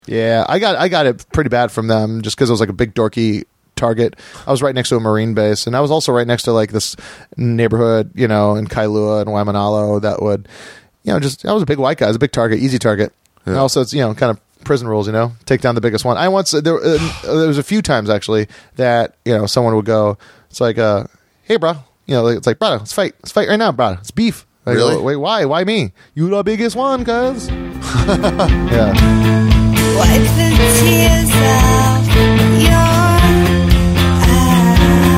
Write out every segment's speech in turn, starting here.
Yeah, I got it pretty bad from them just because it was like a big dorky Target. I was right next to a Marine base, and I was also right next to like this neighborhood, in Kailua and Waimanalo that would, just I was a big white guy. I was a big target, easy target. Yeah. And also, it's kind of prison rules, take down the biggest one. I once there was a few times actually that someone would go, it's like, hey, bro, it's like, brother, let's fight right now, brother. It's beef. Like, really? Wait, why me? You the biggest one, cuz. Yeah. Wipe the tears out your eyes,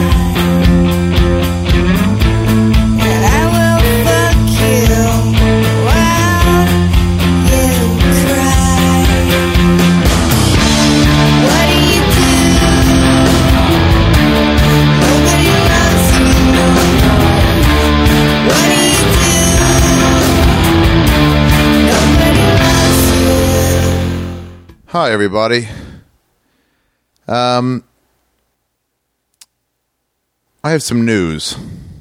and I will fuck you while you cry. What do you do? Nobody loves you no more. What do you do? Nobody loves you. Hi, everybody. I have some news.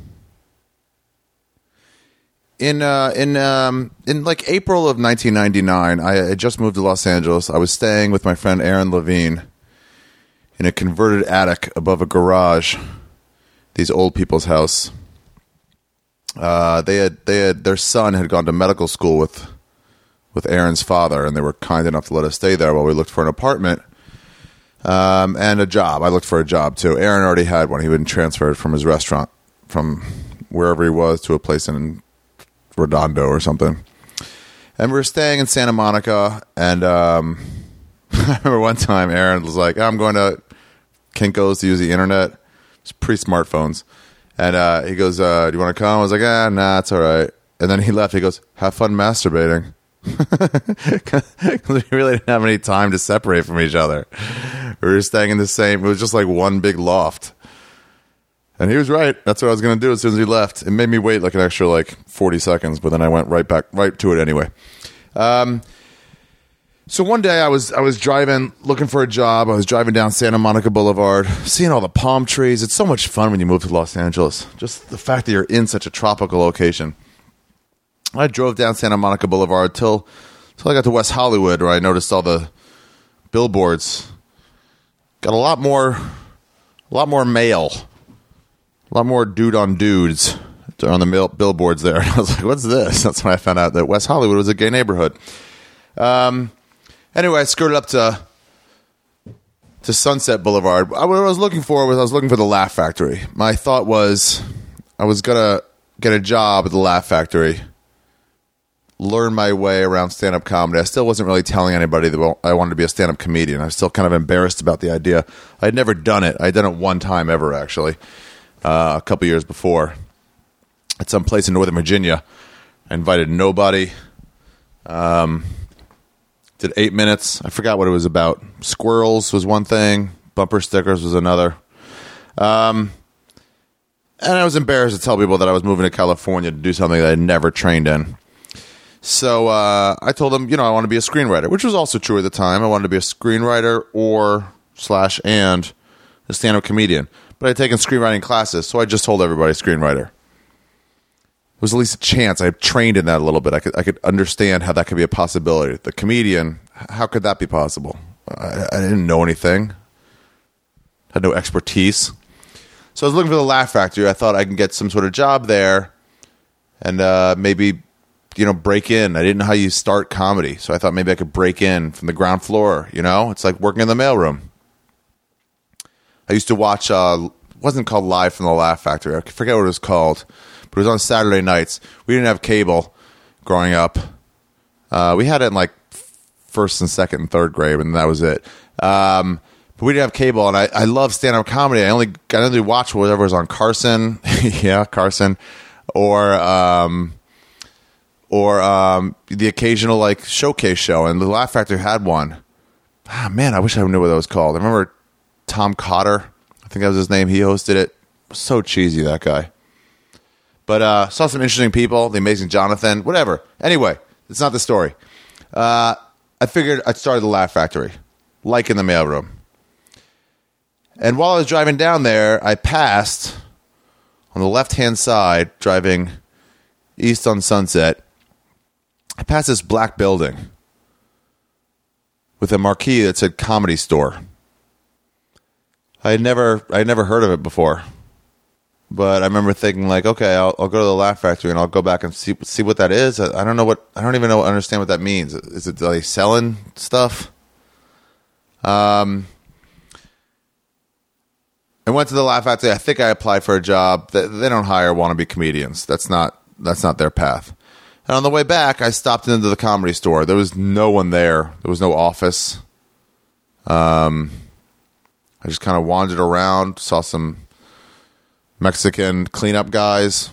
In like April of 1999, I had just moved to Los Angeles. I was staying with my friend Aaron Levine in a converted attic above a garage. These old people's house. Their son had gone to medical school with Aaron's father, and they were kind enough to let us stay there while we looked for an apartment and a job. I looked for a job, too. Aaron already had one. He had been transferred from his restaurant, from wherever he was, to a place in Redondo or something. And we were staying in Santa Monica, and I remember one time Aaron was like, I'm going to Kinko's to use the internet. It's pre-smartphones. And he goes, do you want to come? I was like, nah, it's all right. And then he left. He goes, have fun masturbating. We really didn't have any time to separate from each other. We were staying in the same, it was just like one big loft. And he was right. That's what I was going to do as soon as he left. It made me wait like an extra 40 seconds, but then I went right to it anyway. So one day I was driving, looking for a job. I was driving down Santa Monica Boulevard, seeing all the palm trees. It's so much fun when you move to Los Angeles. Just the fact that you're in such a tropical location. I drove down Santa Monica Boulevard till I got to West Hollywood, where I noticed all the billboards. Got a lot more male, a lot more dude on dudes on the billboards there. And I was like, what's this? That's when I found out that West Hollywood was a gay neighborhood. Anyway, I skirted up to Sunset Boulevard. What I was looking for the Laugh Factory. My thought was I was going to get a job at the Laugh Factory, learn my way around stand-up comedy. I still wasn't really telling anybody that I wanted to be a stand-up comedian. I was still kind of embarrassed about the idea. I had never done it. I had done it one time ever, actually, a couple years before at some place in Northern Virginia. I invited nobody. Did 8 minutes. I forgot what it was about. Squirrels was one thing. Bumper stickers was another. And I was embarrassed to tell people that I was moving to California to do something that I had never trained in. So I told them, I want to be a screenwriter, which was also true at the time. I wanted to be a screenwriter and a stand-up comedian. But I had taken screenwriting classes, so I just told everybody screenwriter. It was at least a chance. I trained in that a little bit. I could understand how that could be a possibility. The comedian, how could that be possible? I didn't know anything. Had no expertise. So I was looking for the Laugh Factory. I thought I can get some sort of job there and maybe, break in. I didn't know how you start comedy, so I thought maybe I could break in from the ground floor. It's like working in the mailroom. I used to watch, it wasn't called Live from the Laugh Factory. I forget what it was called. But it was on Saturday nights. We didn't have cable growing up. We had it in first and second and third grade, and that was it. But we didn't have cable, and I love stand-up comedy. I only watch whatever was on Carson, yeah, Carson, or the occasional showcase show. And the Laugh Factory had one. Ah, man, I wish I knew what that was called. I remember Tom Cotter. I think that was his name. He hosted it. So cheesy, that guy. But saw some interesting people, The Amazing Jonathan, whatever. Anyway, it's not the story. I figured I'd start the Laugh Factory, like in the mailroom. And while I was driving down there, I passed, on the left-hand side, driving east on Sunset, I passed this black building with a marquee that said Comedy Store. I had never heard of it before. But I remember thinking, like, okay, I'll go to the Laugh Factory and I'll go back and see what that is. I don't understand what that means. Is it like selling stuff? I went to the Laugh Factory. I think I applied for a job. They don't hire wannabe comedians. That's not their path. And on the way back, I stopped into the Comedy Store. There was no one there. There was no office. I just kind of wandered around, saw some Mexican cleanup guys.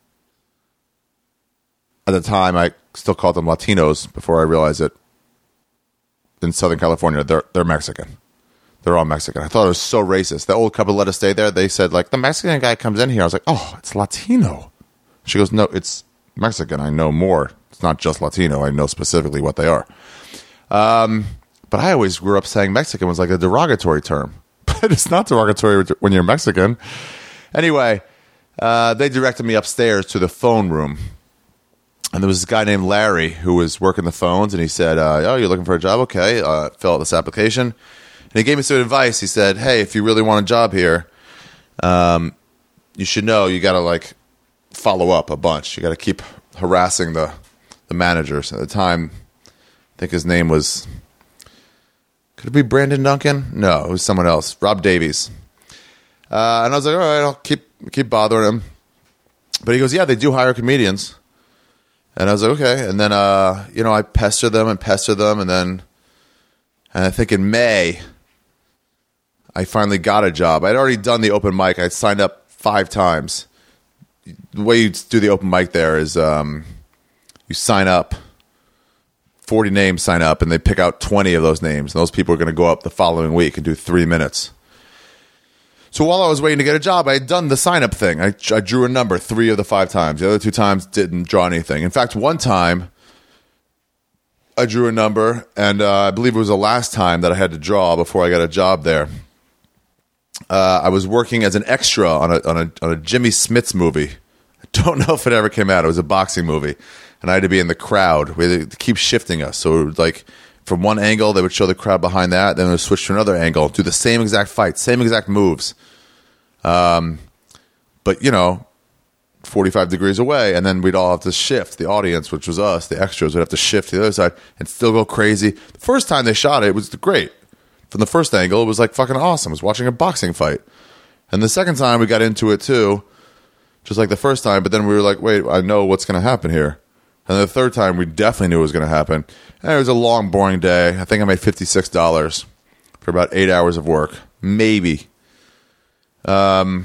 At the time, I still called them Latinos before I realized it. In Southern California, they're Mexican. They're all Mexican. I thought it was so racist. The old couple let us stay there. They said, like, the Mexican guy comes in here. I was like, oh, it's Latino. She goes, no, it's Mexican. I know more. It's not just Latino. I know specifically what they are. But I always grew up saying Mexican was like a derogatory term. But it's not derogatory when you're Mexican. Anyway, they directed me upstairs to the phone room. And there was this guy named Larry who was working the phones. And he said, oh, you're looking for a job? Okay, fill out this application. And he gave me some advice. He said, hey, if you really want a job here, you should know you got to, like, follow up a bunch. You got to keep harassing the managers. At the time, I think his name was... Could it be Brandon Duncan? No, it was someone else. Rob Davies. And I was like, all right, I'll keep bothering him. But he goes, yeah, they do hire comedians. And I was like, okay. And then, I pester them. And then, and I think in May, I finally got a job. I'd already done the open mic. I'd signed up 5 times. The way you do the open mic there is you sign up. 40 names sign up, and they pick out 20 of those names. And those people are going to go up the following week and do 3 minutes. So while I was waiting to get a job, I had done the sign-up thing. I drew a number 3 of the 5 times. The other 2 times didn't draw anything. In fact, one time, I drew a number, and I believe it was the last time that I had to draw before I got a job there. I was working as an extra on a Jimmy Smits movie. I don't know if it ever came out. It was a boxing movie. And I had to be in the crowd. We had to keep shifting us. So it was like from one angle, they would show the crowd behind that. Then they would switch to another angle, do the same exact fight, same exact moves. But, 45 degrees away. And then we'd all have to shift. The audience, which was us, the extras, would have to shift to the other side and still go crazy. The first time they shot it, it was great. From the first angle, it was like fucking awesome. I was watching a boxing fight. And the second time, we got into it too, just like the first time. But then we were like, wait, I know what's going to happen here. And the third time, we definitely knew it was going to happen. And it was a long, boring day. I think I made $56 for about 8 hours of work. Maybe. And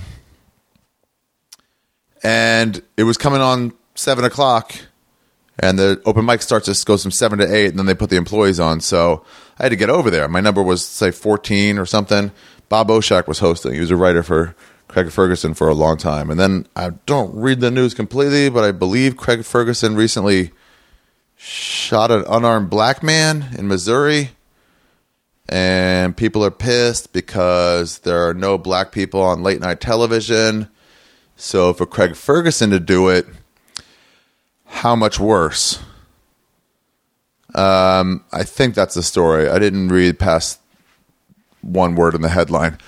it was coming on 7 o'clock. And the open mic goes from 7 to 8. And then they put the employees on. So I had to get over there. My number was, say, 14 or something. Bob Oshak was hosting. He was a writer for Craig Ferguson for a long time. And then I don't read the news completely, but I believe Craig Ferguson recently shot an unarmed black man in Missouri. And people are pissed because there are no black people on late night television. So for Craig Ferguson to do it, how much worse? I think that's the story. I didn't read past one word in the headline.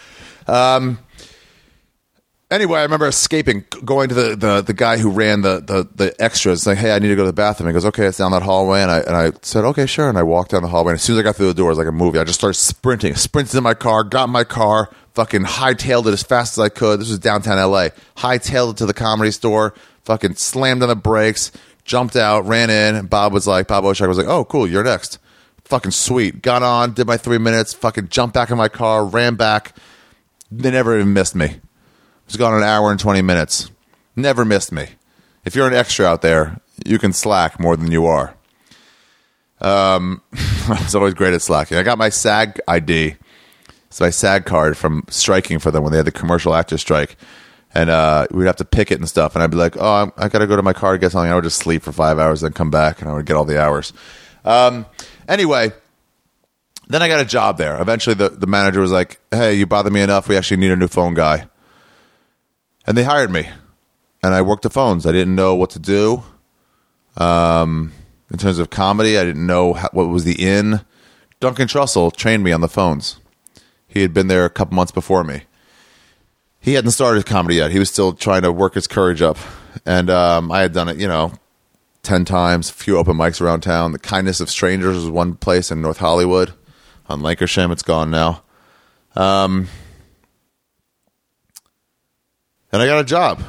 Anyway, I remember escaping, going to the guy who ran the extras, like, hey, I need to go to the bathroom. He goes, okay, it's down that hallway. And I said, okay, sure. And I walked down the hallway. And as soon as I got through the door, it was like a movie. I just started sprinting to my car, got in my car, fucking hightailed it as fast as I could. This was downtown LA. Hightailed it to the Comedy Store, fucking slammed on the brakes, jumped out, ran in. And Bob Oshak was like, oh, cool, you're next. Fucking sweet. Got on, did my 3 minutes, fucking jumped back in my car, ran back. They never even missed me. It's gone an hour and 20 minutes. Never missed me. If you're an extra out there, you can slack more than you are. I was always great at slacking. I got my SAG ID. It's my SAG card from striking for them when they had the commercial actor strike. And we'd have to pick it and stuff. And I'd be like, oh, I got to go to my car to get something. I would just sleep for 5 hours, then come back, and I would get all the hours. Anyway, then I got a job there. Eventually, the manager was like, hey, you bother me enough. We actually need a new phone guy. And they hired me, and I worked the phones. I didn't know what to do in terms of comedy. I didn't know what was the in. Duncan Trussell trained me on the phones. He had been there a couple months before me. He hadn't started comedy yet. He was still trying to work his courage up. And I had done it, 10 times, a few open mics around town. The Kindness of Strangers was one place in North Hollywood on Lancashire. It's gone now. And I got a job.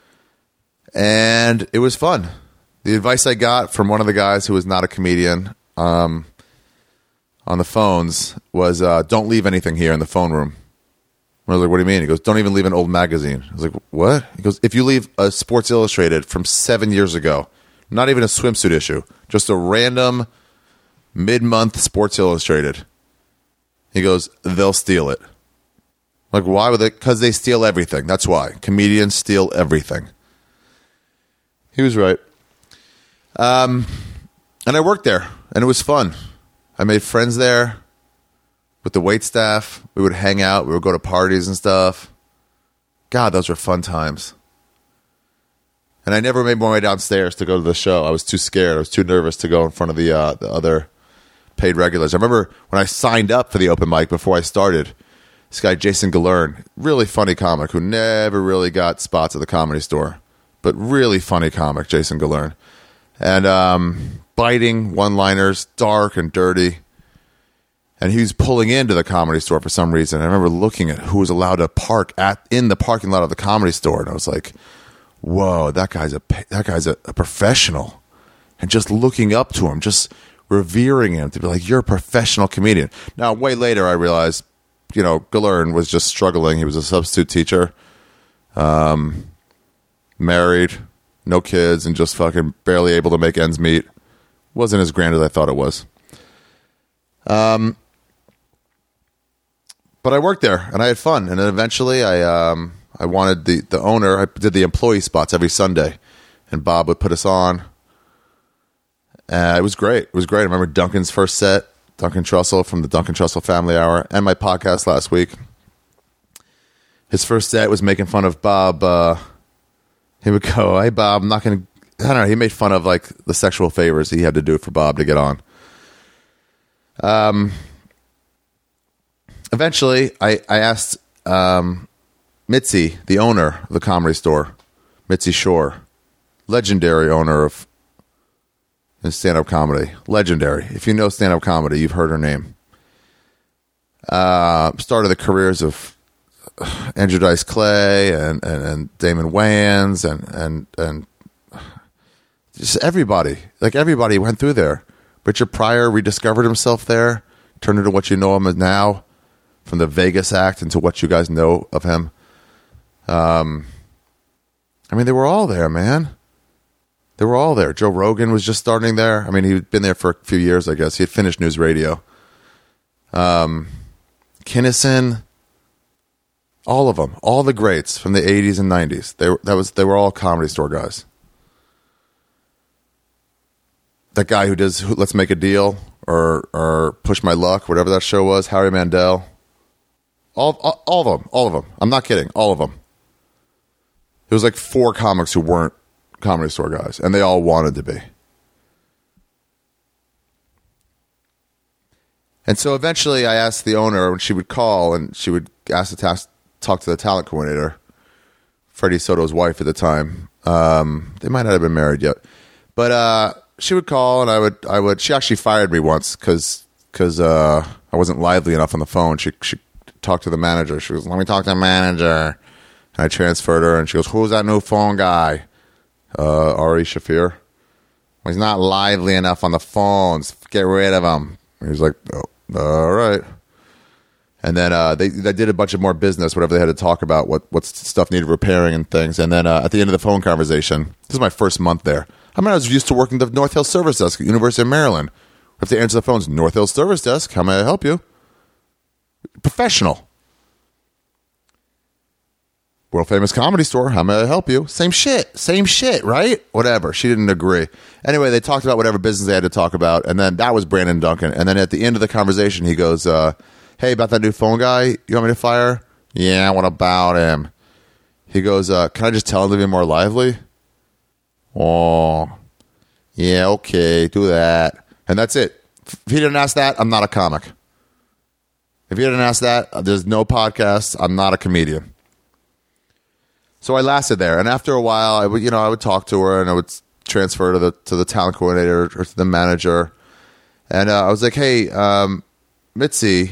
And it was fun. The advice I got from one of the guys who was not a comedian on the phones was, don't leave anything here in the phone room. I was like, what do you mean? He goes, don't even leave an old magazine. I was like, what? He goes, if you leave a Sports Illustrated from 7 years ago, not even a swimsuit issue, just a random mid-month Sports Illustrated, he goes, they'll steal it. Like, why would they? Because they steal everything. That's why. Comedians steal everything. He was right. And I worked there, and it was fun. I made friends there with the wait staff. We would hang out. We would go to parties and stuff. God, those were fun times. And I never made my way downstairs to go to the show. I was too scared. I was too nervous to go in front of the other paid regulars. I remember when I signed up for the open mic before I started, this guy, Jason Galern, really funny comic who never really got spots at the Comedy Store, but really funny comic, Jason Galern. And biting one-liners, dark and dirty. And he was pulling into the Comedy Store for some reason. I remember looking at who was allowed to park in the parking lot of the Comedy Store, and I was like, whoa, that guy's a professional. And just looking up to him, just revering him, to be like, you're a professional comedian. Now, way later, I realized, Galern was just struggling. He was a substitute teacher, married, no kids, and just fucking barely able to make ends meet. Wasn't as grand as I thought it was. But I worked there, and I had fun. And then eventually, I wanted the owner. I did the employee spots every Sunday, and Bob would put us on. It was great. It was great. I remember Duncan's first set, Duncan Trussell from the Duncan Trussell Family Hour, and my podcast last week. His first set was making fun of Bob. He would go, "Hey, Bob, I'm not going to." I don't know. He made fun of like the sexual favors he had to do for Bob to get on. Eventually, I asked Mitzi, the owner of the Comedy Store, Mitzi Shore, legendary owner of stand-up comedy. Legendary. If you know stand-up comedy, you've heard her name. Started the careers of Andrew Dice Clay and Damon Wayans and just everybody. Like everybody went through there. Richard Pryor rediscovered himself there, turned into what you know him as now, from the Vegas act into what you guys know of him. I mean, they were all there, man. They were all there. Joe Rogan was just starting there. I mean, he'd been there for a few years, I guess. He had finished News Radio. Kinnison, all of them, all the greats from the 80s and 90s. They were all Comedy Store guys. That guy who does Let's Make a Deal or Push My Luck, whatever that show was, Howie Mandel. All of them. I'm not kidding. All of them. There was like 4 comics who weren't Comedy Store guys, and they all wanted to be. And so eventually I asked the owner when she would call, and she would ask to talk to the talent coordinator, Freddie Soto's wife at the time. They might not have been married yet. But she would call, and I would. She actually fired me once because I wasn't lively enough on the phone. She talked to the manager. She goes, "Let me talk to the manager." And I transferred her, and she goes, "Who's that new phone guy?" Ari Shafir. He's not lively enough on the phones. Get rid of him. And he's like, "Oh, all right." And then they did a bunch of more business, whatever they had to talk about, what stuff needed repairing and things. And then at the end of the phone conversation, this is my first month there. I mean, I was used to working the North Hill Service Desk at University of Maryland. I have to answer the phones. North Hill Service Desk, how may I help you? Professional. World Famous Comedy Store, how may I help you? Same shit, right? Whatever. She didn't agree. Anyway, they talked about whatever business they had to talk about, and then that was Brandon Duncan. And then at the end of the conversation, he goes, "Hey, about that new phone guy, you want me to fire?" "Yeah, what about him?" He goes, "Can I just tell him to be more lively?" "Oh, yeah, okay, do that." And that's it. If he didn't ask that, I'm not a comic. If he didn't ask that, there's no podcast. I'm not a comedian. So I lasted there, and after a while, I would talk to her, and I would transfer to the talent coordinator or to the manager, and I was like, "Hey, Mitzi,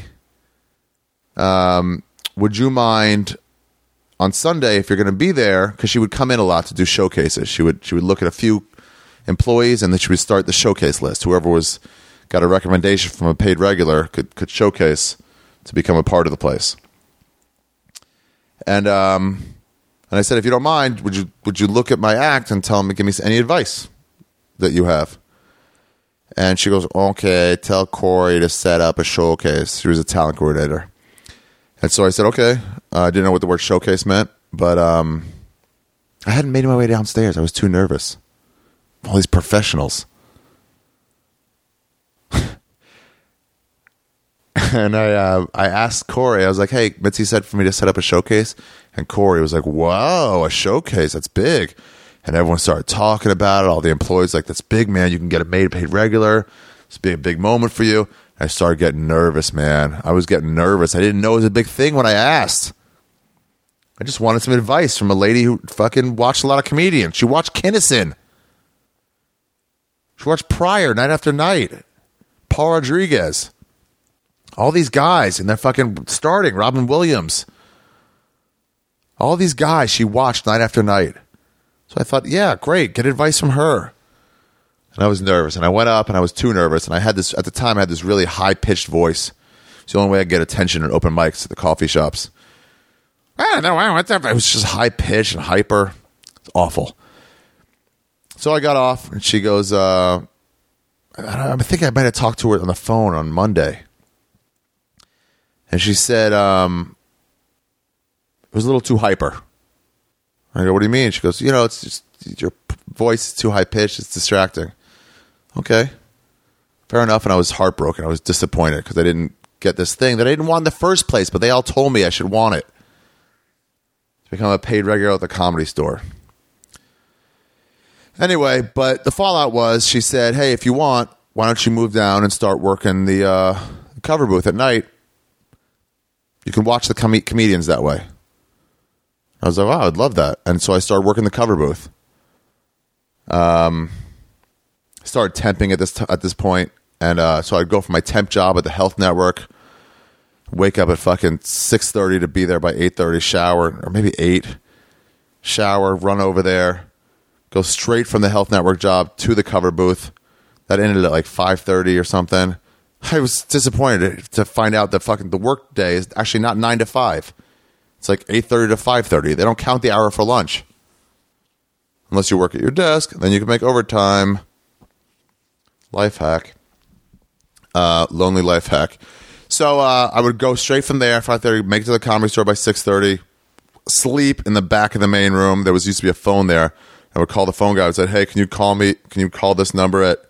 would you mind on Sunday if you're going to be there?" Because she would come in a lot to do showcases. She would look at a few employees, and then she would start the showcase list. Whoever got a recommendation from a paid regular could showcase to become a part of the place. And I said, if you don't mind, would you look at my act and give me any advice that you have? And she goes, okay, tell Corey to set up a showcase. She was a talent coordinator. And so I said, okay. I didn't know what the word showcase meant, but I hadn't made my way downstairs. I was too nervous. All these professionals. And I asked Corey, I was like, hey, Mitzi said for me to set up a showcase. And Corey was like, wow, a showcase, that's big. And everyone started talking about it. All the employees like, that's big, man. You can get a paid regular. It's be a big moment for you. And I started getting nervous, man. I was getting nervous. I didn't know it was a big thing when I asked. I just wanted some advice from a lady who fucking watched a lot of comedians. She watched Kinnison. She watched Pryor night after night. Paul Rodriguez. All these guys, and they're fucking starting. Robin Williams. All these guys she watched night after night. So I thought, yeah, great. Get advice from her. And I was nervous. And I went up, and I was too nervous. And I had this, at the time, I had this really high-pitched voice. It's the only way I get attention at open mics at the coffee shops. I don't know. It was just high-pitched and hyper. It's awful. So I got off, and she goes, I think I might have talked to her on the phone on Monday. And she said, it was a little too hyper. I go, what do you mean? She goes, it's just your voice is too high-pitched. It's distracting. Okay. Fair enough. And I was heartbroken. I was disappointed because I didn't get this thing that I didn't want in the first place, but they all told me I should want it. To become a paid regular at the Comedy Store. Anyway, but the fallout was she said, hey, if you want, why don't you move down and start working the cover booth at night? You can watch the comedians that way. I was like, wow, I'd love that. And so I started working the cover booth. Started temping at this point. And so I'd go for my temp job at the Health Network. Wake up at fucking 6:30 to be there by 8:30, shower, or maybe 8. Shower, run over there. Go straight from the Health Network job to the cover booth. That ended at like 5:30 or something. I was disappointed to find out that fucking the work day is actually not 9 to 5. It's like 8:30 to 5:30. They don't count the hour for lunch. Unless you work at your desk, then you can make overtime. Life hack. Lonely life hack. So I would go straight from there, 5:30, make it to the Comedy Store by 6:30, sleep in the back of the main room. There used to be a phone there. I would call the phone guy and said, hey, can you call me? Can you call this number at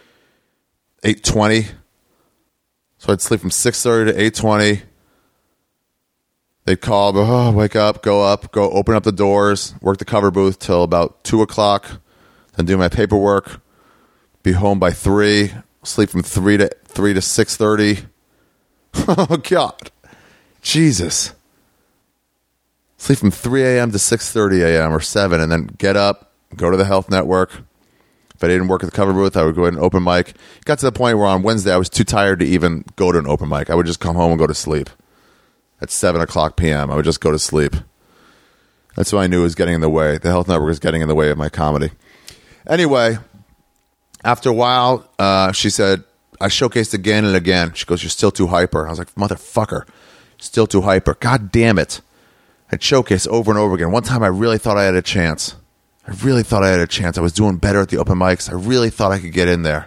8:20? So I'd sleep from 6:30 to 8:20. They'd call, wake up, go open up the doors, work the cover booth till about 2 o'clock, then do my paperwork, be home by 3, sleep from 3 to 6:30. Oh, God. Jesus. Sleep from 3 a.m. to 6:30 a.m. or 7, and then get up, go to the Health Network. If I didn't work at the cover booth, I would go to an open mic. It got to the point where on Wednesday, I was too tired to even go to an open mic. I would just come home and go to sleep. At 7 o'clock p.m., I would just go to sleep. That's what I knew was getting in the way. The Health Network was getting in the way of my comedy. Anyway, after a while, she said, I showcased again and again. She goes, you're still too hyper. I was like, motherfucker, still too hyper. God damn it. I'd showcase over and over again. One time I really thought I had a chance. I was doing better at the open mics. I really thought I could get in there.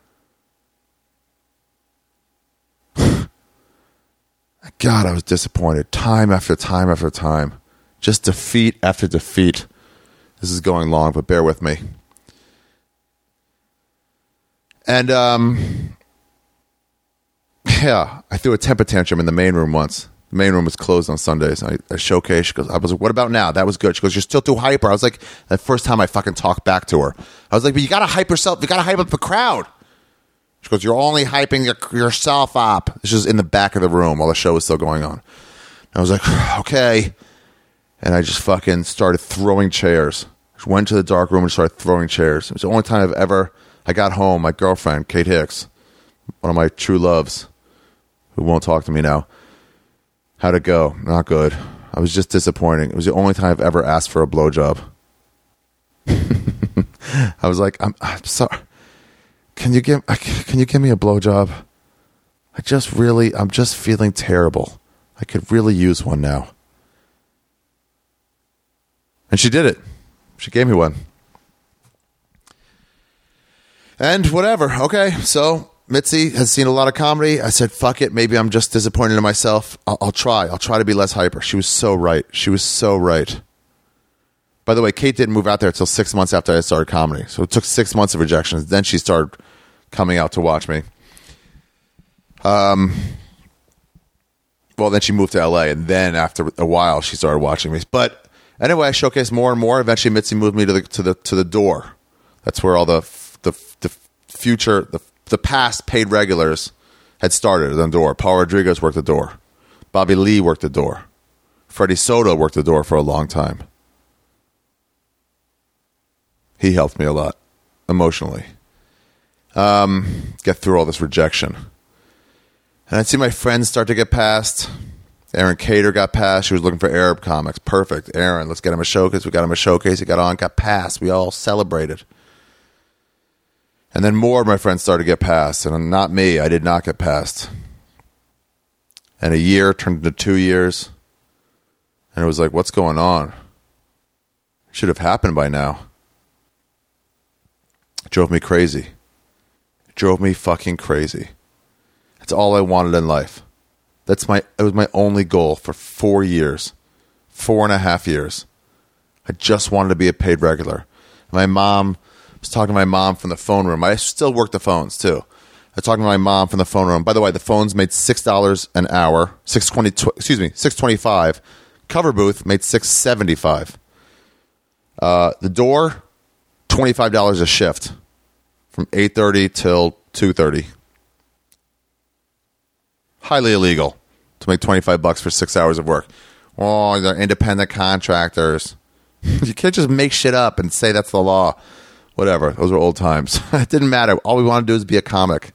God, I was disappointed. Time after time after time. Just defeat after defeat. This is going long, but bear with me. And, yeah, I threw a temper tantrum in the main room once. The main room was closed on Sundays. I showcased. She goes, I was like, what about now? That was good. She goes, you're still too hyper. I was like, the first time I fucking talked back to her. I was like, but you got to hype yourself. You got to hype up the crowd. She goes, you're only hyping yourself up. This is in the back of the room while the show was still going on. I was like, okay. And I just fucking started throwing chairs. Just went to the dark room and started throwing chairs. It was the only time I got home, my girlfriend, Kate Hicks, one of my true loves, who won't talk to me now. How'd it go? Not good. I was just disappointing. It was the only time I've ever asked for a blowjob. I was like, I'm sorry. Can you give me a blowjob? I'm just feeling terrible. I could really use one now. And she did it. She gave me one. And whatever. Okay, so Mitzi has seen a lot of comedy. I said, fuck it. Maybe I'm just disappointed in myself. I'll try. I'll try to be less hyper. She was so right. She was so right. By the way, Kate didn't move out there until 6 months after I started comedy. So it took 6 months of rejections. Then she started coming out to watch me. Well, then she moved to LA, and then after a while, she started watching me. But anyway, I showcased more and more. Eventually, Mitzi moved me to the door. That's where all the future, the past paid regulars had started at the door. Paul Rodriguez worked the door. Bobby Lee worked the door. Freddie Soto worked the door for a long time. He helped me a lot emotionally. Get through all this rejection. And I'd see my friends start to get passed. Aaron Cater got passed. She was looking for Arab comics. Perfect. Aaron, let's get him a showcase. We got him a showcase. He got on, got passed. We all celebrated. And then more of my friends started to get passed. And not me. I did not get passed. And a year turned into 2 years. And it was like, what's going on? It should have happened by now. It drove me crazy. It drove me fucking crazy. It's all I wanted in life. It was my only goal for 4 years. 4.5 years. I just wanted to be a paid regular. My mom, I was talking to my mom from the phone room. I still work the phones too. I was talking to my mom from the phone room. By the way, the phones made $6 an hour. $6.25. Cover booth made $6.75. The door, $25 a shift. From 8:30 till 2:30. Highly illegal to make $25 for 6 hours of work. Oh, they're independent contractors. You can't just make shit up and say that's the law. Whatever. Those were old times. It didn't matter. All we wanted to do is be a comic.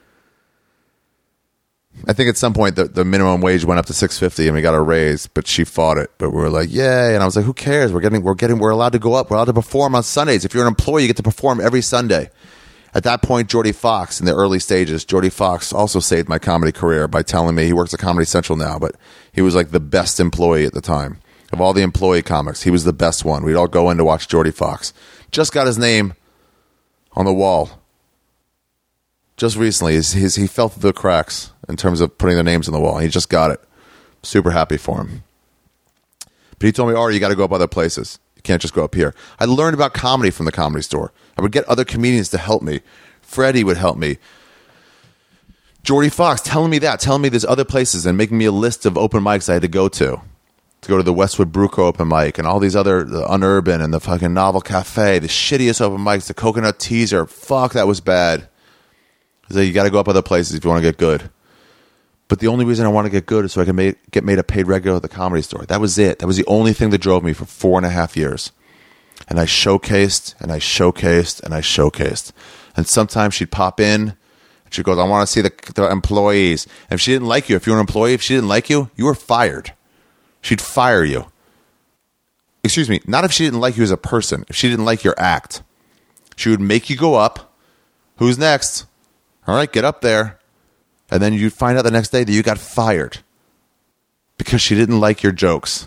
I think at some point the minimum wage went up to $6.50 and we got a raise, but she fought it. But we were like, yay. And I was like, who cares? We're allowed to go up. We're allowed to perform on Sundays. If you're an employee, you get to perform every Sunday. At that point, Jordy Fox, in the early stages, Jordy Fox also saved my comedy career by telling me, he works at Comedy Central now, but he was like the best employee at the time. Of all the employee comics, he was the best one. We'd all go in to watch Jordy Fox. Just got his name on the wall. Just recently, he fell through the cracks in terms of putting their names on the wall. He just got it. Super happy for him. But he told me, you got to go up other places. You can't just go up here. I learned about comedy from the Comedy Store. I would get other comedians to help me. Freddie would help me. Jordy Fox telling me there's other places and making me a list of open mics I had to go to the Westwood Bruco open mic and all these other, the Unurban and the fucking Novel Cafe, the shittiest open mics, the Coconut Teaser. Fuck, that was bad. He said, you got to go up other places if you want to get good. But the only reason I want to get good is so I can get made a paid regular at the Comedy Store. That was it. That was the only thing that drove me for 4.5 years. And I showcased, and I showcased, and I showcased. And sometimes she'd pop in, and she goes, I want to see the employees. And if she didn't like you, if you were an employee, if she didn't like you, you were fired. She'd fire you. Excuse me, not if she didn't like you as a person. If she didn't like your act. She would make you go up. Who's next? All right, get up there. And then you'd find out the next day that you got fired. Because she didn't like your jokes.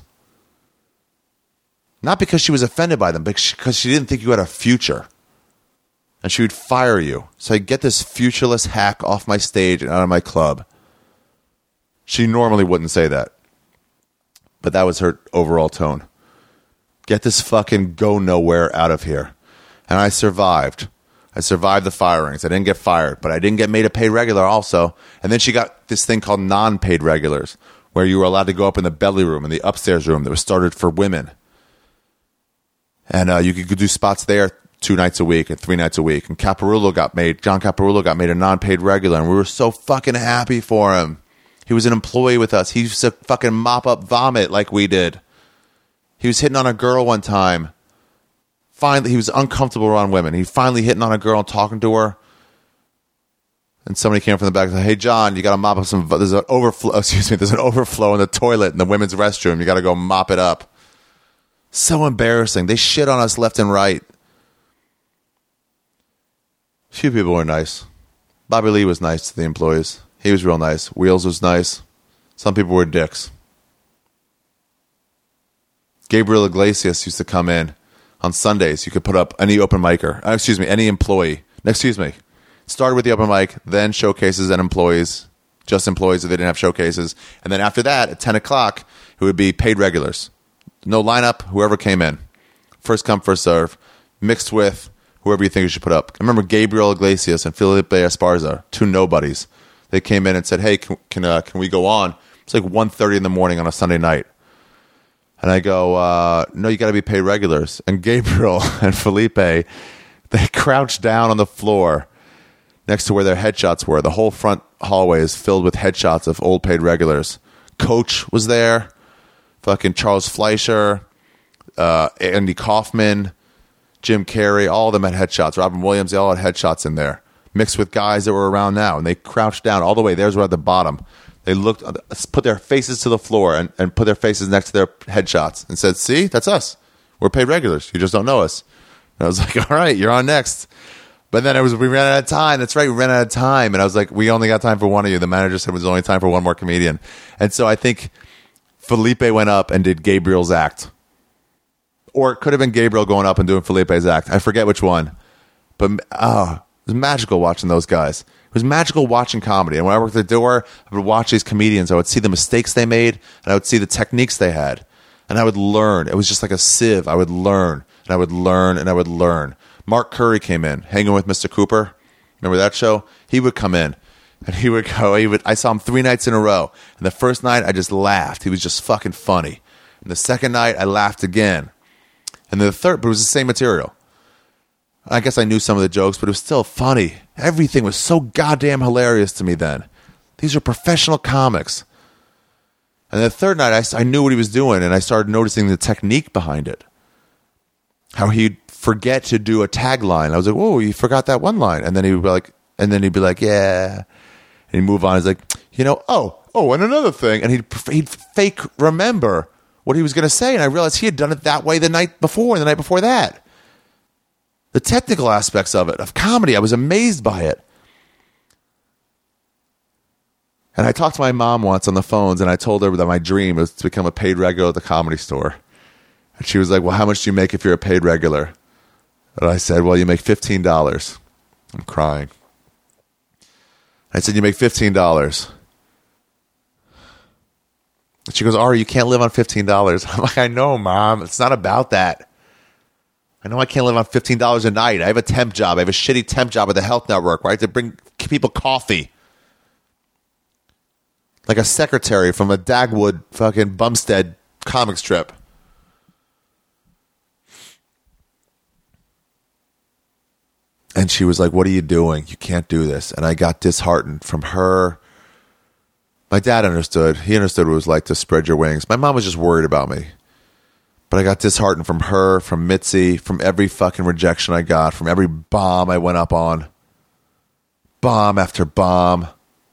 Not because she was offended by them, but because she didn't think you had a future. And she would fire you. So I get this futureless hack off my stage and out of my club. She normally wouldn't say that. But that was her overall tone. Get this fucking go nowhere out of here. And I survived. I survived the firings. I didn't get fired, but I didn't get made a paid regular also. And then she got this thing called non-paid regulars, where you were allowed to go up in the belly room, in the upstairs room that was started for women. And you could do spots there 2 nights a week and 3 nights a week. And John Caparulo got made a non-paid regular, and we were so fucking happy for him. He was an employee with us. He used to fucking mop up vomit like we did. He was hitting on a girl one time. Finally, he was uncomfortable around women. He finally hitting on a girl and talking to her. And somebody came from the back and said, "Hey, John, you got to mop up some. There's an overflow. There's an overflow in the toilet in the women's restroom. You got to go mop it up." So embarrassing. They shit on us left and right. Few people were nice. Bobby Lee was nice to the employees. He was real nice. Wheels was nice. Some people were dicks. Gabriel Iglesias used to come in on Sundays. You could put up any open micer. Any employee. Started with the open mic, then showcases and employees. Just employees if they didn't have showcases. And then after that, at 10 o'clock, it would be paid regulars. No lineup, whoever came in. First come, first serve. Mixed with whoever you think you should put up. I remember Gabriel Iglesias and Felipe Esparza, 2 nobodies. They came in and said, "Hey, can we go on?" It's like 1:30 in the morning on a Sunday night. And I go, "No, you got to be paid regulars." And Gabriel and Felipe, they crouched down on the floor next to where their headshots were. The whole front hallway is filled with headshots of old paid regulars. Coach was there. Fucking Charles Fleischer, Andy Kaufman, Jim Carrey, all of them had headshots. Robin Williams, they all had headshots in there, mixed with guys that were around now. And they crouched down all the way. Theirs were at the bottom. They put their faces to the floor and put their faces next to their headshots and said, "See, that's us. We're paid regulars. You just don't know us." And I was like, "All right, you're on next." But then we ran out of time. That's right, we ran out of time. And I was like, "We only got time for one of you." The manager said it was only time for one more comedian. And so I think Felipe went up and did Gabriel's act. Or it could have been Gabriel going up and doing Felipe's act. I forget which one. But it was magical watching those guys. It was magical watching comedy. And when I worked at the door, I would watch these comedians. I would see the mistakes they made, and I would see the techniques they had. And I would learn. It was just like a sieve. I would learn, and I would learn, and I would learn. Mark Curry came in, hanging with Mr. Cooper. Remember that show? He would come in. And he would go, I saw him 3 nights in a row. And the first night, I just laughed. He was just fucking funny. And the second night, I laughed again. And then the third, but it was the same material. I guess I knew some of the jokes, but it was still funny. Everything was so goddamn hilarious to me then. These are professional comics. And the third night, I knew what he was doing, and I started noticing the technique behind it. How he'd forget to do a tagline. I was like, "Whoa, you forgot that one line." And then he'd be like, "Yeah." And he'd move on. He's like, and another thing. And he'd fake remember what he was going to say. And I realized he had done it that way the night before and the night before that. The technical aspects of it, of comedy, I was amazed by it. And I talked to my mom once on the phones, and I told her that my dream was to become a paid regular at the Comedy Store. And she was like, "Well, how much do you make if you're a paid regular?" And I said, "Well, you make $15. I'm crying. I said, "You make $15. And she goes, "Ari, you can't live on $15. I'm like, "I know, Mom. It's not about that. I know I can't live on $15 a night. I have a temp job. I have a shitty temp job at the Health Network, right? To bring people coffee. Like a secretary from a Dagwood fucking Bumstead comic strip." And she was like, "What are you doing? You can't do this." And I got disheartened from her. My dad understood. He understood what it was like to spread your wings. My mom was just worried about me. But I got disheartened from her, from Mitzi, from every fucking rejection I got, from every bomb I went up on. Bomb after bomb.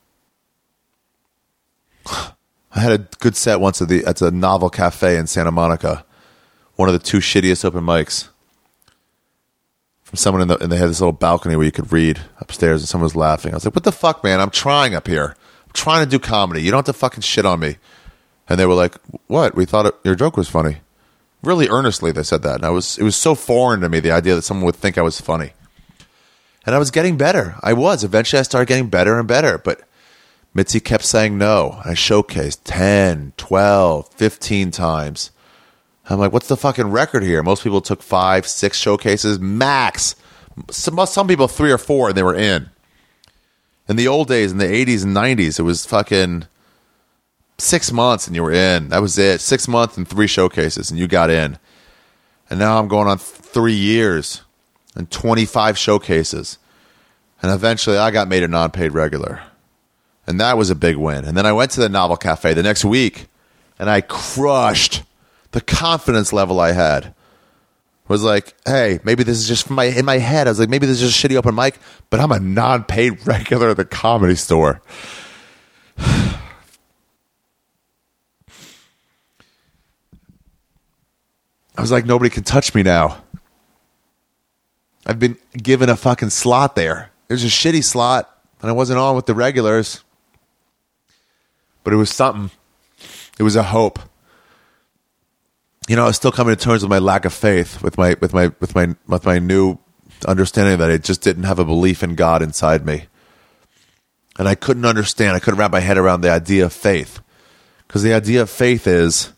I had a good set once at the Novel Cafe in Santa Monica. One of the 2 shittiest open mics. From someone and they had this little balcony where you could read upstairs, and someone was laughing. I was like, "What the fuck, man? I'm trying up here. I'm trying to do comedy. You don't have to fucking shit on me." And they were like, "What? We thought your joke was funny." Really earnestly, they said that. And it was so foreign to me, the idea that someone would think I was funny. And I was getting better. I was. Eventually, I started getting better and better. But Mitzi kept saying no. I showcased 10, 12, 15 times. I'm like, what's the fucking record here? Most people took 5, 6 showcases max. Some people 3 or 4, and they were in. In the old days, in the 80s and 90s, it was fucking 6 months and you were in. That was it. 6 months and 3 showcases, and you got in. And now I'm going on 3 years. and 25 showcases. And eventually I got made a non-paid regular. And that was a big win. And then I went to the Novel Cafe the next week, and I crushed. The confidence level I had was like, hey, maybe this is just in my head. I was like, maybe this is just a shitty open mic, but I'm a non-paid regular at the Comedy Store. I was like, nobody can touch me now. I've been given a fucking slot there. It was a shitty slot, and I wasn't on with the regulars. But it was something. It was a hope. You know, I was still coming to terms with my lack of faith, with my new understanding that I just didn't have a belief in God inside me. And I couldn't understand. I couldn't wrap my head around the idea of faith. Because the idea of faith is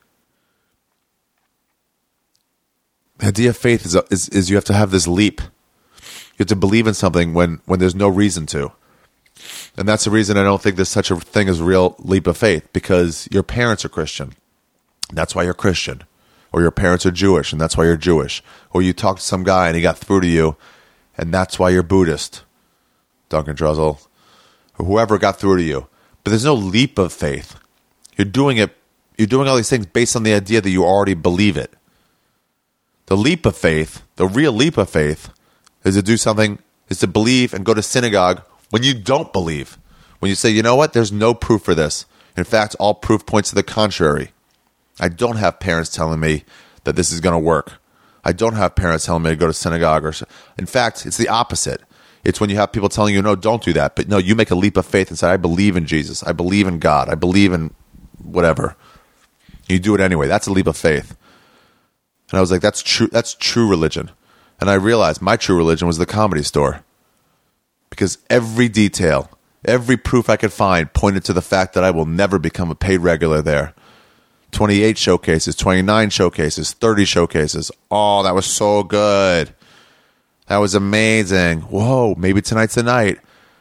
you have to have this leap. You have to believe in something when there's no reason to. And that's the reason I don't think there's such a thing as a real leap of faith, because your parents are Christian. That's why you're Christian. Or your parents are Jewish, and that's why you're Jewish. Or you talked to some guy and he got through to you, and that's why you're Buddhist. Duncan Trussell. Or whoever got through to you. But there's no leap of faith. You're doing all these things based on the idea that you already believe it. The leap of faith, the real leap of faith, is to do something, is to believe and go to synagogue when you don't believe. When you say, you know what, there's no proof for this. In fact, all proof points to the contrary. I don't have parents telling me that this is going to work. I don't have parents telling me to go to synagogue. In fact, it's the opposite. It's when you have people telling you, no, don't do that. But no, you make a leap of faith and say, I believe in Jesus. I believe in God. I believe in whatever. You do it anyway. That's a leap of faith. And I was like, that's true. That's true religion. And I realized my true religion was the Comedy Store. Because every detail, every proof I could find pointed to the fact that I will never become a paid regular there. 28 showcases, 29 showcases, 30 showcases. Oh, that was so good. That was amazing. Whoa, maybe tonight's the night.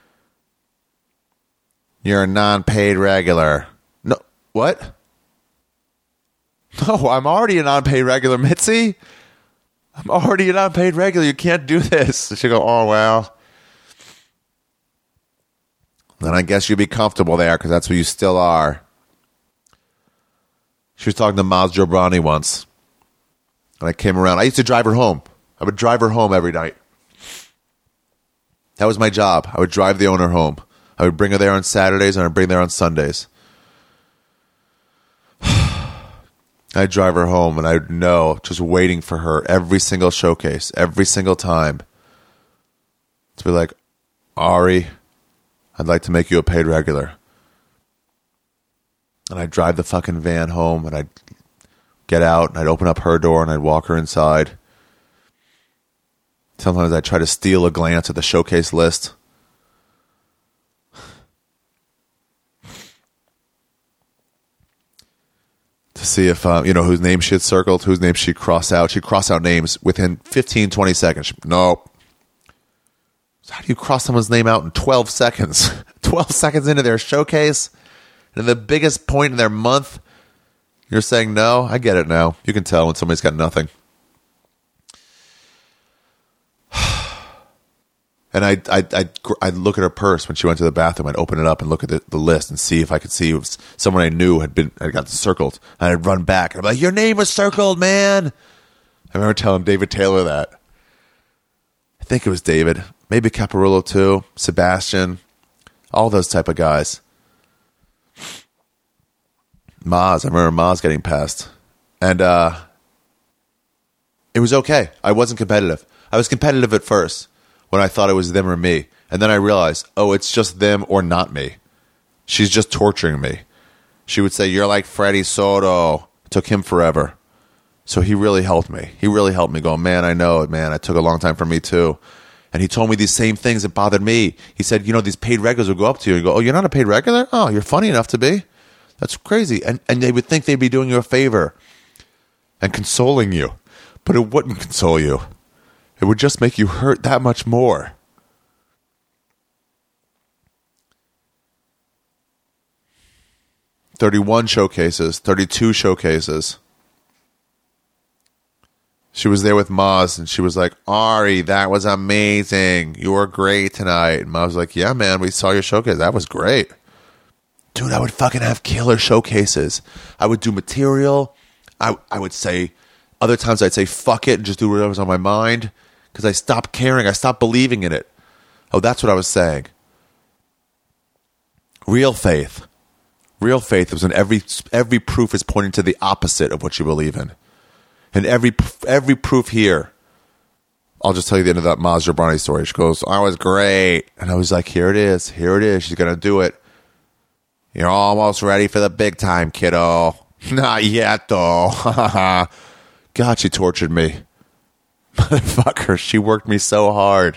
You're a non-paid regular. No, what? No, I'm already a non-paid regular, Mitzi. I'm already a non-paid regular. You can't do this. She'll go, oh, well. Then I guess you'd be comfortable there because that's who you still are. She was talking to Maz Jobrani once. And I came around. I used to drive her home. I would drive her home every night. That was my job. I would drive the owner home. I would bring her there on Saturdays and I'd bring her there on Sundays. I'd drive her home and I'd know, just waiting for her every single showcase, every single time, to be like, Ari, I'd like to make you a paid regular. And I'd drive the fucking van home and I'd get out and I'd open up her door and I'd walk her inside. Sometimes I'd try to steal a glance at the showcase list. To see if, whose name she had circled, whose name she'd cross out. She'd cross out names within 15, 20 seconds. Nope. So how do you cross someone's name out in 12 seconds? 12 seconds into their showcase? And the biggest point in their month, you're saying no? I get it now. You can tell when somebody's got nothing. And I'd look at her purse when she went to the bathroom. I'd open it up and look at the list and see if I could see if someone I knew had got circled. And I'd run back. And I'd be like, your name was circled, man. I remember telling David Taylor that. I think it was David. Maybe Caparulo too. Sebastian. All those type of guys. Maz. I remember Maz getting passed. And it was okay. I wasn't competitive. I was competitive at first when I thought it was them or me. And then I realized, oh, it's just them or not me. She's just torturing me. She would say, you're like Freddie Soto. It took him forever. So he really helped me. He really helped me go, man, I know it, man. It took a long time for me too. And he told me these same things that bothered me. He said, these paid regulars would go up to you and go, oh, you're not a paid regular? Oh, you're funny enough to be. That's crazy. And they would think they'd be doing you a favor and consoling you. But it wouldn't console you. It would just make you hurt that much more. $31 showcases, 32 showcases. She was there with Maz, and she was like, Ari, that was amazing. You were great tonight. And Maz was like, yeah, man, we saw your showcase. That was great. Dude, I would fucking have killer showcases. I would do material. I would say, other times I'd say, fuck it, and just do whatever was on my mind. Because I stopped caring. I stopped believing in it. Oh, that's what I was saying. Real faith. Real faith is when every proof is pointing to the opposite of what you believe in. And every proof here, I'll just tell you the end of that Maz Jobrani story. She goes, I was great. And I was like, here it is. Here it is. She's going to do it. You're almost ready for the big time, kiddo. Not yet, though. God, she tortured me. Motherfucker, she worked me so hard.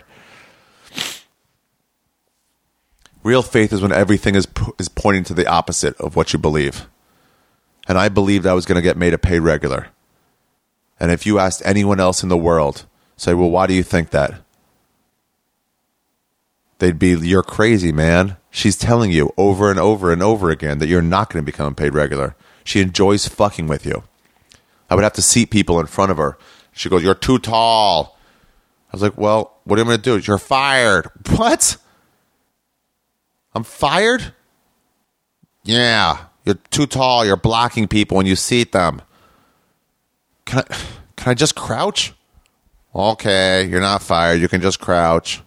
Real faith is when everything is pointing to the opposite of what you believe. And I believed I was going to get made a paid regular. And if you asked anyone else in the world, say, well, why do you think that? They'd be, you're crazy, man. She's telling you over and over and over again that you're not going to become a paid regular. She enjoys fucking with you. I would have to seat people in front of her. She goes, you're too tall. I was like, well, what am I going to do? You're fired. What? I'm fired? Yeah. You're too tall. You're blocking people when you seat them. Can I just crouch? Okay, you're not fired. You can just crouch.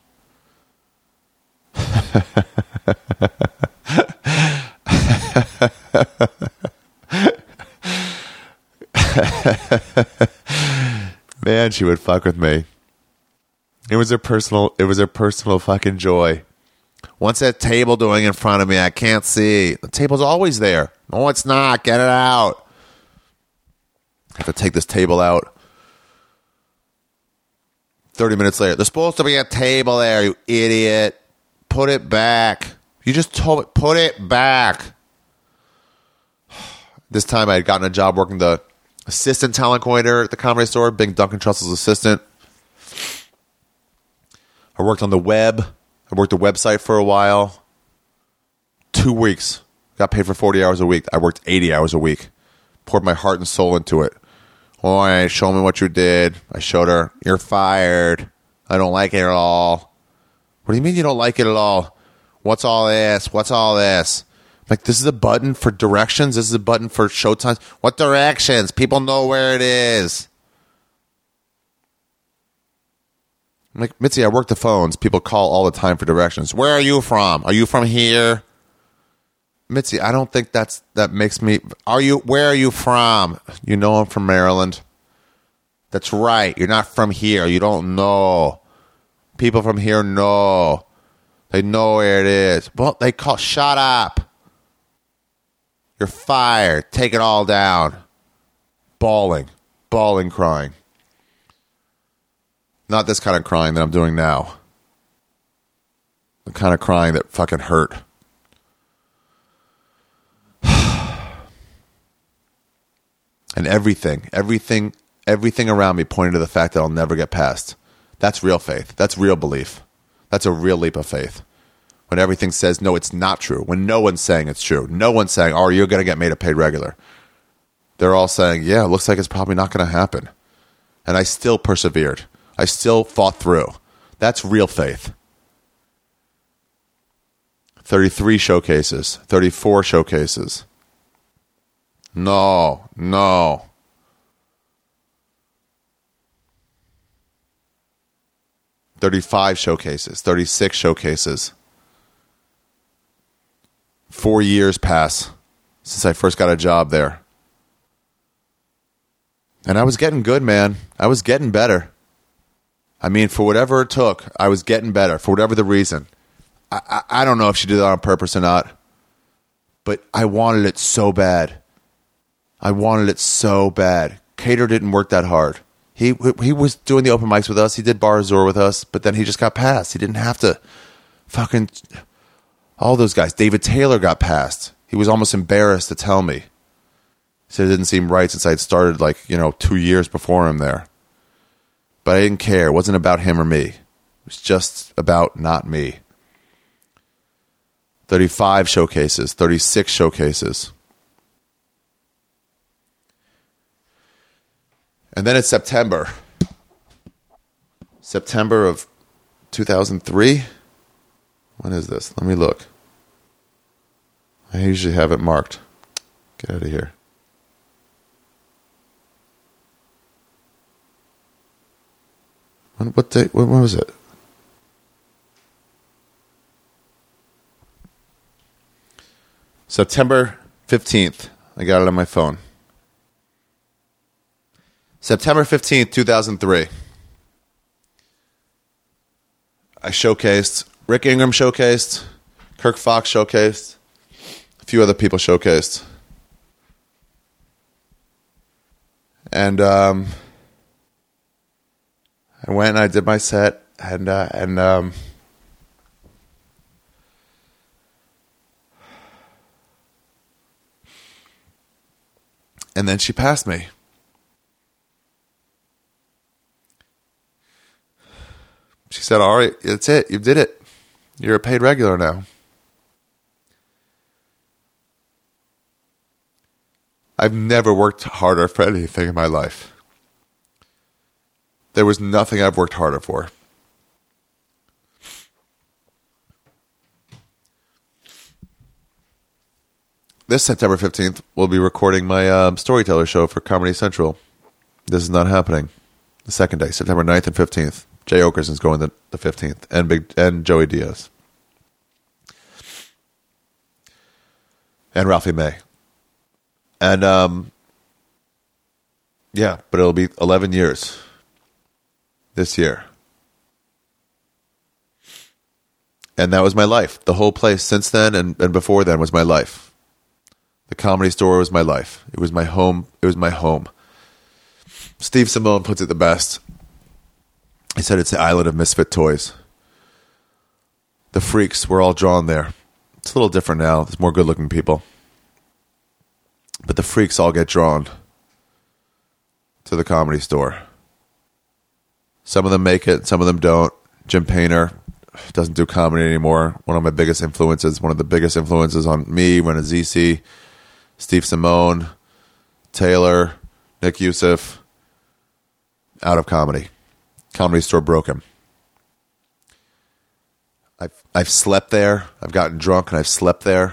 Man, she would fuck with me. It was her personal fucking joy. What's that table doing in front of me? I can't see. The table's always there. No, it's not. Get it out. I have to take this table out. 30 minutes later. There's supposed to be a table there, you idiot. Put it back. You just told me, put it back. This time I had gotten a job working the assistant talent coordinator at the Comedy Store, being Duncan Trussell's assistant. I worked on the web. I worked the website for a while. 2 weeks. Got paid for 40 hours a week. I worked 80 hours a week. Poured my heart and soul into it. All right, show me what you did. I showed her. You're fired. I don't like it at all. What do you mean you don't like it at all? What's all this? What's all this? Like, this is a button for directions. This is a button for showtimes. What directions? People know where it is. I'm like, Mitzi, I work the phones. People call all the time for directions. Where are you from? Are you from here? Mitzi, I don't think that makes me... Where are you from? You know I'm from Maryland. That's right. You're not from here. You don't know. People from here know. They know where it is. Well, they call... Shut up. You're fired. Take it all down. Bawling, crying. Not this kind of crying that I'm doing now. The kind of crying that fucking hurt. And everything around me pointed to the fact that I'll never get past. That's real faith. That's real belief. That's a real leap of faith. When everything says, no, it's not true. When no one's saying it's true. No one's saying, oh, you're going to get made a paid regular. They're all saying, yeah, it looks like it's probably not going to happen. And I still persevered. I still fought through. That's real faith. 33 showcases. 34 showcases. No. 35 showcases. 36 showcases. 4 years pass since I first got a job there. And I was getting good, man. I was getting better. I mean, for whatever it took, I was getting better, for whatever the reason. I don't know if she did that on purpose or not, but I wanted it so bad. Cater didn't work that hard. He was doing the open mics with us. He did Bar Azor with us, but then he just got passed. He didn't have to fucking... All those guys. David Taylor got passed. He was almost embarrassed to tell me. He said it didn't seem right since I had started 2 years before him there. But I didn't care. It wasn't about him or me. It was just about not me. 35 showcases. 36 showcases. And then it's September. September of 2003. When is this? Let me look. I usually have it marked. Get out of here. What day? When was it? September 15th. I got it on my phone. September 15th, 2003. I showcased. Rick Ingram showcased. Kirk Fox showcased. A few other people showcased. And I went and I did my set. And then she passed me. She said, all right, that's it. You did it. You're a paid regular now. I've never worked harder for anything in my life. There was nothing I've worked harder for. This September 15th, we'll be recording my storyteller show for Comedy Central. This is not happening. The second day, September 9th and 15th. Jay Okerson's going the 15th, and Joey Diaz. And Ralphie May. And, yeah, but it'll be 11 years this year. And that was my life. The whole place since then and before then was my life. The Comedy Store was my life. It was my home. It was my home. Steve Simone puts it the best. He said it's the island of misfit toys. The freaks were all drawn there. It's a little different now. There's more good-looking people. But the freaks all get drawn to the Comedy Store. Some of them make it, some of them don't. Jim Painter doesn't do comedy anymore. One of my biggest influences, one of the biggest influences on me, Rena Zisi, Steve Simone, Taylor, Nick Youssef, out of comedy. Comedy Store broke him. I've slept there. I've gotten drunk and I've slept there.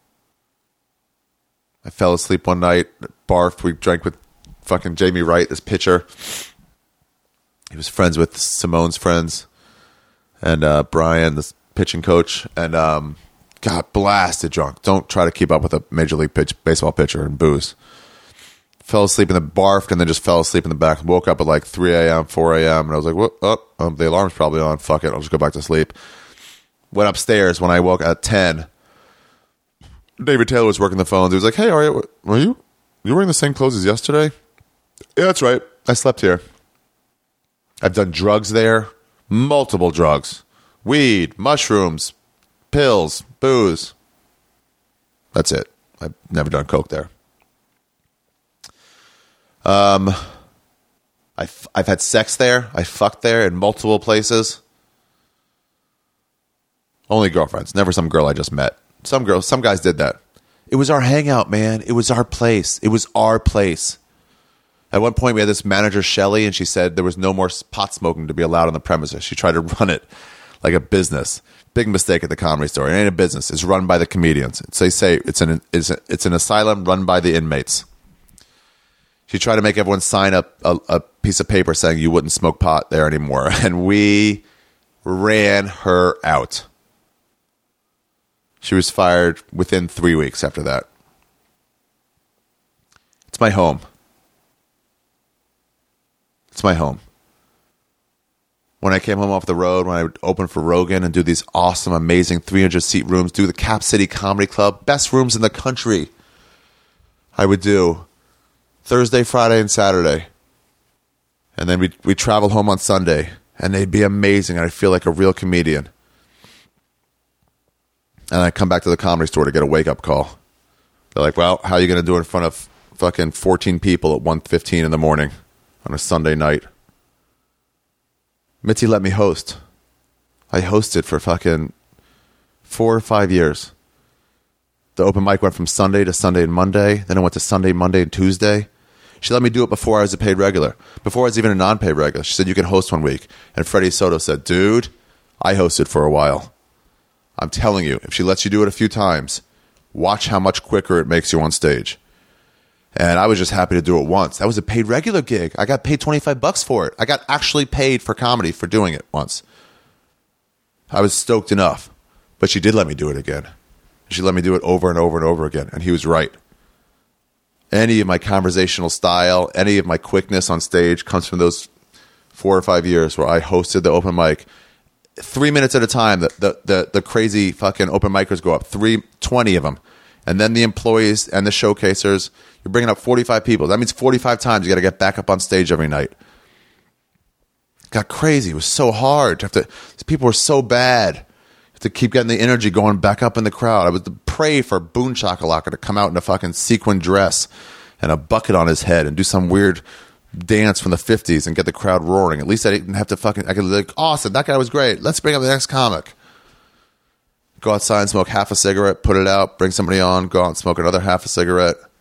I fell asleep one night, barfed. We drank with fucking Jamie Wright, this pitcher. He was friends with Simone's friends. And Brian, this pitching coach. And got blasted drunk. Don't try to keep up with a Major League baseball pitcher and booze. Fell asleep in the barfed and then just fell asleep in the back. Woke up at like 3 a.m., 4 a.m. And I was like, the alarm's probably on. Fuck it. I'll just go back to sleep. Went upstairs when I woke at 10. David Taylor was working the phones. He was like, hey, are you wearing the same clothes as yesterday? Yeah, that's right. I slept here. I've done drugs there. Multiple drugs. Weed, mushrooms, pills, booze. That's it. I've never done coke there. I've had sex there. I fucked there in multiple places. Only girlfriends. Never some girl I just met. Some guys did that. It was our hangout, man. It was our place. It was our place. At one point, we had this manager, Shelley, and she said there was no more pot smoking to be allowed on the premises. She tried to run it like a business. Big mistake at the Comedy Store. It ain't a business. It's run by the comedians. They say it's an asylum run by the inmates. She tried to make everyone sign up a piece of paper saying you wouldn't smoke pot there anymore. And we ran her out. She was fired within 3 weeks after that. It's my home. It's my home. When I came home off the road, when I would open for Rogan and do these awesome, amazing 300-seat rooms, do the Cap City Comedy Club, best rooms in the country, I would do Thursday, Friday, and Saturday. And then we'd travel home on Sunday, and they'd be amazing, and I'd feel like a real comedian. And I'd come back to the Comedy Store to get a wake-up call. They're like, well, how are you going to do it in front of fucking 14 people at 1:15 in the morning on a Sunday night? Mitzi let me host. I hosted for fucking 4 or 5 years. The open mic went from Sunday to Sunday and Monday. Then it went to Sunday, Monday, and Tuesday. She let me do it before I was a paid regular, before I was even a non-paid regular. She said, you can host one week. And Freddie Soto said, dude, I hosted for a while. I'm telling you, if she lets you do it a few times, watch how much quicker it makes you on stage. And I was just happy to do it once. That was a paid regular gig. I got paid $25 for it. I got actually paid for comedy for doing it once. I was stoked enough. But she did let me do it again. She let me do it over and over and over again. And he was right. Any of my conversational style, any of my quickness on stage comes from those 4 or 5 years where I hosted the open mic. 3 minutes at a time, the crazy fucking open micers go up. 20 of them. And then the employees and the showcasers, you're bringing up 45 people. That means 45 times you got to get back up on stage every night. It got crazy. It was so hard. These people were so bad. You have to keep getting the energy going back up in the crowd. I was to pray for Boone Chakalaka to come out in a fucking sequin dress and a bucket on his head and do some weird dance from the 50s and get the crowd roaring. At least I didn't have to I could be like, awesome, that guy was great. Let's bring up the next comic. Go outside and smoke half a cigarette, put it out, bring somebody on, go out and smoke another half a cigarette. It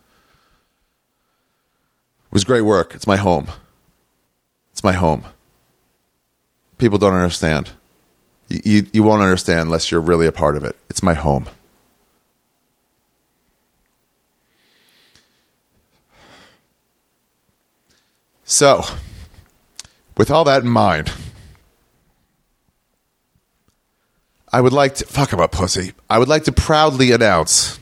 was great work. It's my home. It's my home. People don't understand. You won't understand unless you're really a part of it. It's my home. So, with all that in mind, I would like to... Fuck, I'm a pussy. I would like to proudly announce...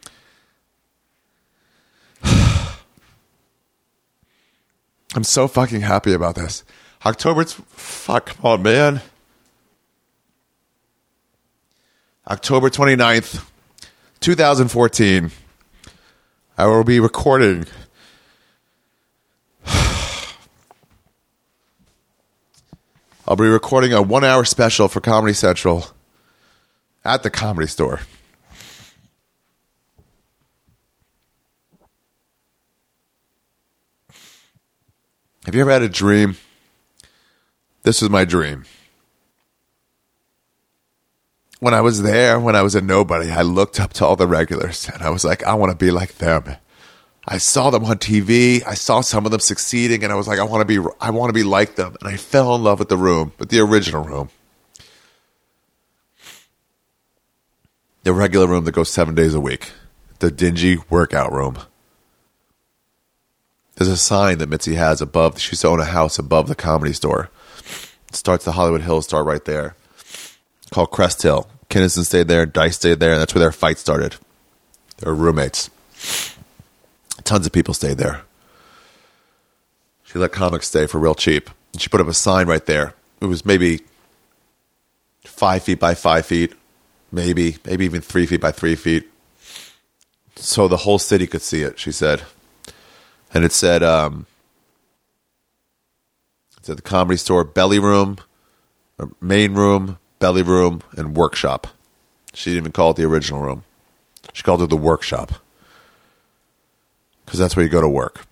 I'm so fucking happy about this. Fuck, come on, man. October 29th, 2014. I will be recording... I'll be recording a 1-hour special for Comedy Central at the Comedy Store. Have you ever had a dream? This was my dream. When I was there, when I was a nobody, I looked up to all the regulars and I was like, I want to be like them. I saw them on TV. I saw some of them succeeding, and I was like, I want to be like them. And I fell in love with the room, with the original room, the regular room that goes 7 days a week, the dingy workout room. There's a sign that Mitzi has above. She used to own a house above the Comedy Store. It starts the Hollywood Hills, start right there. Called Crest Hill. Kinnison stayed there, Dice stayed there, and that's where their fight started. They were roommates. Tons of people stayed there. She let comics stay for real cheap. And she put up a sign right there. It was maybe 5 feet by 5 feet, maybe even 3 feet by 3 feet. So the whole city could see it, she said. And it said the Comedy Store belly room, or main room, belly room, and workshop. She didn't even call it the original room. She called it the workshop. Because that's where you go to work.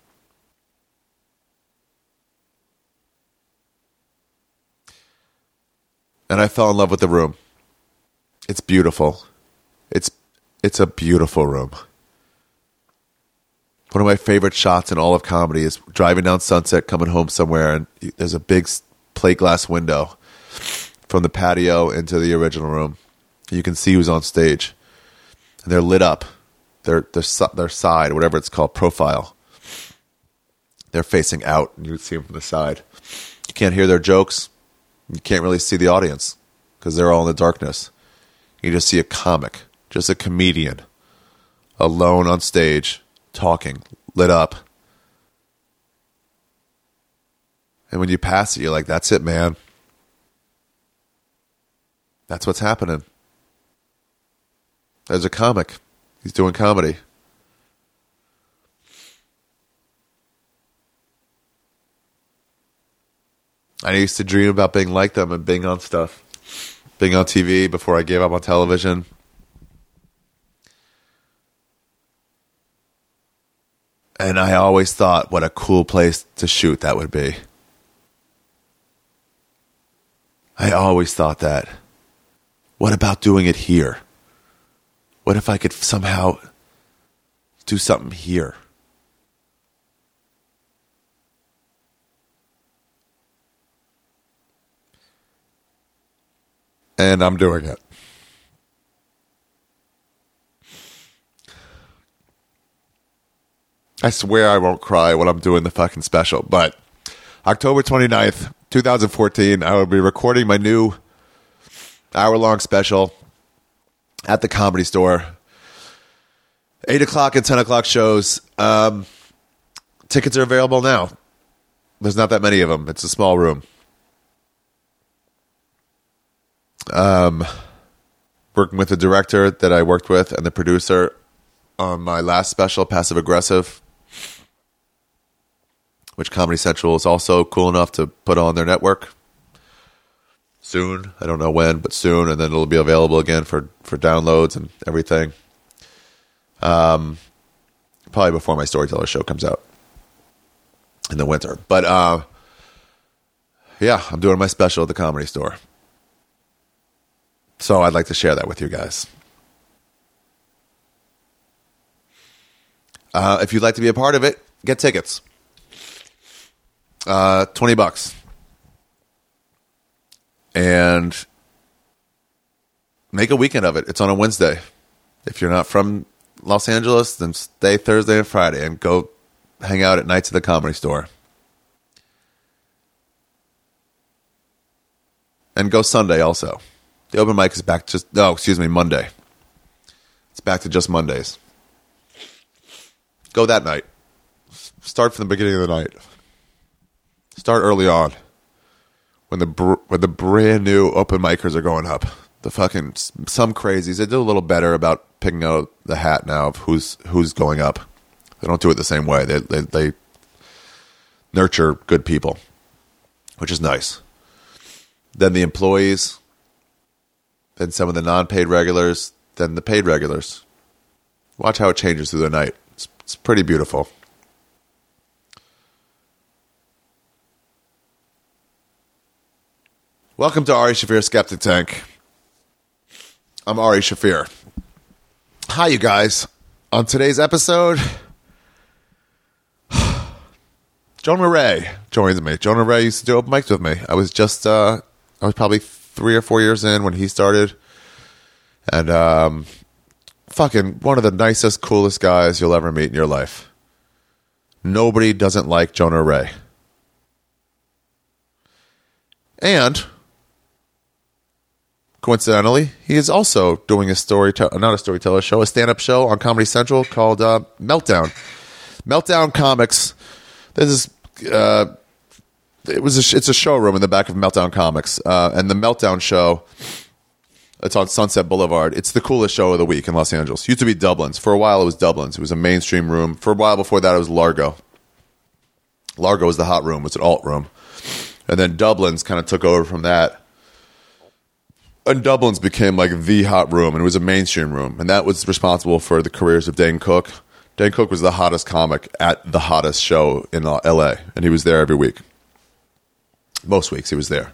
And I fell in love with the room. It's beautiful. It's a beautiful room. One of my favorite shots in all of comedy is driving down Sunset, coming home somewhere, and there's a big plate glass window from the patio into the original room. You can see who's on stage. And they're lit up. Their side, whatever it's called, profile. They're facing out, and you see them from the side. You can't hear their jokes. You can't really see the audience because they're all in the darkness. You just see a comic, just a comedian, alone on stage, talking, lit up. And when you pass it, you're like, that's it, man. That's what's happening. There's a comic. He's doing comedy. I used to dream about being like them and being on stuff. Being on TV before I gave up on television. And I always thought what a cool place to shoot that would be. I always thought that. What about doing it here? What if I could somehow do something here? and I'm doing it. I swear I won't cry when I'm doing the fucking special, but October 29th, 2014, I will be recording my new hour-long special at the Comedy Store. 8 o'clock and 10 o'clock shows. Tickets are available now. There's not that many of them. It's a small room. Working with the director that I worked with and the producer on my last special, Passive Aggressive, which Comedy Central is also cool enough to put on their network soon. I don't know when, but soon, and then it'll be available again for downloads and everything. Probably before my Storyteller show comes out in the winter. But yeah, I'm doing my special at the Comedy Store. So I'd like to share that with you guys. If you'd like to be a part of it, get tickets. $20. And make a weekend of it. It's on a Wednesday. If you're not from Los Angeles, then stay Thursday and Friday and go hang out at nights at the Comedy Store. And go Sunday also. The open mic is back Monday. It's back to just Mondays. Go that night. Start from the beginning of the night. Start early on. When the brand new open micers are going up. Some crazies. They do a little better about picking out the hat now of who's going up. They don't do it the same way. They nurture good people, which is nice. Then the employees, then some of the non-paid regulars, then the paid regulars. Watch how it changes through the night. It's pretty beautiful. Welcome to Ari Shaffir Skeptic Tank. I'm Ari Shaffir. Hi, you guys. On today's episode, Jonah Ray joins me. Jonah Ray used to do open mics with me. I was probably 3 or 4 years in when he started. And fucking one of the nicest, coolest guys you'll ever meet in your life. Nobody doesn't like Jonah Ray. And coincidentally, he is also doing a stand-up show on Comedy Central called Meltdown. Meltdown Comics. It's a showroom in the back of Meltdown Comics, and the Meltdown show. It's on Sunset Boulevard. It's the coolest show of the week in Los Angeles. It used to be Dublin's. For a while, it was Dublin's. It was a mainstream room. For a while before that, it was Largo. Largo was the hot room. It was an alt room. And then Dublin's kind of took over from that. And Dublin's became like the hot room, and it was a mainstream room. And that was responsible for the careers of Dane Cook. Dane Cook was the hottest comic at the hottest show in L.A., and he was there every week. Most weeks he was there.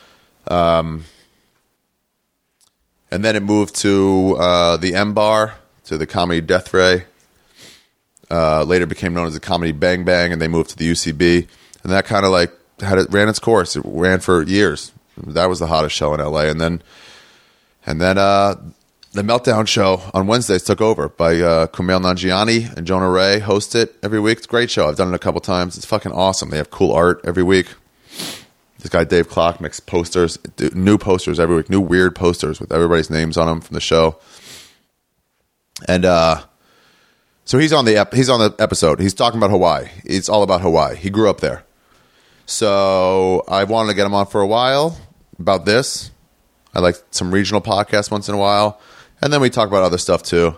And then it moved to the M Bar, to the Comedy Death Ray. Later became known as the Comedy Bang Bang, and they moved to the UCB. And that kind of like ran its course. It ran for years. That was the hottest show in LA. And then the Meltdown show on Wednesdays took over by Kumail Nanjiani and Jonah Ray host it every week. It's a great show. I've done it a couple times. It's fucking awesome. They have cool art every week. This guy Dave Klock makes posters, new posters every week, new weird posters with everybody's names on them from the show. And so he's on the episode. He's talking about Hawaii. It's all about Hawaii. He grew up there. So I wanted to get him on for a while about this. I like some regional podcasts once in a while. And then we talk about other stuff too.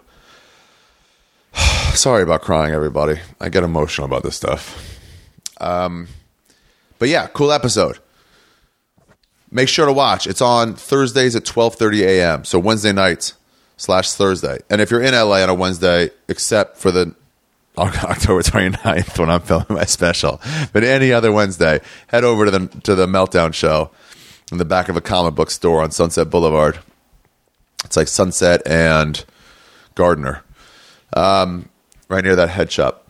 Sorry about crying, everybody. I get emotional about this stuff. But yeah, cool episode. Make sure to watch. It's on Thursdays at 12:30 a.m. So Wednesday nights / Thursday. And if you're in LA on a Wednesday, except for the October 29th when I'm filming my special, but any other Wednesday, head over to the Meltdown show in the back of a comic book store on Sunset Boulevard. It's like Sunset and Gardner, right near that head shop.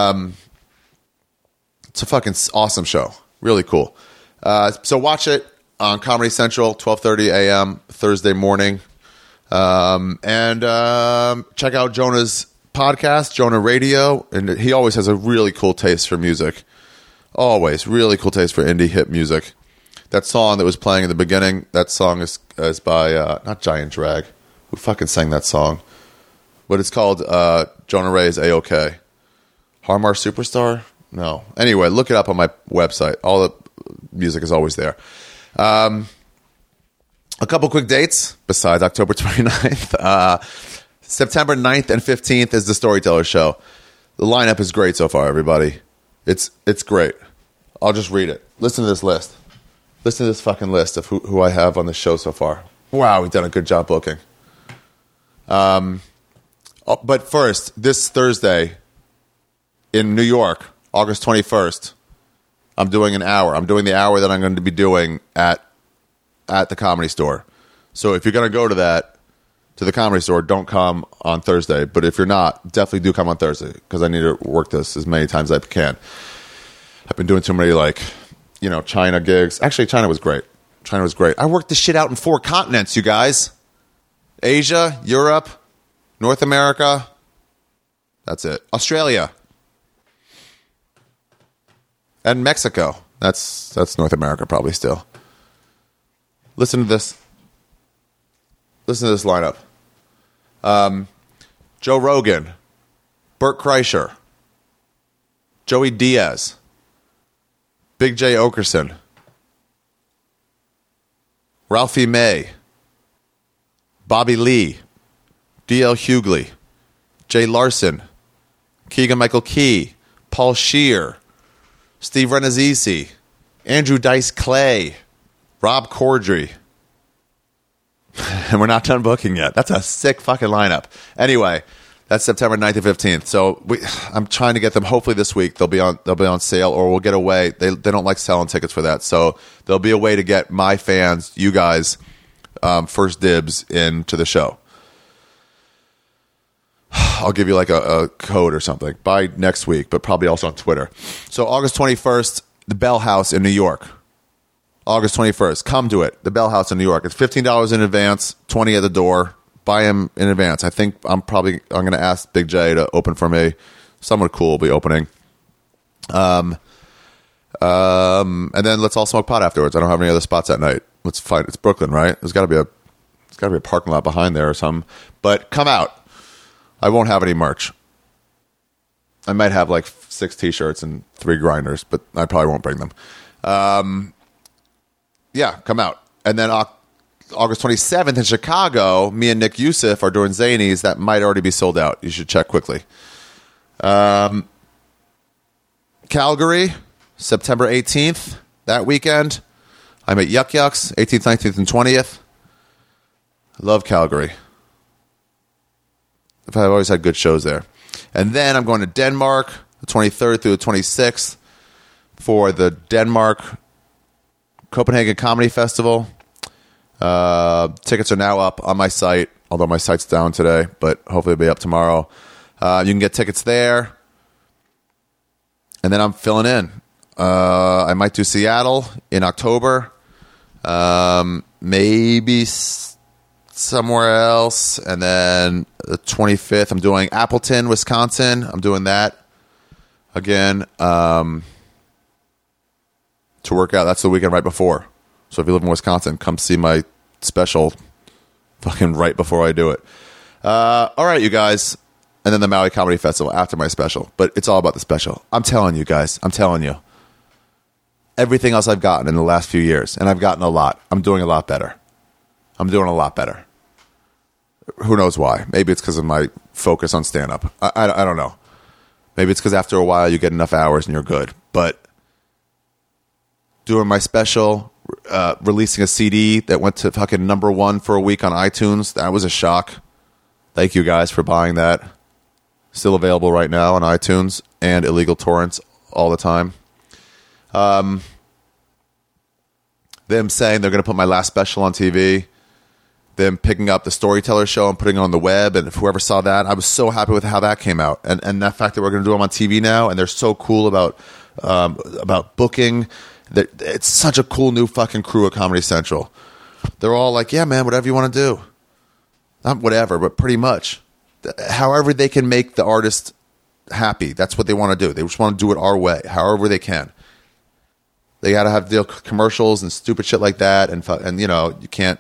It's a fucking awesome show. Really cool. So watch it. on Comedy Central, 12:30 a.m. Thursday morning. And check out Jonah's podcast, Jonah Radio. And he always has a really cool taste for music. Always. Really cool taste for indie hip music. That song that was playing in the beginning, that song is by, not Giant Drag. Who fucking sang that song? But it's called Jonah Ray's A-OK. Harmar Superstar? No. Anyway, look it up on my website. All the music is always there. A couple quick dates besides October 29th. September 9th and 15th is the Storyteller Show. The lineup is great so far, everybody. It's great. I'll just read it. Listen to this list. Listen to this fucking list of who I have on the show so far. Wow, we've done a good job booking. But first, this Thursday in New York, August 21st, I'm doing an hour. I'm doing the hour that I'm going to be doing at the Comedy Store. So if you're going to go to the Comedy Store, don't come on Thursday. But if you're not, definitely do come on Thursday because I need to work this as many times as I can. I've been doing too many, China gigs. Actually, China was great. I worked this shit out in 4 continents, you guys. Asia, Europe, North America. That's it. Australia. And Mexico. That's North America probably still. Listen to this. Listen to this lineup. Joe Rogan, Bert Kreischer, Joey Diaz, Big J Okerson, Ralphie May, Bobby Lee, D.L. Hughley, Jay Larson, Keegan-Michael Key, Paul Scheer, Steve Renazzisi, Andrew Dice Clay, Rob Corddry. And we're not done booking yet. That's a sick fucking lineup. Anyway, that's September 9th and 15th. So I'm trying to get them. Hopefully this week they'll be on sale, or we'll get away. They don't like selling tickets for that. So there'll be a way to get my fans, you guys, first dibs into the show. I'll give you like a code or something by next week, but probably also on Twitter. So August 21st, the Bell House in New York. August 21st. Come to it. The Bell House in New York. It's $15 in advance, $20 at the door. Buy them in advance. I think I'm going to ask Big J to open for me. Someone cool will be opening. And then let's all smoke pot afterwards. I don't have any other spots that night. Let's find. It's Brooklyn, right? There's got to be a parking lot behind there or something. But come out. I won't have any merch. I might have like 6 T-shirts and 3 grinders, but I probably won't bring them. Yeah, come out. And then August 27th in Chicago, me and Nick Youssef are doing Zanies. That might already be sold out. You should check quickly. Calgary, September 18th, that weekend. I'm at Yuck Yucks, 18th, 19th, and 20th. I love Calgary. I've always had good shows there. And then I'm going to Denmark, the 23rd through the 26th, for the Denmark Copenhagen Comedy Festival. Tickets are now up on my site, although my site's down today, but hopefully it'll be up tomorrow. You can get tickets there. And then I'm filling in. I might do Seattle in October. Maybe somewhere else. And then the 25th, I'm doing Appleton, Wisconsin. I'm doing that again to work out. That's the weekend right before. So if you live in Wisconsin, come see my special fucking right before I do it. All right, you guys. And then the Maui Comedy Festival after my special. But it's all about the special. I'm telling you guys. I'm telling you. Everything else I've gotten in the last few years, and I've gotten a lot. I'm doing a lot better. I'm doing a lot better. Who knows why? Maybe it's because of my focus on stand-up. I don't know. Maybe it's because after a while you get enough hours and you're good. But doing my special, releasing a CD that went to fucking #1 for a week on iTunes, that was a shock. Thank you guys for buying that. Still available right now on iTunes and illegal torrents all the time. Them saying they're going to put my last special on TV. Them picking up the Storyteller Show and putting it on the web. And if whoever saw that, I was so happy with how that came out. And that fact that we're going to do them on TV now, and they're so cool about booking It's such a cool new fucking crew at Comedy Central. They're all like, yeah, man, whatever you want to do. Not whatever, but pretty much. However they can make the artist happy. That's what they want to do. They just want to do it our way, however they can. They got to have deal commercials and stupid shit like that. And you know, you can't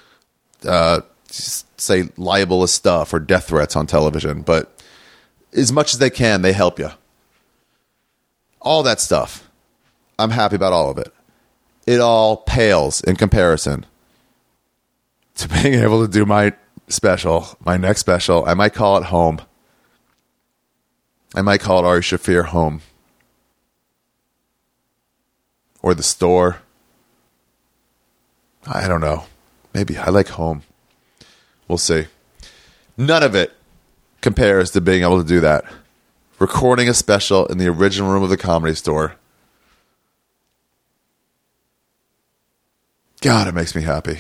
say libelous stuff or death threats on television. But as much as they can, they help you. All that stuff. I'm happy about all of it. It all pales in comparison to being able to do my next special. I might call it Home. I might call it Ari Shaffir Home. Or The Store. I don't know. Maybe I like Home. We'll see. None of it compares to being able to do that. Recording a special in the original room of the Comedy Store. God, it makes me happy.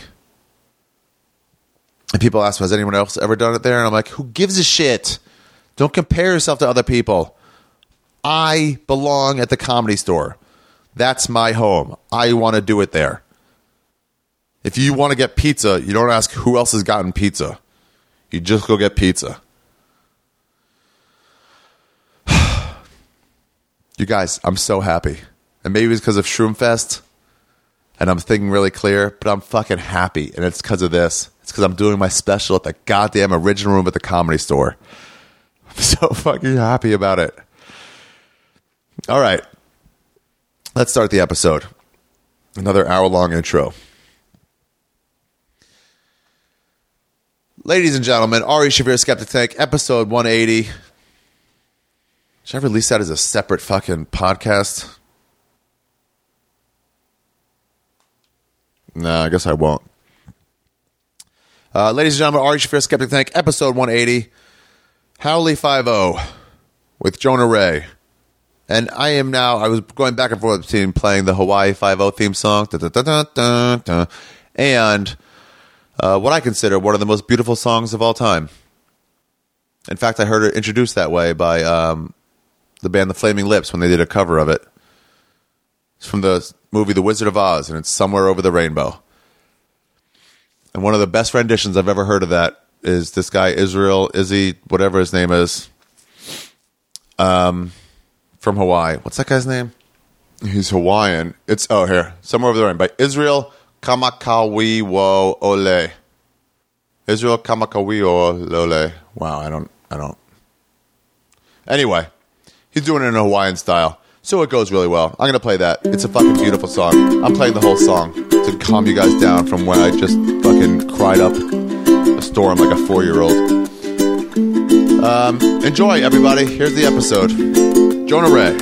And people ask me, has anyone else ever done it there? And I'm like, who gives a shit? Don't compare yourself to other people. I belong at the Comedy Store. That's my home. I want to do it there. If you want to get pizza, you don't ask who else has gotten pizza. You just go get pizza. You guys, I'm so happy. And maybe it's because of Shroomfest. And I'm thinking really clear, but I'm fucking happy. And it's because of this. It's because I'm doing my special at the goddamn original room at the Comedy Store. I'm so fucking happy about it. All right. Let's start the episode. Another hour-long intro. Ladies and gentlemen, Ari Shaffir Skeptic Tank, episode 180. Should I release that as a separate fucking podcast? No, I guess I won't. Ladies and gentlemen, Ari Shaffir Skeptic Tank, episode 180. Howley 5-0 with Jonah Ray. And I was going back and forth between playing the Hawaii 5-0 theme song and what I consider one of the most beautiful songs of all time. In fact, I heard it introduced that way by the band The Flaming Lips when they did a cover of it. It's from the movie The Wizard of Oz, and it's Somewhere Over the Rainbow. And one of the best renditions I've ever heard of that is this guy, Izzy, whatever his name is, from Hawaii. What's that guy's name? He's Hawaiian. It's, here, Somewhere Over the Rainbow, by Israel Kamakawiwo Ole. Israel Kamakawiwo Ole. Wow, I don't. Anyway, he's doing it in a Hawaiian style. So it goes really well. I'm going to play that. It's a fucking beautiful song. I'm playing the whole song to calm you guys down from when I just fucking cried up a storm like a 4-year-old. Enjoy, everybody. Here's the episode. Jonah Ray.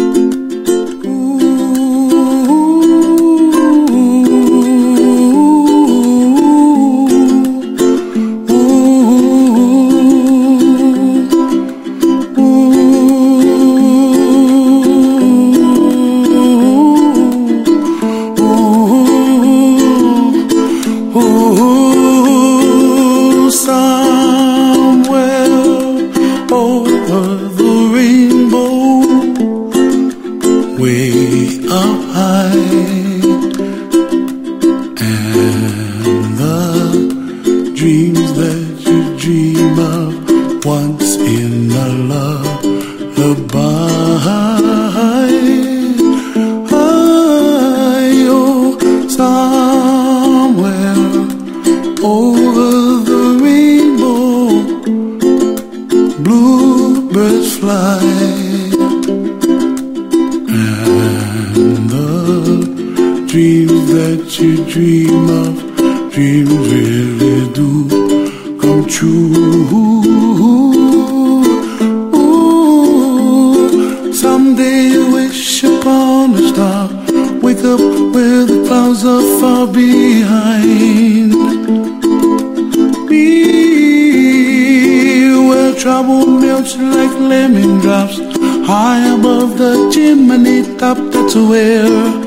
That's where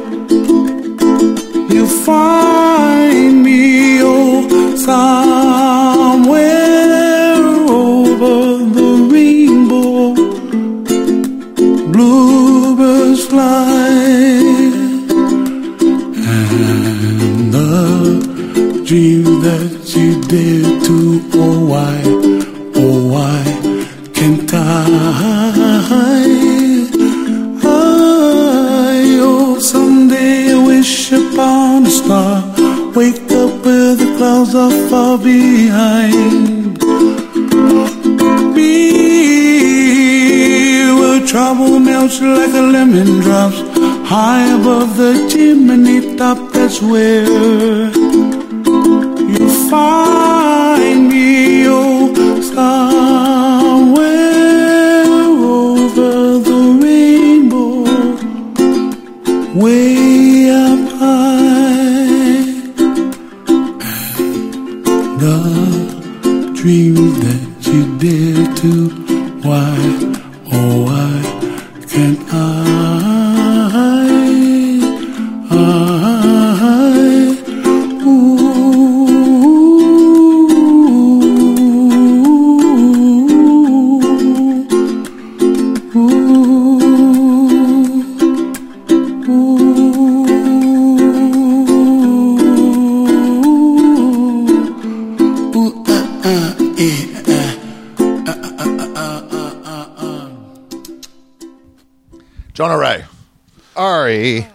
you find me, oh, somewhere over the rainbow, bluebirds fly. trouble melts like a lemon drops high above the chimney top. That's where you find me, oh, somewhere over the rainbow, way up high. And the dreams that you dare to, why, oh, why can't John O'Ray. Ari.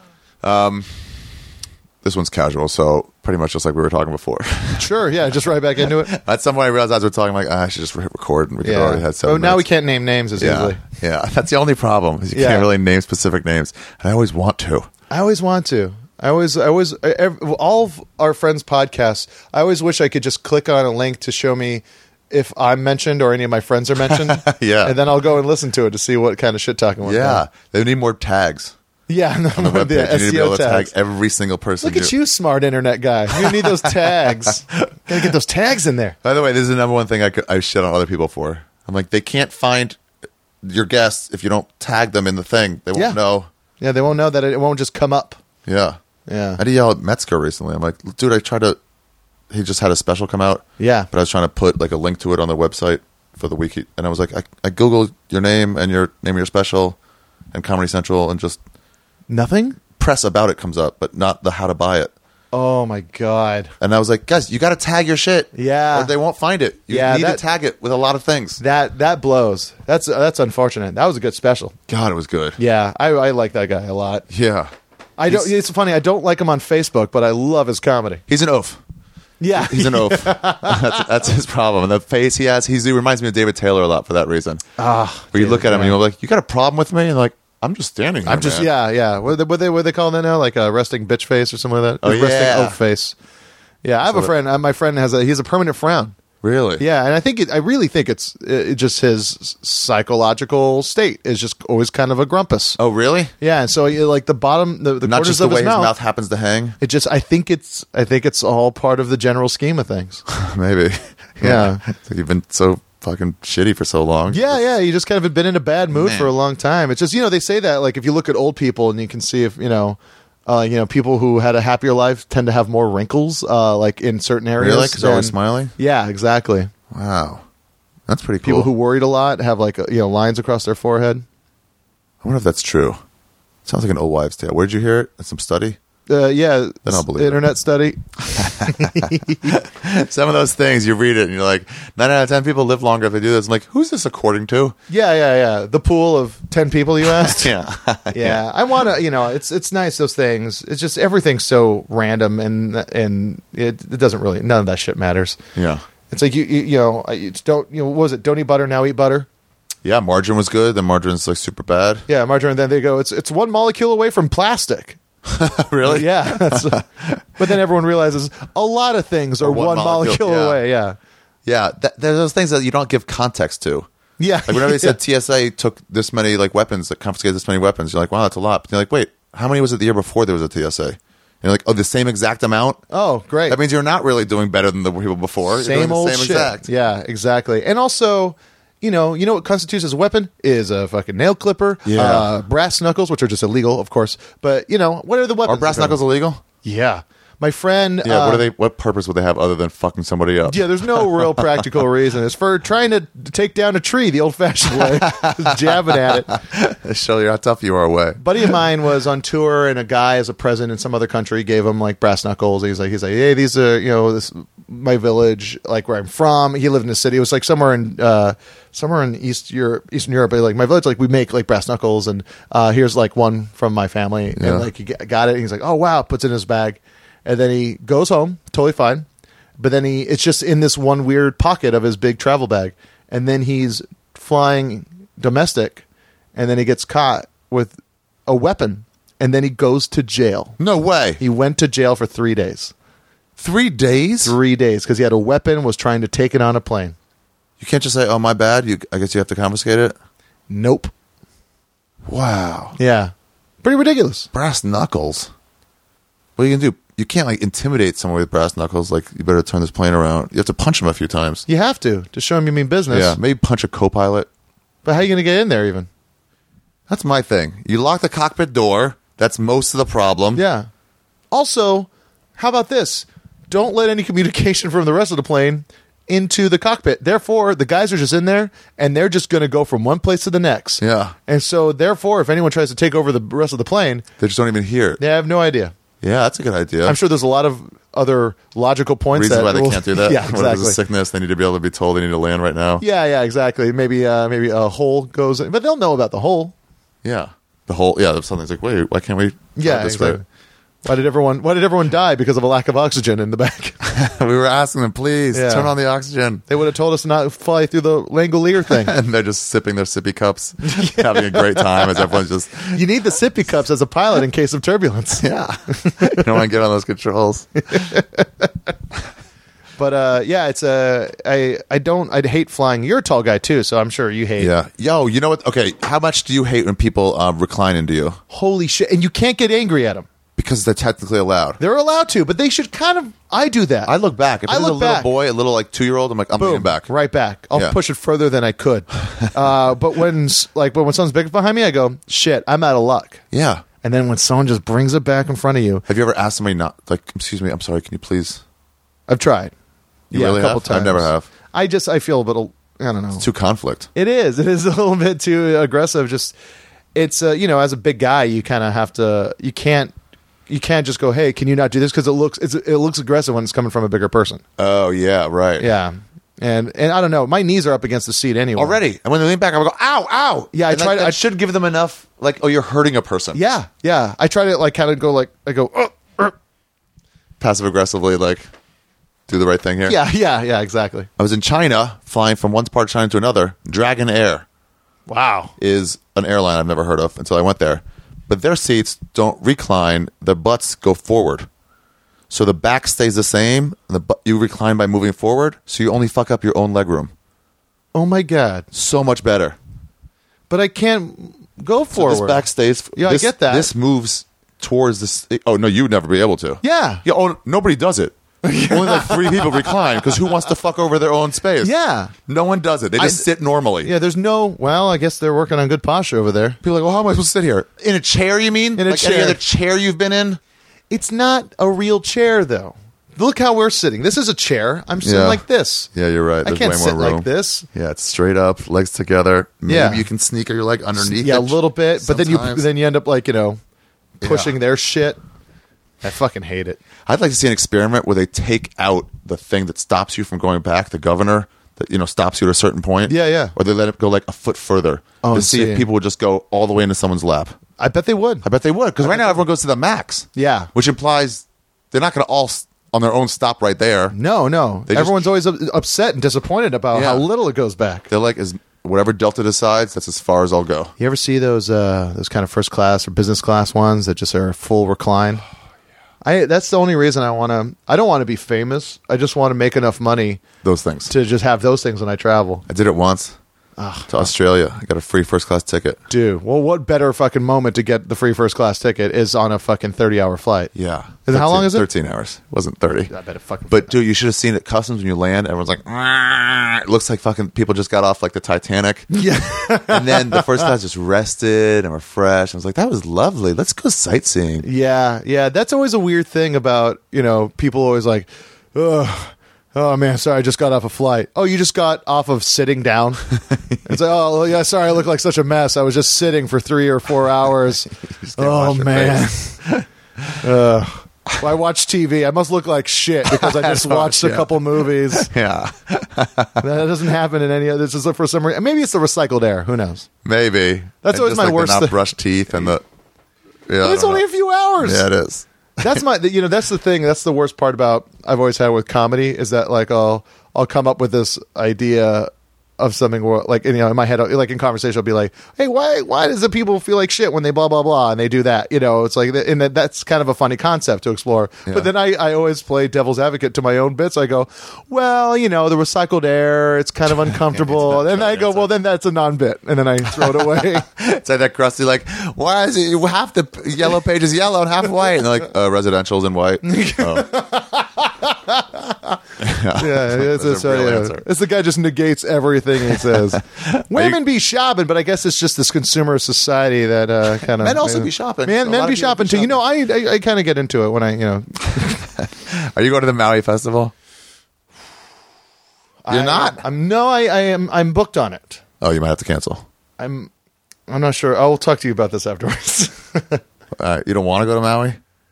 This one's casual, so pretty much just like we were talking before. Sure, yeah, just right back into it. At some point, I realized as we're talking, like, I should just hit record, and we could already had 7 Oh, now we minutes. can't name names as easily. Yeah, that's the only problem. Is you Yeah. can't really name specific names, and I always want to. I always want to. all of our friends' podcasts, I always wish I could just click on a link to show me if I'm mentioned or any of my friends are mentioned. Yeah. And then I'll go and listen to it to see what kind of shit talking we're Yeah, doing. they need more tags Yeah. on the webpage. Yeah, You need to be able SEO to tag tags. every single person. Look at you, smart internet guy. You need those tags. Gotta get those tags in there. By the way, this is the number one thing I shit on other people for. I'm like, they can't find your guests if you don't tag them in the thing. They won't Yeah. know. Yeah, they won't know that it won't just come up. Yeah. Yeah. I had to yell at Metzger recently. I'm like, dude, he just had a special come out. Yeah. But I was trying to put like a link to it on the website for the week. And I was like, I Googled your name and your name of your special and Comedy Central and just Nothing? press about it comes up, but not the how to buy it. Oh my God. And I was like, guys, you got to tag your shit. Yeah. Or they won't find it. You Yeah, need that- to tag it with a lot of things. That blows. That's unfortunate. That was a good special. God, it was good. Yeah, I like that guy a lot. Yeah. I don't. It's funny. I don't like him on Facebook, but I love his comedy. He's an oaf. Yeah, He's an oaf. That's his problem. And the face he has, he reminds me of David Taylor a lot for that reason. Where you look at him and you're like, you got a problem with me? And like, I'm just standing here, I'm just man. yeah. What they call that now? Like a resting bitch face or something like that. Oh, Resting yeah. oaf face. Yeah, I have a friend. My friend he's a permanent frown. Really? Yeah, and I really think it's just his psychological state is just always kind of a grumpus. Oh, really? Yeah, and so like the bottom, the Not corners just the of way his mouth. happens to hang? It just I think it's all part of the general scheme of things. Maybe. Yeah. It's like you've been so fucking shitty for so long. Yeah, you just kind of been in a bad mood Man. for a long time. It's just, they say that, like, if you look at old people and you can see if, people who had a happier life tend to have more wrinkles, like in certain areas. Really? Because they're always than- smiling? Yeah, exactly. Wow. That's pretty cool. People who worried a lot have, like, lines across their forehead. I wonder if that's true. Sounds like an old wives' tale. Where did you hear it? In some study? Yeah. Then I'll believe it. internet study. Some of those things, you read it and you're like, 9 out of 10 people live longer if they do this. I'm like, who's this according to? Yeah. The pool of 10 people you asked. Yeah. Yeah, I want to. It's nice, those things. It's just everything's so random, and it doesn't really. None of that shit matters. Yeah. It's like don't what was it? Don't eat butter, now eat butter. Yeah, margarine was good. Then margarine's like super bad. Yeah, margarine. Then they go. It's one molecule away from plastic. Really? Yeah, but then everyone realizes a lot of things are one molecule yeah. away. Yeah, Yeah. There's those things that you don't give context to. yeah. Like whenever they said TSA took this many like weapons, that confiscated this many weapons, you're like, wow, that's a lot. But you're like, wait, how many was it the year before there was a TSA? And you're like, oh, the same exact amount? Oh, great. That means you're not really doing better than the people before. You're doing Same the old same shit. exact. Yeah, exactly. And also, you know what constitutes as a weapon is a fucking nail clipper, Yeah. brass knuckles, which are just illegal, of course. But what are the weapons? Are brass knuckles illegal? Yeah, my friend. Yeah. What purpose would they have other than fucking somebody up? Yeah, there's no real practical reason. It's for trying to take down a tree the old-fashioned way, just jabbing at it. Show you how tough you are away. Buddy of mine was on tour, and a guy as a present in some other country gave him like brass knuckles. He's like, hey, these are this my village, like where I'm from. He lived in a city. It was like somewhere in Eastern Europe. But like my village, like we make like brass knuckles, and here's like one from my family, Yeah. and like he got it. And he's like, oh wow, puts it in his bag, and then he goes home, totally fine. But then it's just in this one weird pocket of his big travel bag, and then he's flying domestic. and then he gets caught with a weapon, and then he goes to jail. No way. He went to jail for 3 days. 3 days? 3 days because he had a weapon, was trying to take it on a plane. You can't just say, "Oh, my bad." I guess you have to confiscate it. Nope. Wow. Yeah. Pretty ridiculous. Brass knuckles. What are you gonna do? You can't like intimidate someone with brass knuckles. Like, you better turn this plane around. You have to punch him a few times. You have to show him you mean business. Yeah, maybe punch a co-pilot. But how are you going to get in there even? That's my thing. You lock the cockpit door. That's most of the problem. Yeah. Also, how about this? Don't let any communication from the rest of the plane into the cockpit. Therefore, the guys are just in there, and they're just going to go from one place to the next. Yeah. And so, therefore, if anyone tries to take over the rest of the plane, They just don't even hear it. they have no idea. Yeah, that's a good idea. I'm sure there's a lot of other logical points Reasons that why they will- can't do that. Yeah, What if there's exactly. a sickness? They need to be able to be told they need to land right now. Yeah, exactly. Maybe a hole goes in, but they'll know about the hole. Yeah. The whole, yeah, something's like, wait, why can't we Yeah, drive this exactly. Why did everyone die because of a lack of oxygen in the back? way? We were asking them, please, Yeah. turn on the oxygen. They would have told us to not fly through the Langolier thing. And they're just sipping their sippy cups, having a great time as everyone's just, You need the sippy cups as a pilot in case of turbulence. yeah. You don't want to get on those controls. But yeah, it's I'd hate flying. You're a tall guy too, so I'm sure you hate. Yeah. Yo, you know what? Okay, how much do you hate when people recline into you? Holy shit! And you can't get angry at them. Because they're technically allowed. They're allowed to, but they should kind of. I do that. I look back. If I it's a look little back. boy, a little like 2-year-old, I'm like, I'm Boom, leaning back. right back. I'll Yeah. push it further than I could. But when someone's big behind me, I go, shit, I'm out of luck. Yeah. And then when someone just brings it back in front of you, Have you ever asked somebody not, like, excuse me, I'm sorry, can you please? I've tried. You yeah, really a couple have? times. I've never have. I feel a little. I don't know. Too conflict. It is. It is a little bit too aggressive. Just it's as a big guy, you kind of have to. You can't just go, hey, can you not do this? Because it looks aggressive when it's coming from a bigger person. Oh, yeah, right. Yeah, and I don't know. My knees are up against the seat anyway. Already. And when they lean back, I would go, ow, ow. Yeah, And I should give them enough, like, oh, you're hurting a person. Yeah. I try to like kind of go like I go. Passive aggressively, like, do the right thing here. Yeah. Exactly. I was in China, flying from one part of China to another. Dragon Air Wow. is an airline I've never heard of until I went there. But their seats don't recline; their butts go forward, so the back stays the same. And you recline by moving forward, so you only fuck up your own legroom. Oh my god. So much better. But I can't go So forward. this back stays. Yeah, I get that. This moves towards this. Oh no, you'd never be able to. Yeah. Yeah. Oh, nobody does it. Only like 3 people recline because who wants to fuck over their own space? Yeah. No one does it. They just sit normally. Yeah. There's no. Well, I guess they're working on good posture over there. People are like, well, how am I supposed to sit here? In a chair, you mean? In a like any chair. other chair you've been in? It's not a real chair, though. Look how we're sitting. This is a chair. I'm sitting Yeah. like this. Yeah, you're right. I There's can't way sit more room. like this. Yeah, it's straight up, legs together. Maybe Yeah. you can sneak your leg underneath. Yeah, a it little bit. But sometimes. then you end up like pushing Yeah. their shit. I fucking hate it. I'd like to see an experiment where they take out the thing that stops you from going back, the governor that stops you at a certain point. Yeah. Or they let it go like a foot further Oh, to I see see. if people would just go all the way into someone's lap. I bet they would. I bet they would because right now everyone goes to the max. Yeah. which implies they're not going to all on their own stop right there. No. They just- Everyone's always upset and disappointed about Yeah. how little it goes back. They're like, is whatever Delta decides, that's as far as I'll go. You ever see those kind of first class or business class ones that just are full recline? That's the only reason I want to. I don't want to be famous. I just want to make enough money Those things. to just have those things when I travel. I did it once to Australia. I got a free first class ticket. Dude, well, what better fucking moment to get the free first class ticket is on a fucking 30-hour flight? Yeah. And how long is it? 13 hours. It wasn't 30. I bet it fucking. But dude, you should have seen it at customs when you land. Everyone's like, "Argh." It looks like fucking people just got off like the Titanic. yeah, And then the first class just rested and refreshed. I was like, that was lovely. Let's go sightseeing. yeah. That's always a weird thing about people always like, ugh. Oh man, sorry, I just got off a flight. Oh, you just got off of sitting down? It's like, oh yeah, sorry, I look like such a mess. I was just sitting for 3 or 4 hours. can't Oh wash your man. Well, I watch TV. I must look like shit because I just watched a yeah. couple movies. Yeah. That doesn't happen in any other. This is for some reason. Maybe it's the recycled air. Who knows? Maybe. That's And always just my like worst the thing. not brushed teeth and the. Yeah, But it's only a few hours. Yeah, it is. That's that's the thing. That's the worst part about I've always had with comedy is that like I'll come up with this idea of something where, like, you know, in my head, like in conversation, I'll be like, hey, why does the people feel like shit when they blah blah blah, and they do that? You know, it's like, and that's kind of a funny concept to explore. Yeah. But then I always play devil's advocate to my own bits. I go, well, you know, the recycled air, it's kind of uncomfortable. And I go, well, then that's a non-bit, and then I throw it away. It's like that crusty, like, why is it half the yellow page is yellow and half white? And they're like, residential's in white. Yeah, That's a real answer. it's the guy just negates everything he says. Women be shopping, but I guess it's just this consumer society that kind of Men also be shopping. A Men lot of be people shopping be too. You know, shopping. I kind of get into it when I, you know, Are you going to the Maui Festival? You're not? I'm booked on it. Oh, you might have to cancel. I'm not sure. I'll talk to you about this afterwards. You don't want to go to Maui?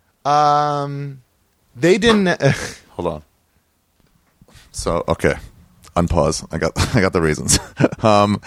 They didn't. Hold on. So, okay. Unpause. I got the reasons. I'm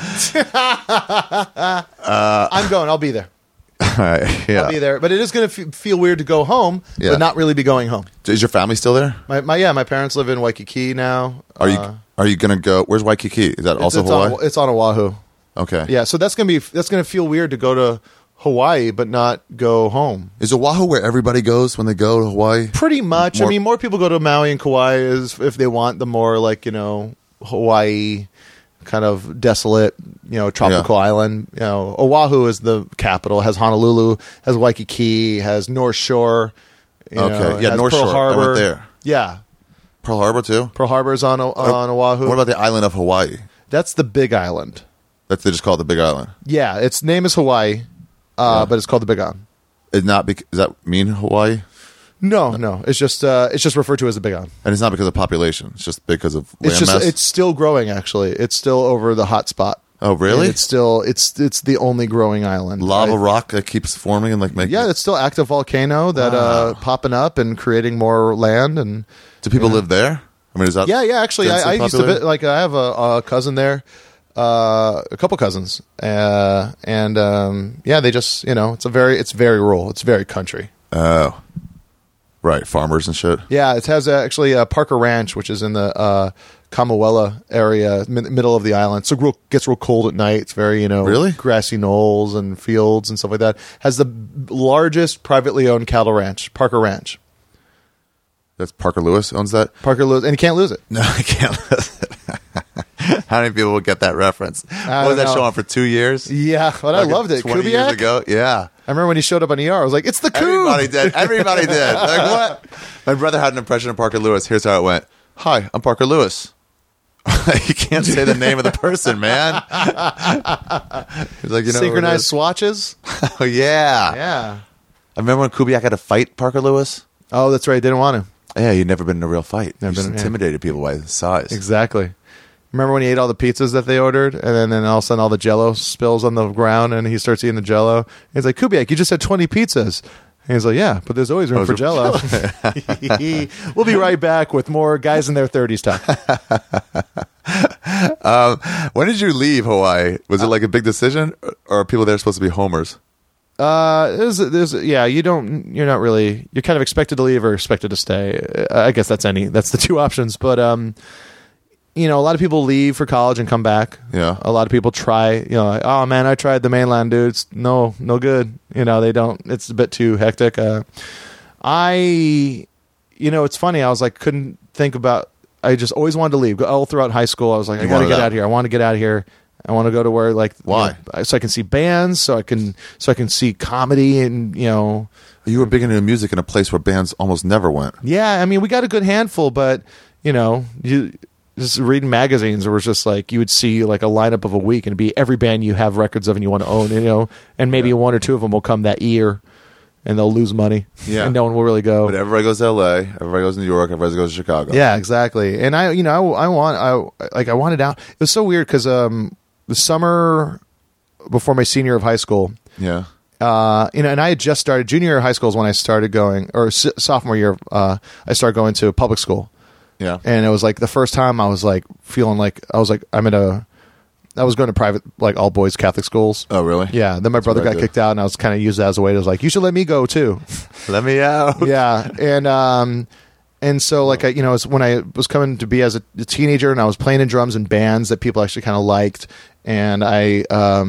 going. I'll be there. Yeah. I'll be there. But it is going to feel weird to go home, Yeah. but not really be going home. Is your family still there? My parents live in Waikiki now. Are you going to go? Where's Waikiki? Is that also Hawaii? It's on Oahu. Okay. Yeah, so that's gonna feel weird to go to Hawaii but not go home. Is Oahu where everybody goes when they go to Hawaii? Pretty much. I mean, more people go to Maui and Kauai if they want the more, like, you know, Hawaii kind of desolate, you know, tropical island. You know, Oahu is the capital. Has Honolulu, has Waikiki, has North Shore. Okay. Yeah, has North Pearl Shore. Harbor. I went there. Yeah, Pearl Harbor too? Pearl Harbor's on Oahu. What about the island of Hawaii? That's the Big Island. They just call it the Big Island. Yeah, its name is Hawaii, but it's called the Big Island. Does that mean Hawaii? No. It's just referred to as the Big Island. And it's not because of population. It's just because of land mass? It's still growing. Actually, it's still over the hot spot. Oh, really? And it's still it's the only growing island. Lava rock that keeps forming and like making. Yeah, it's still active volcano that popping up and creating more land. And do people live there? I mean, is that? Yeah. Actually, I used to popular? like I have a cousin there, a couple cousins, and they just, you know, it's very rural. It's very country. Oh, right, farmers and shit. Yeah, it has actually Parker Ranch, which is in the Kamuela area, middle of the island. So it gets real cold at night. It's very, you know, Really? grassy knolls and fields and stuff like that. Has the largest privately owned cattle ranch, Parker Ranch. That's Parker Lewis owns that. Parker Lewis, and you can't lose it. No, I can't. How many people will get that reference? I Was don't that know. show on for 2 years? Yeah, but I Like loved it. 20 years Kubiak? ago. Yeah. I remember when he showed up on ER. I was like, "It's the Everybody Koob." did. Everybody did. Like, what? My brother had an impression of Parker Lewis. Here's how it went. Hi, I'm Parker Lewis. You can't say the name of the person, man. He's like, you know, Synchronized swatches. Oh, yeah. Yeah. I remember when Kubiak had to fight Parker Lewis. Oh, that's right. Didn't want to. Yeah, he'd never been in a real fight. Never He just been, yeah. intimidated people by his size. Exactly. Remember when he ate all the pizzas that they ordered, and then all of a sudden all the Jell-O spills on the ground, and he starts eating the Jell-O. He's like, "Kubiak, you just had 20 pizzas." And he's like, "Yeah, but there's always room for Jell-O." We'll be right back with more guys in their 30s talk. When did you leave Hawaii? Was it like a big decision, or are people there supposed to be homers? You're not really, you're kind of expected to leave or expected to stay. I guess that's the two options. But, you know, a lot of people leave for college and come back. Yeah. A lot of people try, you know, like, "Oh man, I tried the mainland, dudes. No good." You know, they don't, it's a bit too hectic. You know, it's funny. I was like, couldn't think about, I just always wanted to leave. All throughout high school, I was like, I got to get out of here. I want to get out of here. I want to go to where, like, why? You know, so I can see bands, so I can see comedy, and, you know. You were big into music in a place where bands almost never went. Yeah, I mean, we got a good handful, but, you know, you just reading magazines where it's just like you would see like a lineup of a week and it'd be every band you have records of and you want to own, you know, and maybe one or two of them will come that year and they'll lose money. Yeah. And no one will really go. But everybody goes to LA, everybody goes to New York, everybody goes to Chicago. Yeah, exactly. And I wanted out. It was so weird because the summer before my senior year of high school, Yeah. you know, and I had just started junior year of high school is when I started going, or sophomore year, I started going to public school. Yeah. And it was like the first time I was like feeling like I was going to private, like all boys Catholic schools. Oh, really? Yeah. Then my brother got kicked out and I was kind of used that as a way to, like, you should let me go too. Let me out. Yeah. And And so, like, when I was coming to be as a teenager, and I was playing in drums in bands that people actually kind of liked, and I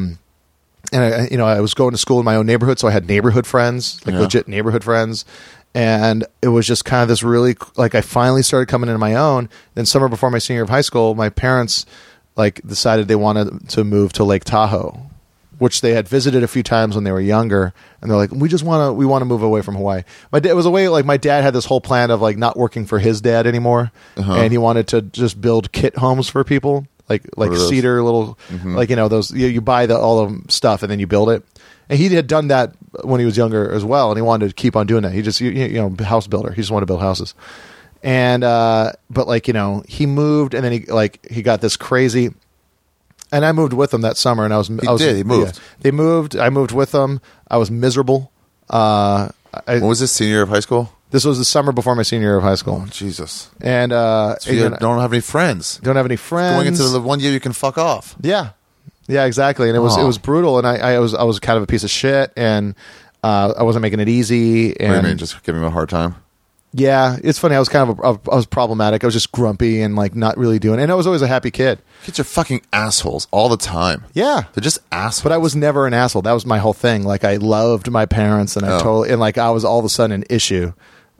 was going to school in my own neighborhood, so I had neighborhood friends, like legit neighborhood friends, and it was just kind of this really, like, I finally started coming into my own. Then summer before my senior year of high school, my parents like decided they wanted to move to Lake Tahoe, which they had visited a few times when they were younger, and they're like, we want to move away from Hawaii. It was a way, like, my dad had this whole plan of like not working for his dad anymore, and he wanted to just build kit homes for people, like cedar little, like, those you buy all the stuff and then you build it. And he had done that when he was younger as well, and he wanted to keep on doing that. He just house builder. He just wanted to build houses. And but like, he moved, and then he got this crazy. And I moved with them that summer, and he moved. Yeah, they moved. I moved with them. I was miserable. When was this, senior year of high school? This was the summer before my senior year of high school. Oh, Jesus. And so you don't have any friends. Don't have any friends. Going into the 1 year you can fuck off. Yeah. Yeah, exactly. And it was brutal, and I was kind of a piece of shit, and I wasn't making it easy. And what do you mean, just giving him a hard time? Yeah, it's funny. I was kind of I was problematic. I was just grumpy and like not really doing it. And I was always a happy kid. Kids are fucking assholes all the time. Yeah. They're just assholes. But I was never an asshole. That was my whole thing. Like, I loved my parents, and I was all of a sudden an issue.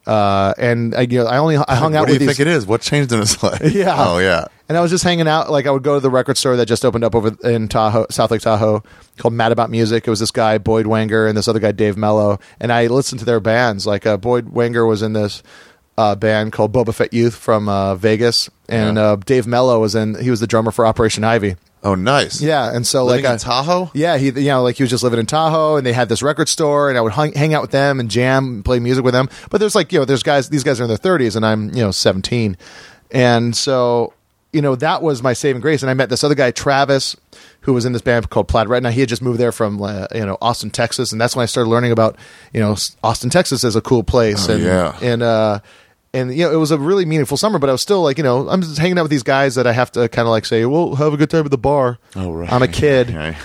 And I hung out with these. What do you think it is? What changed in his life? Yeah. Oh, yeah. And I was just hanging out. Like, I would go to the record store that just opened up over in Tahoe, South Lake Tahoe, called Mad About Music. It was this guy, Boyd Wenger, and this other guy, Dave Mello. And I listened to their bands. Like, Boyd Wenger was in this band called Boba Fett Youth from Vegas. And Dave Mello he was the drummer for Operation Ivy. Oh, nice. Yeah, and so living in Tahoe? Yeah, he was just living in Tahoe, and they had this record store, and I would hang out with them and jam and play music with them. But there's these guys are in their 30s, and I'm 17. And so, that was my saving grace. And I met this other guy, Travis, who was in this band called Plaid Red. Now, he had just moved there from Austin, Texas, and that's when I started learning about Austin, Texas as a cool place. And it was a really meaningful summer, but I was still like, I'm just hanging out with these guys that I have to kind of like say, well, have a good time at the bar. Oh, right. I'm a kid.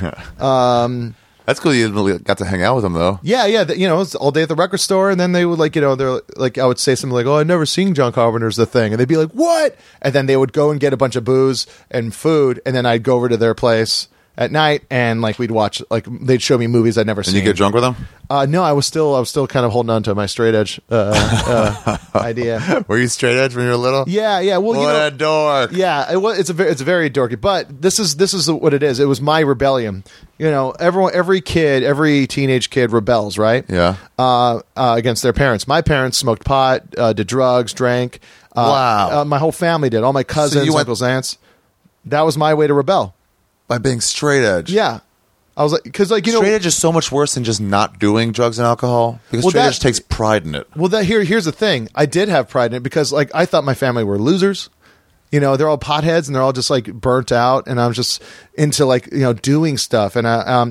That's cool. You got to hang out with them, though. Yeah. It was all day at the record store, and then they would they're like, I would say something like, "Oh, I've never seen John Carpenter's The Thing," and they'd be like, "What?" And then they would go and get a bunch of booze and food, and then I'd go over to their place at night, and like we'd watch, like they'd show me movies I'd never seen. And you get drunk with them? No, I was still kind of holding on to my straight edge idea. Were you straight edge when you were little? Yeah. Well, what a dork. Yeah, it's very dorky, but this is what it is. It was my rebellion. Every teenage kid rebels, right? Yeah. Against their parents. My parents smoked pot, did drugs, drank. Wow. My whole family did. All my cousins, uncles, aunts. That was my way to rebel. By being straight edge. Yeah. I was like, because straight edge is so much worse than just not doing drugs and alcohol, because straight edge takes pride in it. Well, here's the thing. I did have pride in it because like I thought my family were losers. They're all potheads, and they're all just like burnt out, and I was just into like doing stuff, and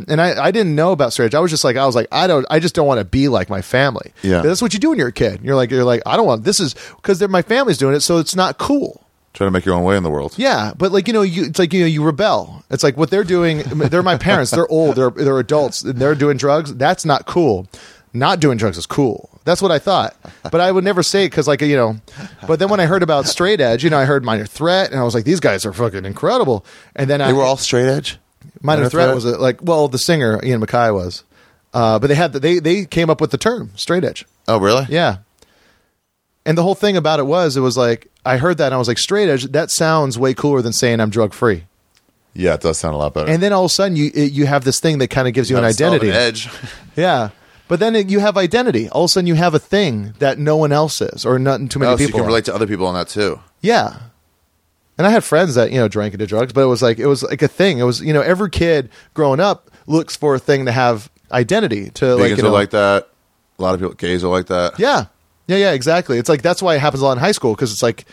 I didn't know about straight edge. I was like I just don't want to be like my family. Yeah, but that's what you do when you're a kid. You're like I don't want this is because my family's doing it, so it's not cool. Try to make your own way in the world. Yeah, but like it's like you rebel. It's like what they're doing. They're my parents. They're old. They're adults. And they're doing drugs. That's not cool. Not doing drugs is cool. That's what I thought. But I would never say it because like But then when I heard about straight edge, I heard Minor Threat, and I was like, these guys are fucking incredible. And then they were all straight edge. Minor Threat was the singer Ian MacKaye was, but they came up with the term straight edge. Oh, really? Yeah. And the whole thing about it was like, I heard that and I was like, straight edge, that sounds way cooler than saying I'm drug free. Yeah, it does sound a lot better. And then all of a sudden you have this thing that kind of gives you an identity. An edge. Yeah. But then you have identity. All of a sudden you have a thing that no one else is, or not too many people. So you can relate to other people on that too. Yeah. And I had friends that, drank and did drugs, but it was like a thing. It was, every kid growing up looks for a thing to have identity to. Vegans are like that. A lot of people, gays are like that. Yeah. Yeah, exactly. It's like that's why it happens a lot in high school, because it's like,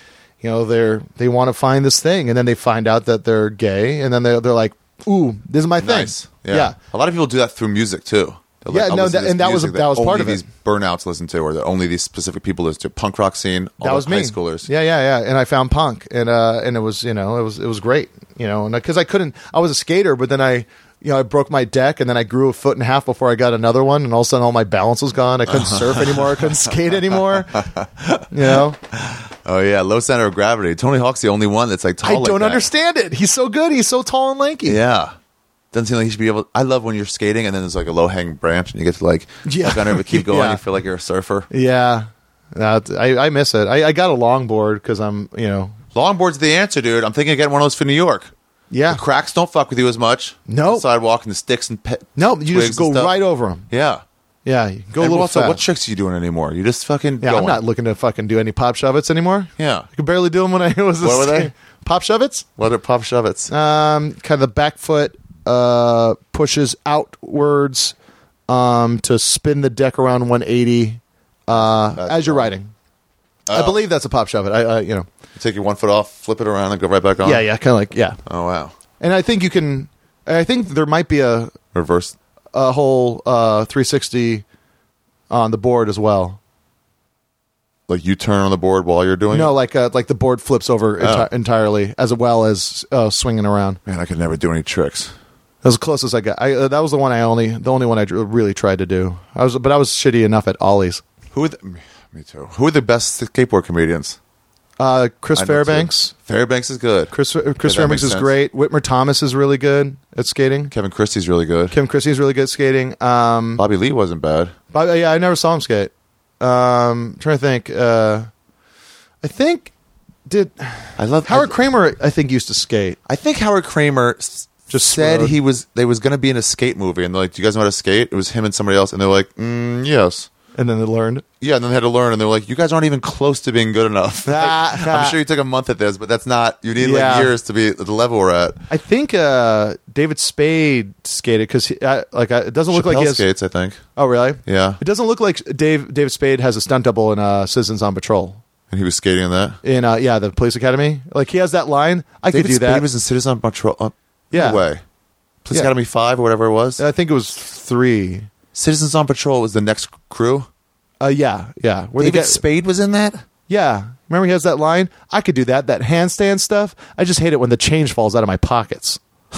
they want to find this thing, and then they find out that they're gay, and then they're like, "Ooh, this is my thing." Nice. Yeah. A lot of people do that through music too. They're yeah, no, that was part of it. These burnouts listen to, or that only these specific people listen to. Punk rock scene. That was me. High schoolers. Yeah. And I found punk, and it was it was great, and because I was a skater, but then I I broke my deck, and then I grew a foot and a half before I got another one, and all of a sudden all my balance was gone. I couldn't surf anymore. I couldn't skate anymore. Oh yeah, low center of gravity. Tony Hawk's the only one that's like tall. I like don't that. understand it. He's so good. He's so tall and lanky. Yeah. Doesn't seem like he should be able. I love when you're skating and then there's like a low hanging branch and you get to like under it, keep going. Yeah. You feel like you're a surfer. Yeah. I miss it. I got a longboard because I'm, Longboard's the answer, dude. I'm thinking of getting one of those for New York. Yeah. The cracks don't fuck with you as much. No. The sidewalk and the sticks and No, you twigs just go and stuff. right over them. Yeah. Yeah, you go a And little also, fast. what tricks are you doing anymore? You just fucking Yeah, going. I'm not looking to fucking do any pop shove-its anymore. Yeah. I could barely do them when I was. What were they? Pop shove-its. What are pop shove-its? Kind of the back foot pushes outwards to spin the deck around 180 as you're riding. I believe that's a pop shove-it. You take your 1 foot off, flip it around, and go right back on? Yeah, kind of like, yeah. Oh, wow. And I think you can. I think there might be a Reverse. whole 360 on the board as well. Like you turn on the board while you're doing No, it? like the board flips over entirely, as well as swinging around. Man, I could never do any tricks. That was the closest I got. That was the only one I really tried to do. But I was shitty enough at ollies. Me too. Who are the best skateboard comedians? Chris I know Fairbanks. too. Fairbanks is good. Chris that Fairbanks makes is sense. great. Whitmer Thomas is really good at skating. Kevin Christie's really good. Kim Christie's really good at skating. Bobby Lee wasn't bad. I never saw him skate. Trying to think. I think I love Howard Kramer. I think used to skate. I think Howard Kramer just said rode. they was going to be in a skate movie, and they're like, "Do you guys know how to skate?" It was him and somebody else, and they're like, "Yes." And then they learned. Yeah, and then they had to learn, and they're like, "You guys aren't even close to being good enough." Like, I'm sure you took a month at this, but that's not. You need Yeah. like years to be at the level we're at. I think David Spade skated because it doesn't look like he Chappelle has. skates, I think. Oh, really? Yeah, It doesn't look like David Spade has a stunt double in Citizens on Patrol. and he was skating in that. In the Police Academy, like he has that line. I David could do Spade that. was in Citizen on Patrol. Yeah. No way. Police Yeah. Academy 5 or whatever it was. I think it was 3. Citizens on Patrol was the next crew. Yeah. Where David Spade was in that. Yeah. Remember he has that line? I could do that handstand stuff. I just hate it when the change falls out of my pockets.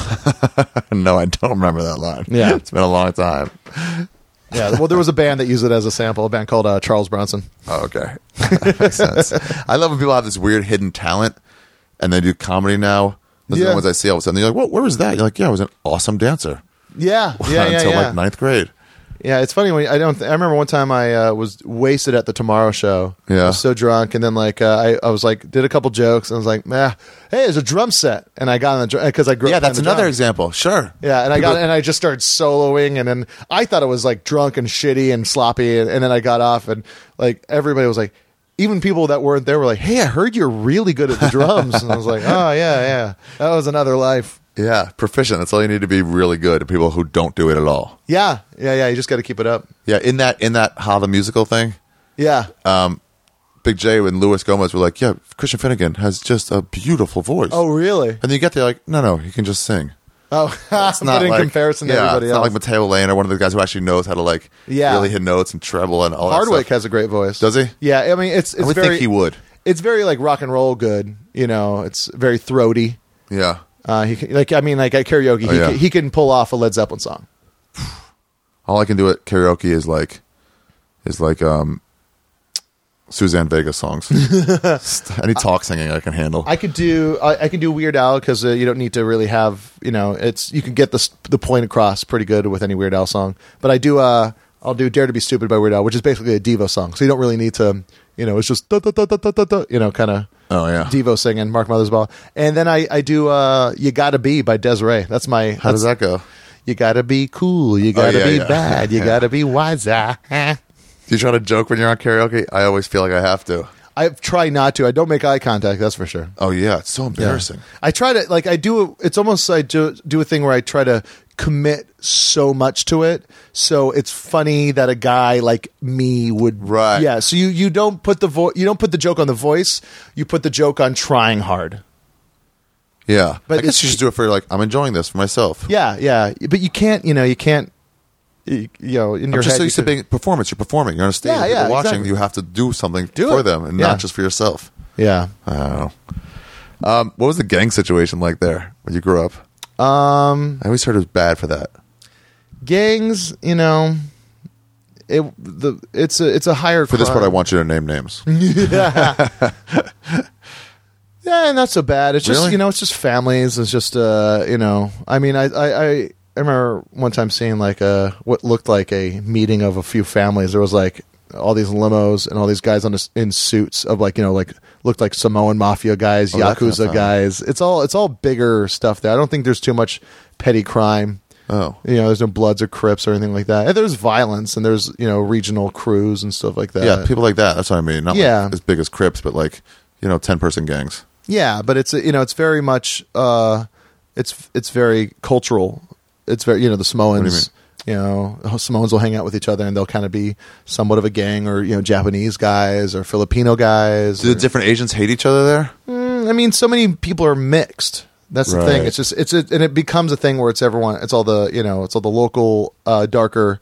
No, I don't remember that line. Yeah. It's been a long time. Yeah. Well, there was a band that used it as a sample, a band called Charles Bronson. Oh, okay. That makes sense. I love when people have this weird hidden talent and they do comedy now. Those are the ones I see all of a sudden. They're like, "What? Where was that?" You're like, "Yeah, I was an awesome dancer." Yeah. Until like 9th grade. Yeah, it's funny when I remember one time I was wasted at the Tomorrow Show. Yeah. I was so drunk, and then I was like, did a couple jokes, and I was like, hey, there's a drum set, and I got on the drum because I grew up. Yeah, that's playing the another drums. example. Sure. Yeah, and I just started soloing, and then I thought it was like drunk and shitty and sloppy, and then I got off, and like everybody was like, even people that weren't there were like, hey, I heard you're really good at the drums, and I was like, oh yeah, that was another life. Yeah, proficient. That's all you need to be really good at people who don't do it at all. Yeah. You just got to keep it up. Yeah, in that How the Musical thing, Yeah. Big J and Louis Gomez were like, "Yeah, Christian Finnegan has just a beautiful voice." Oh, really? And then you get there like, no, he can just sing. Oh, It's not but in like, comparison to yeah, everybody it's else. not like Mateo Lane or one of the guys who actually knows how to like really hit notes and treble and all that Hardwick stuff. has a great voice. Does he? Yeah, I mean it's I would very think he would. It's very like rock and roll good. It's very throaty. Yeah. He can, like at karaoke, yeah. he can pull off a Led Zeppelin song. All I can do at karaoke is like Suzanne Vega songs. Any talk singing I can handle. I can do Weird Al because you don't need to really have it's you can get the point across pretty good with any Weird Al song. But I'll do Dare to Be Stupid by Weird Al, which is basically a Devo song, so you don't really need to it's just da, da, da, da, da, da, kind of. Oh yeah. Devo singing Mark Mothersbaugh, and then I do You Gotta Be by Desiree. That's my. How does that go? You gotta be cool. You gotta yeah, be yeah. bad. You Yeah. gotta be wiser. Do you try to joke when you're on karaoke? I always feel like I have to. I try not to. I don't make eye contact. That's for sure. Oh yeah, it's so embarrassing. I try to I do. It's almost I do a thing where I try to commit so much to it, so it's funny that a guy like me would. Right. Yeah. So you don't put you don't put the joke on the voice. You put the joke on trying hard. Yeah, But I guess you should do it for like I'm enjoying this for myself. Yeah. But you can't. You can't. In your I'm head. just so you used to could- being performance. You're performing. You're on a stage. Yeah, People yeah, watching. exactly. You have to do something Do for it. them and Yeah. not just for yourself. Yeah. I don't know. What was the gang situation like there when you grew up? I always heard it was bad for that. Gangs, it's a higher For this crime. part, I want you to name names. Yeah, not so bad. It's just Really? it's just families. It's just I mean, I remember one time seeing like what looked like a meeting of a few families. There was like all these limos and all these guys in suits of like looked like Samoan mafia guys, Oh, that kind of Yakuza thing. guys. It's all bigger stuff there. I don't think there's too much petty crime. Oh. There's no Bloods or Crips or anything like that. And there's violence and there's regional crews and stuff like that. Yeah, people like that. That's what I mean. Not Yeah. like as big as Crips, but like 10-person gangs. Yeah, but it's it's very much it's very cultural. It's very the Samoans. Samoans will hang out with each other and they'll kind of be somewhat of a gang, or Japanese guys or Filipino guys. Do the different Asians hate each other there? I mean, so many people are mixed. That's the thing. Right. It's just and it becomes a thing where it's everyone. It's all the it's all the local darker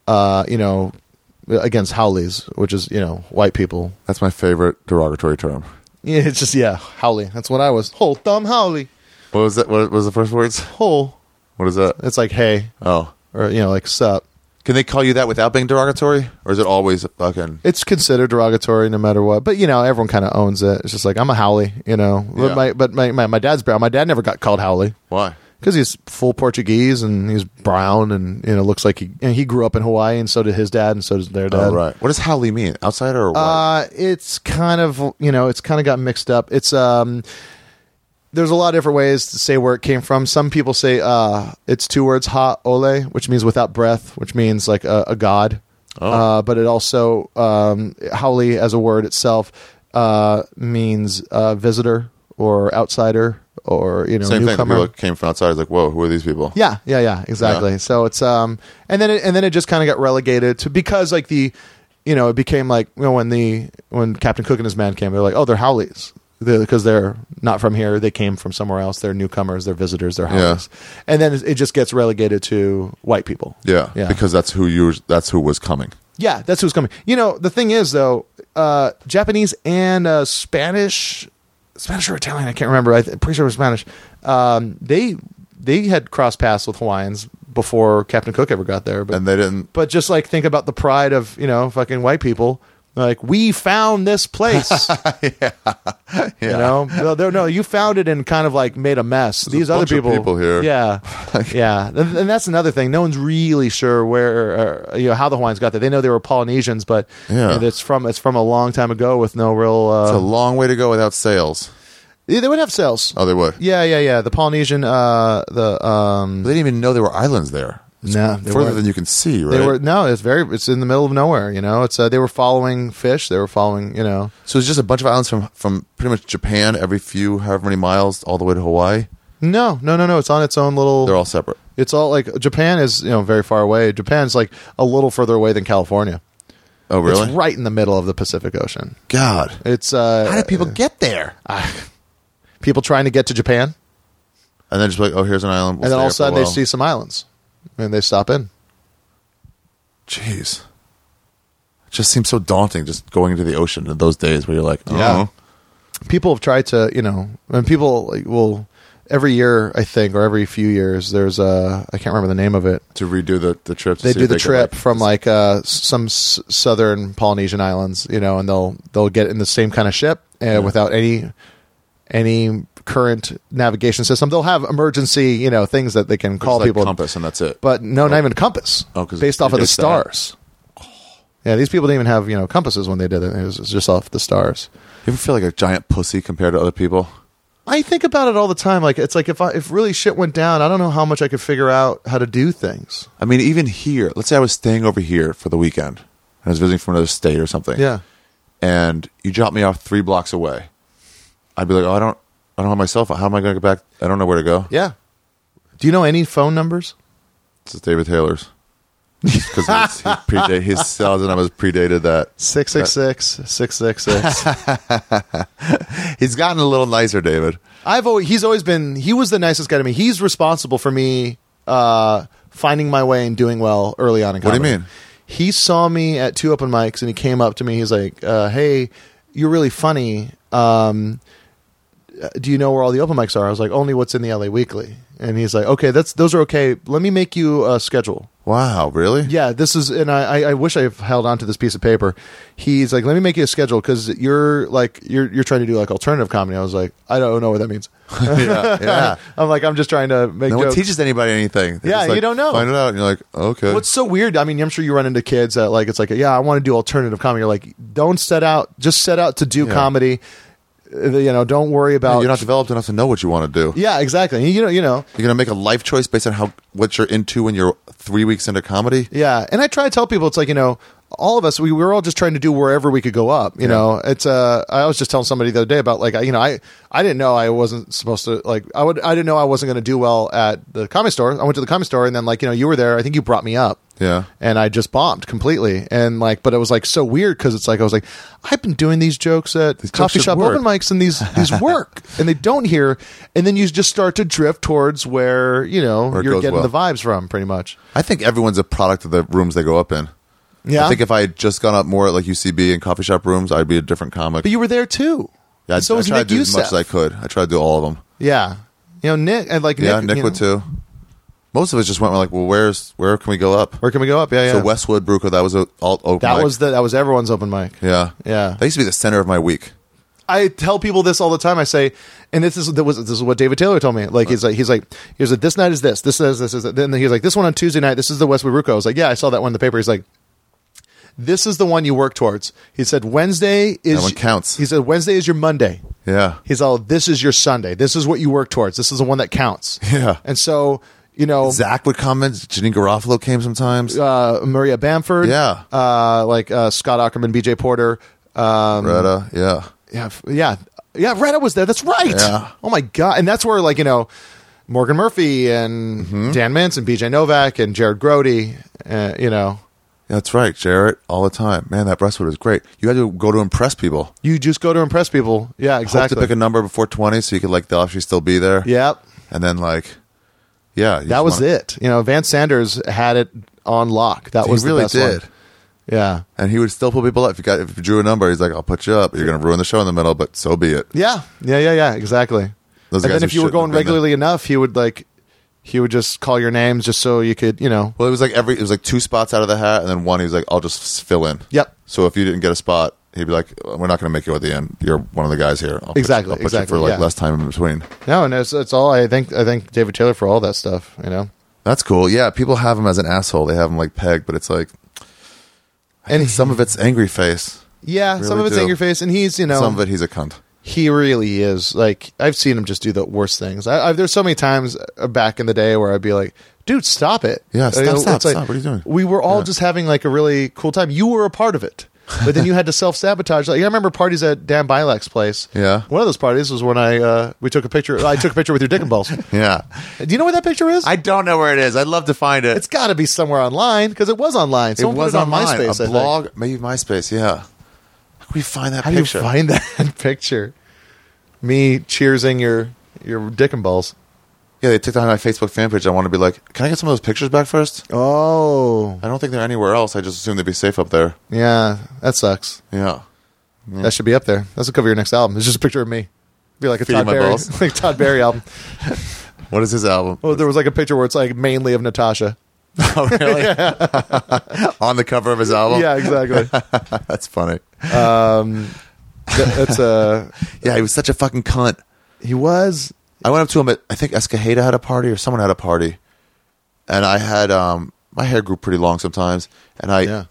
against Howleys, which is white people. That's my favorite derogatory term. Yeah, it's just Howley. That's what I was. Whole thumb Howley. What was that? What was the first words? Whole. What is that? It's like hey, Oh. or like sup. Can they call you that without being derogatory? Or is it always fucking... It's considered derogatory no matter what, but everyone kind of owns it. It's just like I'm a Howley, Yeah. But my dad's brown. My dad never got called Howley Why? because he's full Portuguese and he's brown and looks like he grew up in Hawaii, and so did his dad and so does their dad. Oh, right. What does Howley mean? Outsider or what? It's kind of it's kind of got mixed up. It's there's a lot of different ways to say where it came from. Some people say it's two words, ha ole, which means without breath, which means like a god. Oh. But it also Howley as a word itself means visitor or outsider or Same thing. The newcomer. people that came from outside is like, whoa, who are these people? Yeah, exactly. Yeah. So it's and then it just kind of got relegated to, because like it became like when Captain Cook and his man came, they're like, oh, they're Howleys because they're not from here. They came from somewhere else. They're newcomers. They're visitors. They're Howleys. And then it just gets relegated to white people. Yeah, because that's who was coming. Yeah, that's who's coming. The thing is though, Japanese and Spanish or Italian, I can't remember. I'm pretty sure it was Spanish. They had crossed paths with Hawaiians before Captain Cook ever got there, but And they didn't... But just like think about the pride of fucking white people. Like, we found this place. No, you found it and kind of like made a mess. These a other bunch of people here. Yeah, yeah, and that's another thing. No one's really sure where how the Hawaiians got there. They know they were Polynesians, but Yeah. it's from a long time ago with no real. It's a long way to go without sails. They would have sails. Oh, they would. Yeah. The Polynesian, They didn't even know there were islands there. It's No, they further weren't. than you can see, right? They were it's in the middle of nowhere. It's they were following fish. They were following So it's just a bunch of islands from pretty much Japan every however many miles all the way to Hawaii. No. It's on its own little. They're all separate. It's all like Japan is very far away. Japan's like a little further away than California. Oh, really? It's right in the middle of the Pacific Ocean. God. It's How did people get there? people trying to get to Japan, And then just like, oh, here's an island. We'll and then stay all of here a for sudden they while. see some islands, and they stop in. Jeez. It just seems so daunting just going into the ocean in those days where you're like, oh. Yeah. People have tried to, and people will every year, I think, or every few years, there's I can't remember the name of it. To redo the trip. To They see do if the could, trip like, from like some southern Polynesian islands, and they'll get in the same kind of ship without any current navigation system. They'll have emergency, things that they can call like people. compass, and that's it. But no, not even a compass. Oh, 'cause based off of the it's that. stars. Yeah, these people didn't even have compasses when they did it. It was just off the stars. You ever feel like a giant pussy compared to other people? I think about it all the time. Like it's like if really shit went down, I don't know how much I could figure out how to do things. I mean, even here, let's say I was staying over here for the weekend, and I was visiting from another state or something. Yeah. And you drop me off 3 blocks away. I'd be like, oh, I don't have my cell phone. How am I going to get back? I don't know where to go. Yeah. Do you know any phone numbers? This is David Taylor's. Because his cell numbers predated that. 666-666. He's gotten a little nicer, David. He was the nicest guy to me. He's responsible for me finding my way and doing well early on in What do comedy. you mean? He saw me at 2 open mics and he came up to me. He's like, hey, you're really funny. do you know where all the open mics are? I was like, only what's in the LA Weekly. And he's like, okay, those are okay. Let me make you a schedule. Wow, really? Yeah, this is, and I wish I held on to this piece of paper. He's like, let me make you a schedule because you're trying to do like alternative comedy. I was like, I don't know what that means. Yeah. I'm like, I'm just trying to make No one jokes. teaches anybody anything. They Yeah, just, like, you don't know. Find it out, and you're like, okay. What's so weird? I mean, I'm sure you run into kids that like it's like, yeah, I want to do alternative comedy. You're like, don't set out to do Yeah. comedy. Don't worry about. You're not developed enough to know what you want to do. Yeah, exactly. You know. You're gonna make a life choice based on what you're into when you're 3 weeks into comedy. Yeah, and I try to tell people it's like all of us we were all just trying to do wherever we could go up. You know, it's I was just telling somebody the other day about like I didn't know I wasn't supposed to I didn't know I wasn't going to do well at the Comedy Store. I went to the Comedy Store and then you were there. I think you brought me up. Yeah. And I just bombed completely. And but it was like so weird because it's like I was like, I've been doing these jokes at coffee jokes shop work. open mics and these work and they don't hear. And then you just start to drift towards where it you're goes getting well. the vibes from pretty much. I think everyone's a product of the rooms they go up in. Yeah. I think if I had just gone up more at like UCB and coffee shop rooms, I'd be a different comic. But you were there too. Yeah, so I was tried Nick to do as much Youssef. as I could. I tried to do all of them. Yeah. Nick and Nick would too. Most of us just went like, well, where can we go up? Where can we go up? Yeah. So Westwood, Bruca, that was all open. that mic. was everyone's open mic. Yeah. Yeah. That used to be the center of my week. I tell people this all the time. I say, and this is what David Taylor told me. Like he's like this night is this is this. Then he's like, this one on Tuesday night. This is the Westwood Ruco. I was like, yeah, I saw that one in the paper. He's like, this is the one you work towards. He said Wednesday is That one counts. He said Wednesday is your Monday. Yeah. He's all, this is your Sunday. This is what you work towards. This is the one that counts. Yeah. And so Zach would comment. Janine Garofalo came sometimes. Maria Bamford. Yeah. Scott Ackerman, BJ Porter. Retta. Yeah. Yeah, Retta was there. That's right. Yeah. Oh my god! And that's where Morgan Murphy and Mm-hmm. Dan Mintz and BJ Novak and Jared Grody. That's right. Jarrett all the time. Man, that Westwood is great. You had to go to impress people. You just go to impress people. Yeah, Hope exactly. to pick a number before 20 so you could they'll actually still be there. Yep. And then That was it. Vance Sanders had it on lock. That was He really the best did. one. Yeah. And he would still pull people up. If you drew a number, he's like, I'll put you up. You're going to ruin the show in the middle, but so be it. Yeah. Exactly. Those And guys then if who you were shouldn't going have been there. regularly enough, he would just call your names just so you could, Well, it was it was 2 spots out of the hat, and then one he was like, I'll just fill in. Yep. So if you didn't get a spot, he'd be like, we're not going to make you at the end. You're one of the guys here. I'll Exactly, Put you for yeah. less time in between. No, and it's all. I thank David Taylor for all that stuff. That's cool. Yeah, people have him as an asshole. They have him pegged, but it's like, and some of it's angry face. Yeah, Really some of it's do. angry face, and he's Some of it, he's a cunt. he really is. Like I've seen him just do the worst things. There's so many times back in the day where I'd be like, "Dude, stop it!" Yeah, stop, It's stop. What are you doing? We were all Yeah. just having a really cool time. You were a part of it, but then you had to self-sabotage. I remember parties at Dan Bilek's place. Yeah. One of those parties was when we took a picture. I took a picture with your dick and balls. Yeah. Do you know where that picture is? I don't know where it is. I'd love to find it. It's got to be somewhere online because it was online. It Someone was put it on online. MySpace. I A think. blog, maybe MySpace. Yeah. How can we find that How picture? do you find that picture? Me cheersing your dick and balls. Yeah, they took down my Facebook fan page. I want to be like, can I get some of those pictures back first? Oh, I don't think they're anywhere else. I just assume they'd be safe up there. yeah, that sucks. Yeah. That should be up there. That's the cover of your next album. It's just a picture of me. Be like a Feeding Todd my Barry, balls. like Todd Barry album. What is his album? Oh, there was a picture where it's mainly of Natasha. Oh, really? On the cover of his album? Yeah, exactly. That's funny. That's Yeah, he was such a fucking cunt. he was. I went up to him at, I think Escajeda had a party or someone had a party. And I had, my hair grew pretty long sometimes. And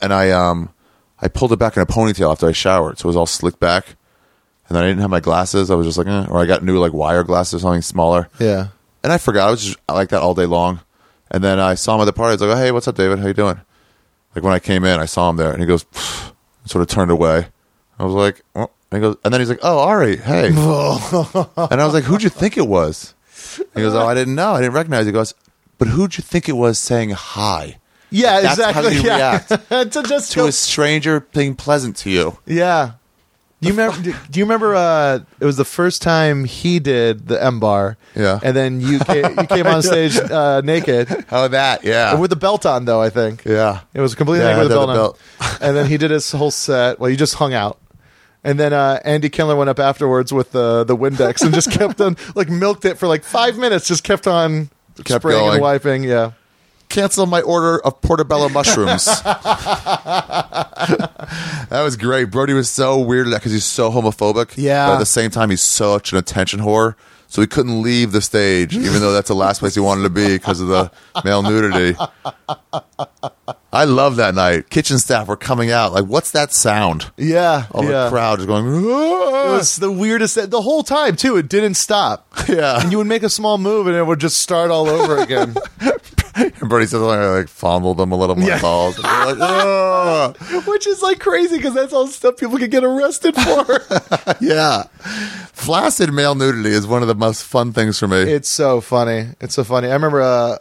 I pulled it back in a ponytail after I showered. So it was all slicked back. And then I didn't have my glasses. I was just like, or I got new wire glasses or something smaller. Yeah. And I forgot. I was just like that all day long. And then I saw him at the party. I was like, oh, hey, what's up, David? How you doing? Like when I came in, I saw him there and he goes, pfft, and sort of turned away. I was like, oh. And he goes, and then he's like, oh, Ari, hey. And I was like, who'd you think it was? He goes, oh, I didn't know. I didn't recognize it. He goes, but who'd you think it was saying hi? Yeah, That's exactly. how you yeah. react to just to a stranger being pleasant to you. Yeah. Do you remember? It was the first time he did the M bar. Yeah. And then you came on stage naked How that? Yeah. with the belt on, though. I think. Yeah. It was completely Yeah, naked with I the had belt the on. And then he did his whole set. Well, you just hung out. And then Andy Kindler went up afterwards with the Windex and just kept on, like, milked it for like 5 minutes, just kept on Kept spraying going. and wiping. Yeah. Cancel my order of portobello mushrooms. That was great. Brody was so weird because he's so homophobic. Yeah. But at the same time, he's such an attention whore. So he couldn't leave the stage, even though that's the last place he wanted to be because of the male nudity. I love that night. Kitchen staff were coming out. Like, what's that sound? Yeah. All the crowd is going, It was the weirdest, the whole time, too. It didn't stop. Yeah. And you would make a small move and it would just start all over again. And Brody said, like, fondled them a little more balls. And they're like, "Ugh." Which is like crazy because that's all stuff people can get arrested for. Yeah. Flaccid male nudity is one of the most fun things for me. It's so funny. It's so funny. I remember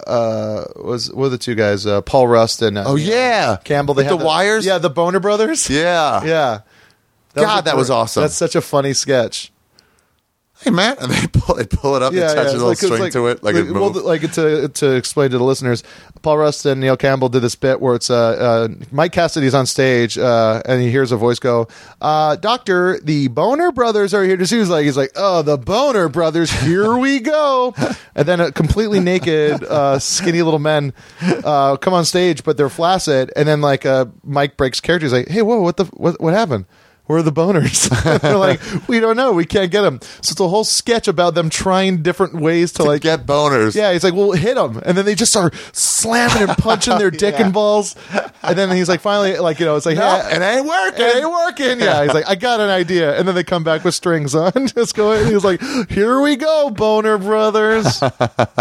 what were the two guys? Paul Rust and Oh, yeah. Campbell. They With had the wires? Yeah, the Boner Brothers. Yeah. Yeah. God, that was awesome. That's such a funny sketch. Hey, man. And they pull it up and attach a it's little it's string to it. Like, it well, moves. like to explain to the listeners, Paul Rust and Neil Campbell did this bit where it's Mike Cassidy's on stage and he hears a voice go, "Doctor, the Boner Brothers are here to see." He's like, "Oh, the Boner Brothers, here we go!" And then completely naked, skinny little men come on stage, but they're flaccid. And then like Mike breaks character. He's like, "Hey, whoa, what happened? Where are the boners?" They're like, "We don't know. We can't get them." So it's a whole sketch about them trying different ways to like get boners. Yeah, he's like, "Well, hit them," and then they just start slamming and punching their dick and balls. And then he's like, finally, like, you know, it's like, No, "Hey, it ain't working. it ain't working." Yeah, he's like, "I got an idea," and then they come back with strings on. Just go. And he's like, "Here we go, Boner Brothers." I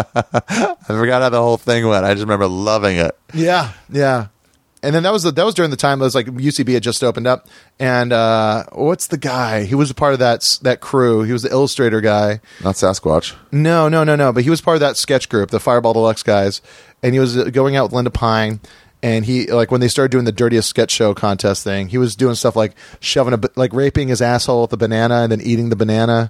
forgot how the whole thing went. I just remember loving it. Yeah, yeah. And then that was during the time that was like UCB had just opened up, and what's the guy? He was a part of that crew. He was the illustrator guy. Not Sasquatch. No. But he was part of that sketch group, the Fireball Deluxe guys, and he was going out with Linda Pine. And he, like, when they started doing the dirtiest sketch show contest thing, he was doing stuff like raping his asshole with a banana and then eating the banana.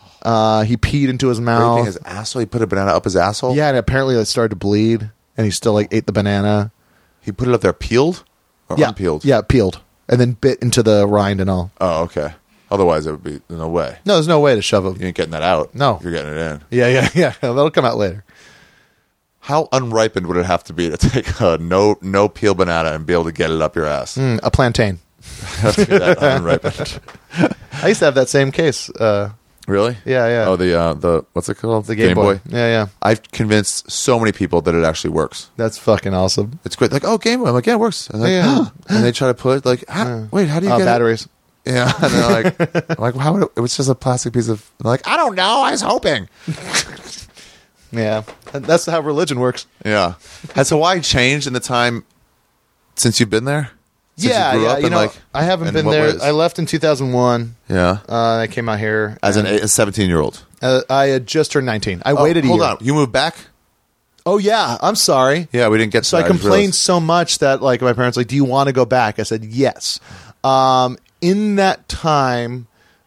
He peed into his mouth. Raping his asshole? He put a banana up his asshole? Yeah, and apparently it started to bleed, and he still like ate the banana. He put it up there peeled? Or unpeeled? Yeah, peeled. And then bit into the rind and all. Oh, okay. Otherwise, it would be no way. No, there's no way to shove You them. ain't getting that out. No. You're getting it in. Yeah. That'll come out later. How unripened would it have to be to take a no peel banana and be able to get it up your ass? A plantain. Have to be that unripened. I used to have that same case. Really? Yeah. Oh, the what's it called? The Game Boy. Yeah. I've convinced so many people that it actually works. That's fucking awesome. It's great. Like, oh, Game Boy. I'm like, yeah, it works. I'm like, Yeah. And they try to put like, wait, how do you get batteries. It? Yeah. And they're like, I'm like, how would it was just a plastic piece of. They're like, I don't know. I was hoping. Yeah. That's how religion works. Yeah. Has Hawaii changed in the time since you've been there? Since Yeah. you grew up, You and, know, like, I haven't in been what there. ways? I left in 2001. Yeah. I came out here. As and, a 17-year-old. I had just turned 19. I waited a year. Hold on. You moved back? Oh, yeah. I'm sorry. Yeah, we didn't get to So I that. just complained realized. so much that like my parents were like, "Do you want to go back?" I said yes. In that time,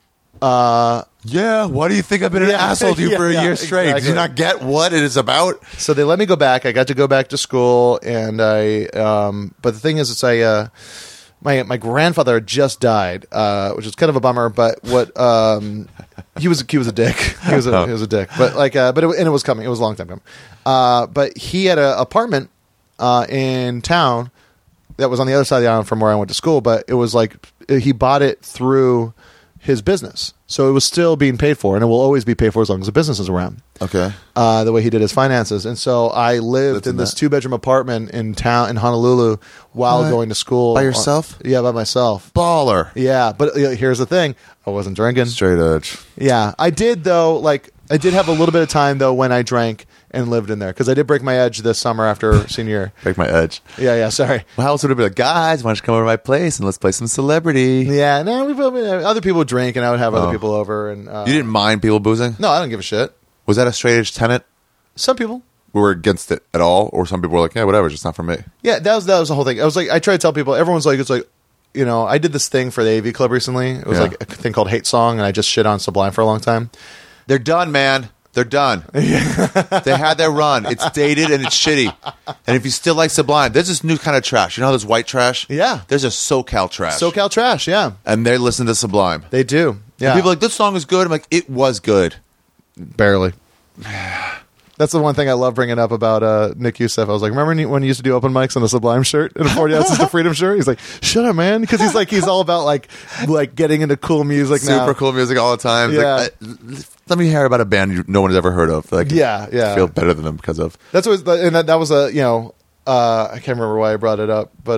Yeah, why do you think I've been an Yeah, asshole to you for a yeah, year straight? Did exactly. you not get what it is about? so they let me go back. I got to go back to school, and but the thing is, it's my grandfather had just died, which is kind of a bummer. But what he was a dick. He was a dick. But it was coming. It was a long time coming. But he had an apartment in town that was on the other side of the island from where I went to school. But it was like he bought it through his business, so it was still being paid for, and it will always be paid for as long as the business is around. Okay. The way he did his finances. And so I lived Lived in in this that. 2-bedroom apartment in town in Honolulu while What? going to school. By yourself? Yeah, by myself. Baller. Yeah, but here's the thing. I wasn't drinking. Straight edge. Yeah, I did though. Like I did have a little bit of time though when I drank and lived in there because I did break my edge this summer after senior year. Break my edge. Yeah, sorry. Well, how else would it be like, guys, why don't you come over to my place and let's play some celebrity? Yeah, no, other people would drink and I would have other people over and You didn't mind people boozing? No, I don't give a shit. Was that a straight edge tenant? Some people. We were against it at all? Or some people were like, yeah, whatever, it's just not for me. Yeah, that was the whole thing. I was like, I try to tell people, everyone's like, it's like, you know, I did this thing for the AV Club recently. It was Yeah. like a thing called Hate Song, and I just shit on Sublime for a long time. They're done, man. They're done. They had their run. It's dated and it's shitty. And if you still like Sublime, there's this new kind of trash. You know how there's white trash? Yeah. There's a SoCal trash. SoCal trash, yeah. And they listen to Sublime. They do. Yeah. And people are like, this song is good. I'm like, it was good. Barely. That's the one thing I love bringing up about Nick Youssef. I was like, remember when he used to do open mics in a Sublime shirt and a 40 ounces to Freedom shirt? He's like, shut up, man. Because he's all about like getting into cool music now. Super cool music all the time. Yeah. Like, let me hear about a band no one's ever heard of. Like, Yeah. feel better than them because of. That's what, and that was a, I can't remember why I brought it up, but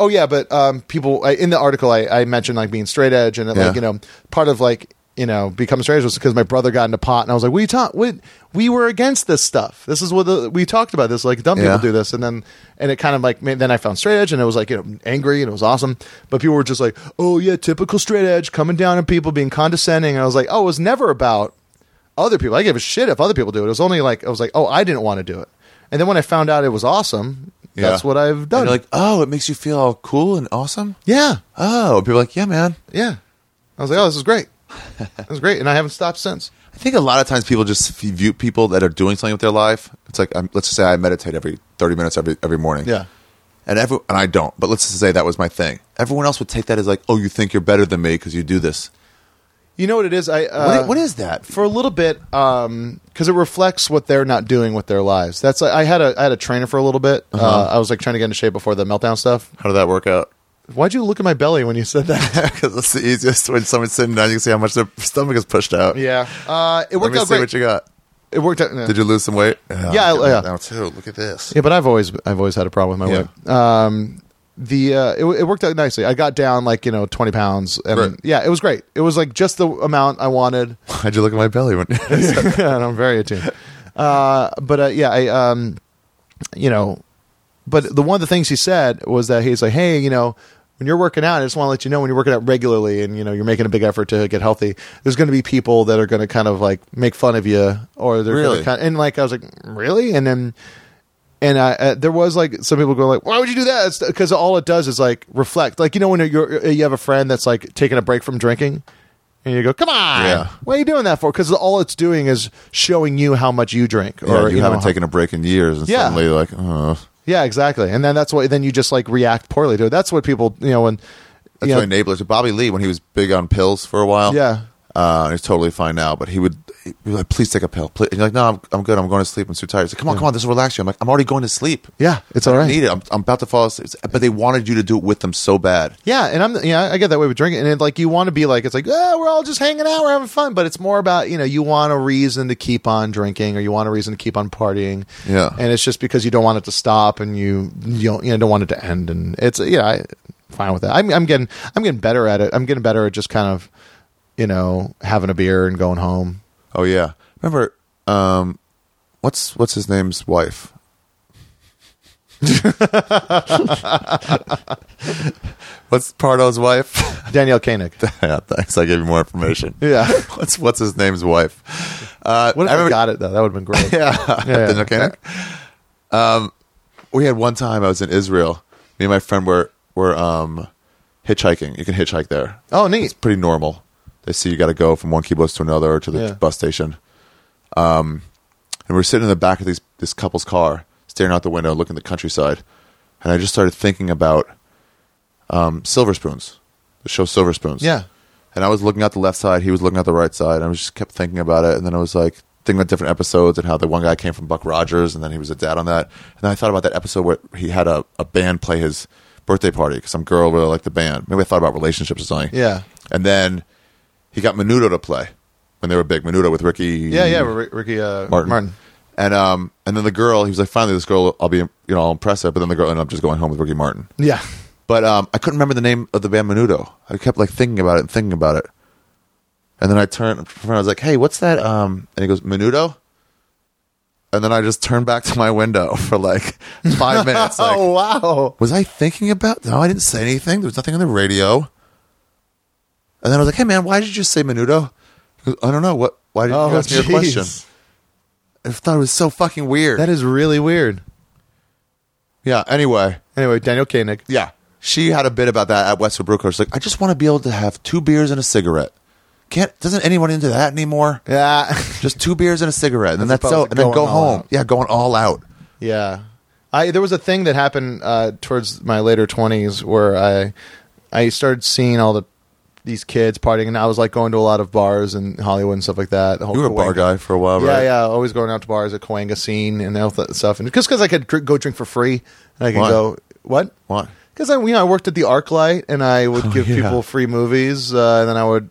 people in the article I mentioned like being straight edge and part of like becoming straight edge was because my brother got into pot and I was like, we were against this stuff. This is what we talked about this, like dumb people do this, and it kind of like then I found straight edge and it was like angry and it was awesome, but people were just like, oh yeah, typical straight edge coming down on people, being condescending, and I was like, oh, it was never about other people. I gave a shit if other people do it. It was only like I was like, oh, I didn't want to do it. And then when I found out it was awesome, that's what I've done. And you're like, oh, it makes you feel all cool and awesome? Yeah. Oh, people are like, yeah, man. Yeah. I was like, oh, this is great. It was great. And I haven't stopped since. I think a lot of times people just view people that are doing something with their life. It's like, let's just say I meditate every 30 minutes every morning. Yeah. And I don't, but let's just say that was my thing. Everyone else would take that as like, oh, you think you're better than me because you do this. You know what it is? What is that? For a little bit, because it reflects what they're not doing with their lives. That's I had a trainer for a little bit. I was like trying to get into shape before the meltdown stuff. How did that work out? Why'd you look at my belly when you said that? Because it's the easiest when someone's sitting down, you can see how much their stomach is pushed out. Yeah, it worked out see great. what you got. It worked out. Did you lose some weight? Yeah, yeah. Now too. Look at this. Yeah, but I've always had a problem with my weight. It worked out nicely. I got down like 20 pounds, and Right. yeah, it was great. It was like just the amount I wanted. Why'd you look at my belly? When And I'm very attuned. But the one of the things he said was that he's like, hey, when you're working out, I just want to let you know when you're working out regularly and you're making a big effort to get healthy, there's going to be people that are going to kind of like make fun of you, or they're Really? and like I was like, really? And then there was like some people going like, why would you do that? Because all it does is like reflect, like when you have a friend that's like taking a break from drinking. And you go, come on! Yeah. What are you doing that for? Because all it's doing is showing you how much you drink, or you haven't taken a break in years, and Yeah. suddenly you're like, oh. Yeah, exactly. And then that's why then you just like react poorly to it. That's what people when That's why enablers. Bobby Lee, when he was big on pills for a while, Yeah. He's totally fine now. But he'd be like, please take a pill. Please. And you're like, no, I'm good. I'm going to sleep. I'm too tired. He's like, come on, this will relax you. I'm like, I'm already going to sleep. Yeah, it's I all don't right. need it. I'm about to fall asleep. But they wanted you to do it with them so bad. Yeah, and I get that way with drinking, and like you want to be like, it's like, we're all just hanging out, we're having fun, but it's more about you want a reason to keep on drinking, or you want a reason to keep on partying. Yeah. And it's just because you don't want it to stop, and you don't want it to end, and it's I'm fine with that. I'm getting better at it. I'm getting better at just kind of having a beer and going home. Oh yeah. Remember, what's his name's wife? What's Pardo's wife? Danielle Koenig. Yeah, thanks. I gave you more information. Yeah. What's his name's wife? What if I got it though? That would have been great. Yeah. Yeah. Okay. We had one time I was in Israel. Me and my friend were hitchhiking. You can hitchhike there. Oh, neat. It's pretty normal. They see you got to go from one kibbutz to another or to the Yeah. bus station. And we're sitting in the back of this couple's car, staring out the window, looking at the countryside. And I just started thinking about Silver Spoons, the show Silver Spoons. Yeah. And I was looking out the left side, he was looking out the right side. And I was just kept thinking about it. And then I was like thinking about different episodes and how the one guy came from Buck Rogers and then he was a dad on that. And then I thought about that episode where he had a band play his birthday party because some girl really liked the band. Maybe I thought about relationships or something. Yeah. And then he got Menudo to play when they were big. Menudo with Ricky. Yeah. Ricky Martin. And then the girl, he was like, finally, this girl, I'll be, I'll impress her. But then the girl ended up just going home with Ricky Martin. Yeah. But I couldn't remember the name of the band Menudo. I kept like thinking about it. And then I turned, I was like, hey, what's that? And he goes, Menudo? And then I just turned back to my window for like 5 minutes. Like, Oh wow. was I thinking about? No, I didn't say anything. There was nothing on the radio. And then I was like, hey man, why did you just say Menudo? He goes, I don't know. Why did you ask me a question? I thought it was so fucking weird. That is really weird. Yeah, anyway. Anyway, Danielle Koenig. Yeah. She had a bit about that at Westwood Brew Co. She's like, I just want to be able to have 2 beers and a cigarette. Doesn't anyone into that anymore? Yeah. Just 2 beers and a cigarette, and then that's opposed so, to and then going go all home. out. Yeah, going all out. Yeah. There was a thing that happened towards my later 20s where I started seeing all these kids partying, and I was like going to a lot of bars in Hollywood and stuff like that. The whole You were a bar Cahuenga- guy for a while, Yeah, right? yeah. Always going out to bars at Cahuenga scene and all that stuff. And just because I could go drink for free, and I could Why? go, what? What? Because I worked at the ArcLight, and I would give yeah. people free movies, and then I would,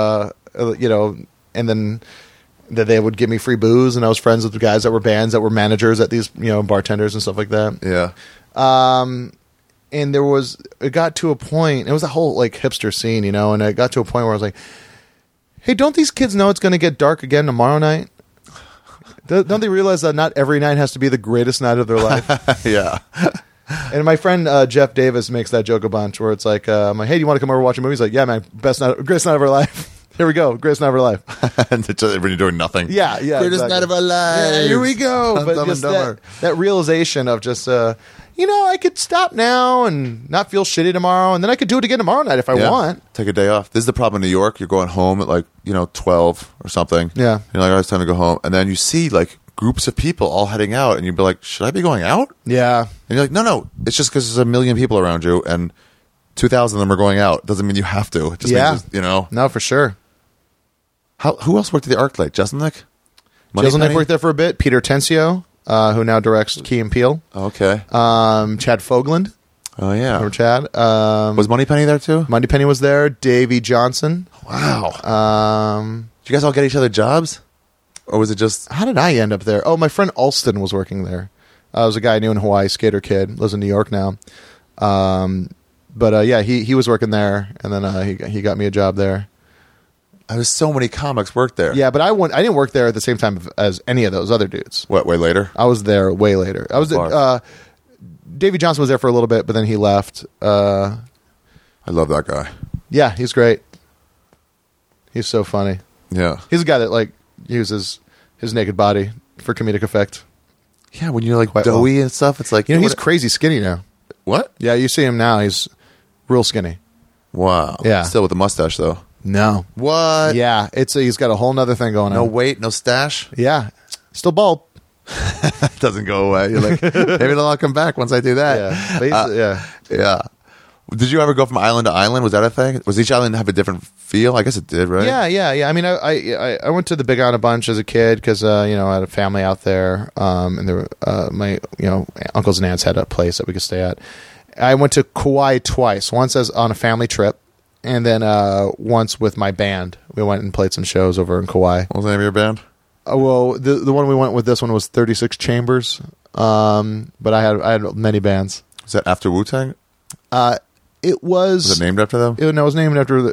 and then that they would give me free booze, and I was friends with the guys that were bands that were managers at these, bartenders and stuff like that. Yeah. And it got to a point, it was a whole like hipster scene, and it got to a point where I was like, hey, don't these kids know it's going to get dark again tomorrow night? Don't they realize that not every night has to be the greatest night of their life? Yeah. And my friend Jeff Davis makes that joke a bunch where it's like, I'm like, hey, do you want to come over and watch a movie? He's like, yeah, man, greatest night of our life. Here we go, greatest night of our life. And when you're doing nothing. Yeah. Greatest exactly. night of our lives. Yeah, here we go. Dumb But and just Dumber. that realization of just, I could stop now and not feel shitty tomorrow, and then I could do it again tomorrow night if I Yeah. want. Take a day off. This is the problem in New York. You're going home at 12 or something. Yeah. You're like, oh, it's time to go home. And then you see groups of people all heading out, and you'd be like, should I be going out? Yeah. And you're like, no. It's just because there's a million people around you, and 2,000 of them are going out. Doesn't mean you have to. It just means, No, for sure. Who else worked at the ArcLight? Jeselnik? Jeselnik worked there for a bit. Peter Tencio, who now directs Key and Peele. Okay. Chad Fogland. Oh, yeah. Remember Chad? Was Moneypenny there, too? Monty Penny was there. Davey Johnson. Wow. Did you guys all get each other jobs? Or was it just... How did I end up there? Oh, my friend Alston was working there. I was a guy I knew in Hawaii, skater kid, lives in New York now. But he was working there, and then he got me a job there. There's so many comics worked there. Yeah, but I didn't work there at the same time as any of those other dudes. What, way later? I was there way later. Davey Johnson was there for a little bit, but then he left. I love that guy. Yeah, he's great. He's so funny. Yeah. He's a guy that uses his naked body for comedic effect. Yeah, when you're Quite doughy and stuff, it's like... He's crazy skinny now. What? Yeah, you see him now. He's real skinny. Wow. Yeah. Still with the mustache, though. No. What? Yeah, he's got a whole nother thing going No on. weight, no stash? Yeah, still bald. Doesn't go away. You're like, maybe it'll all come back once I do that. Yeah, but Yeah. Did you ever go from island to island? Was that a thing? Was each island have a different feel? I guess it did, right? Yeah. I mean, I went to the Big Island a bunch as a kid because I had a family out there, and there were, my uncles and aunts had a place that we could stay at. I went to Kauai twice. Once as on a family trip, and then once with my band. We went and played some shows over in Kauai. What was the name of your band? Well, the one we went with, this one was 36 Chambers, but I had many bands. Was that after Wu-Tang? It was. Was it named after them? It was named after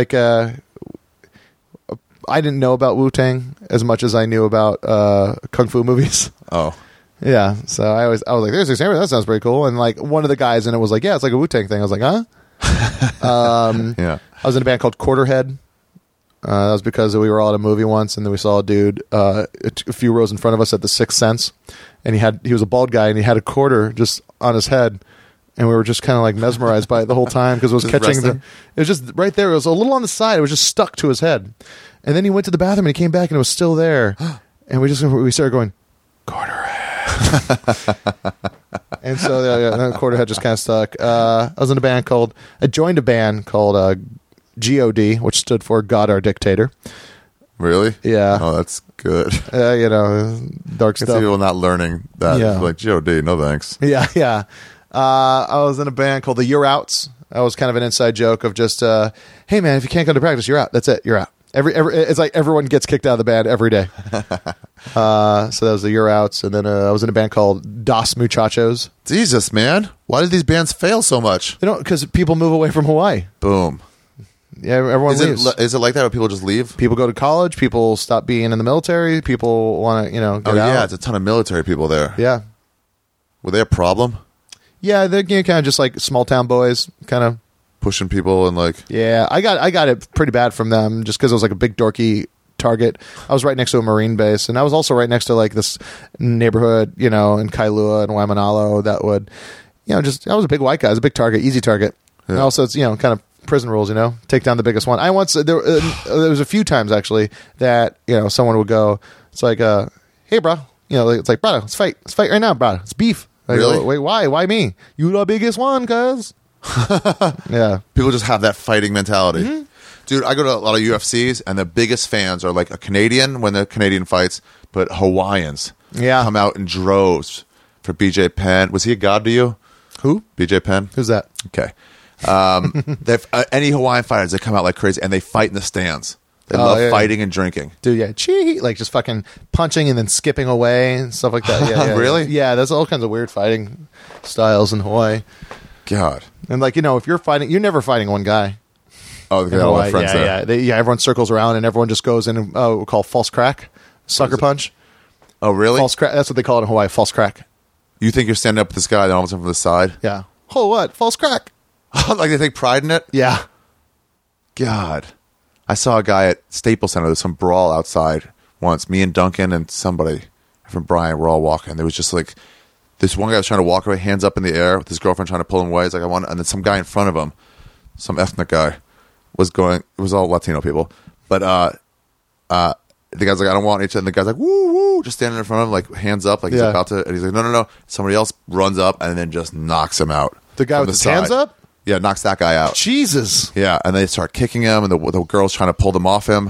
I didn't know about Wu-Tang as much as I knew about kung fu movies. Oh. Yeah, so I was like, "There's a Chambers, that sounds pretty cool." And one of the guys in it was like, "Yeah, it's like a Wu-Tang thing." I was like, "Huh?" Yeah. I was in a band called Quarterhead. That was because we were all at a movie once, and then we saw a dude a few rows in front of us at the Sixth Sense, and he was a bald guy, and he had a quarter just on his head, and we were just kind of mesmerized by it the whole time because it was Just catching resting? it was just right there. It was a little on the side. It was just stuck to his head, and then he went to the bathroom and he came back and it was still there, and we started going Quarterhead, and so then Quarterhead just kind of stuck. I was in a band I joined a band called GOD, which stood for God Our Dictator. Really? Yeah. Oh, that's good. Dark I can see stuff. people not learning that. Yeah. Like, G.O.D., no thanks. Yeah. I was in a band called the You're Outs. That was kind of an inside joke of just, hey man, if you can't come to practice, you're out. That's it. You're out. It's like everyone gets kicked out of the band every day. So that was the You're Outs. And then I was in a band called Dos Muchachos. Jesus, man. Why did these bands fail so much? They don't, because people move away from Hawaii. Boom. Yeah, everyone leaves. Is it like that where people just leave? People go to college. People stop being in the military. People want to, get out. Yeah, it's a ton of military people there. Yeah. Were they a problem? Yeah, they're kind of just like small town boys, kind of. Pushing people and Yeah, I got it pretty bad from them just because I was like a big dorky target. I was right next to a Marine base, and I was also right next to this neighborhood, in Kailua and Waimanalo that would, I was a big white guy. I was a big target, easy target. Yeah. And also, it's kind of prison rules, take down the biggest one. I once there was a few times actually that someone would go, it's like, hey bro, it's like, brother, let's fight right now, brother, it's beef. Like, Really? Wait, why me? You the biggest one, cuz. Yeah, People just have that fighting mentality. Dude, I go to a lot of UFCs, and the biggest fans are like a Canadian when the Canadian fights, but Hawaiians come out in droves for BJ Penn. Was he a god to you? who? BJ Penn? Who's that? Okay. They've any Hawaiian fighters, they come out like crazy, and they fight in the stands. They Oh, love yeah. fighting and drinking. Dude, yeah, chee, like just fucking punching and then skipping away and stuff like that. Yeah, Really? Yeah, there's all kinds of weird fighting styles in Hawaii. God. And like if you're fighting, you're never fighting one guy. Oh, they in got all my Hawaii. friends Yeah, there. yeah. Everyone circles around and everyone just goes in and we call false crack, sucker punch, Oh, really? false crack. That's what they call it in Hawaii, false crack. You think you're standing up with this guy, then all of a sudden from the side? Yeah. Oh, what? False crack. Like they take pride in it? Yeah. God. I saw a guy at Staples Center. There's some brawl outside once. Me and Duncan and somebody from Brian were all walking. There was just like this one guy was trying to walk away, hands up in the air, with his girlfriend trying to pull him away. He's like, I want, and then some guy in front of him, some ethnic guy, was going. It was all Latino people, but the guy's like, I don't want each other. And the guy's like, woo woo, just standing in front of him, like hands up, like he's Yeah. about to. And he's like, no. Somebody else runs up and then just knocks him out. The guy from with his side. hands up? Yeah, knocks that guy out. Jesus. Yeah, and they start kicking him, and the girl's trying to pull them off him.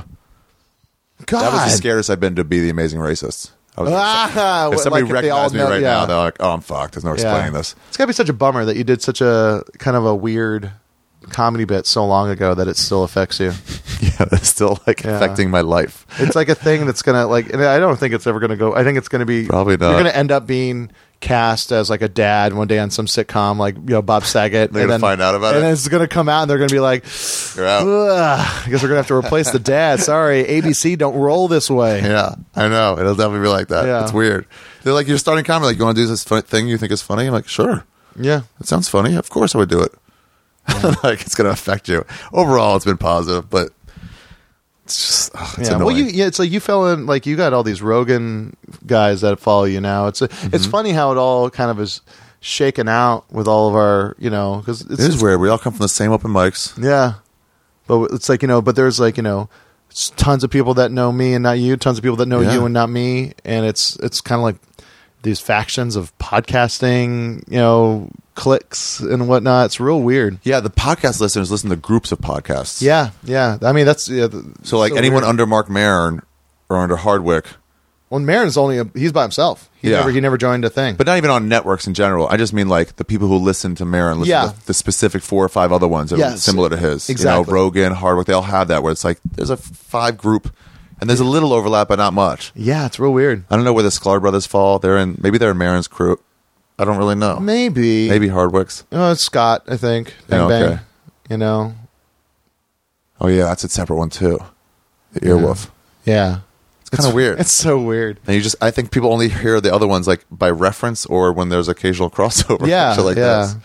God. That was the scariest I've been to be the amazing racist. I was Ah, if somebody like if they all recognized me know- right yeah. now, they're like, "Oh, I'm fucked. There's no explaining this." It's gotta be such a bummer that you did such a kind of a weird comedy bit so long ago that it still affects you. Yeah, it's still like Yeah. affecting my life. It's like a thing that's gonna like, and I don't think it's ever gonna go. I think it's gonna be Probably not. You're gonna end up being cast as like a dad one day on some sitcom, like Bob Saget. They're gonna find out about and it? then it's gonna come out, and they're gonna be like, You're out. I guess we're gonna have to replace the dad. Sorry, ABC, don't roll this way. Yeah, I know. It'll definitely be like that. Yeah. It's weird. They're like, you're starting comedy. Like, you want to do this thing you think is funny? I'm like, sure. Yeah. It sounds funny. Of course I would do it. Like, it's going to affect you. Overall, it's been positive, but it's just, it's Yeah, well, annoying. it's like you fell in, like you got all these Rogan guys that follow you now. It's it's funny how it all kind of is shaken out with all of our, because It is weird. We all come from the same open mics. yeah, but it's like but there's like tons of people that know me and not you, tons of people that know Yeah. you and not me, and it's kind of like these factions of podcasting, cliques and whatnot. It's real weird. Yeah, the podcast listeners listen to groups of podcasts. Yeah. I mean, that's So, like, anyone weird. under Mark Maron or under Hardwick, Well, Maron's he's by himself. He never joined a thing. but not even on networks in general. I just mean, like, the people who listen to Maron listen Yeah. to the specific 4 or 5 other ones that are Yes. similar to his. Exactly. Rogan, Hardwick, they all have that where it's like, there's a 5 group, and there's a little overlap, but not much. Yeah, it's real weird. I don't know where the Sklar brothers fall. Maybe they're in Maron's crew. I don't really know. Maybe Hardwick's. It's Scott, I think. Bang Yeah, bang. okay. Oh yeah, that's a separate one too. The Earwolf. Yeah. It's kind of weird. It's so weird. And I think people only hear the other ones like by reference or when there's occasional crossover. Yeah, shit like yeah.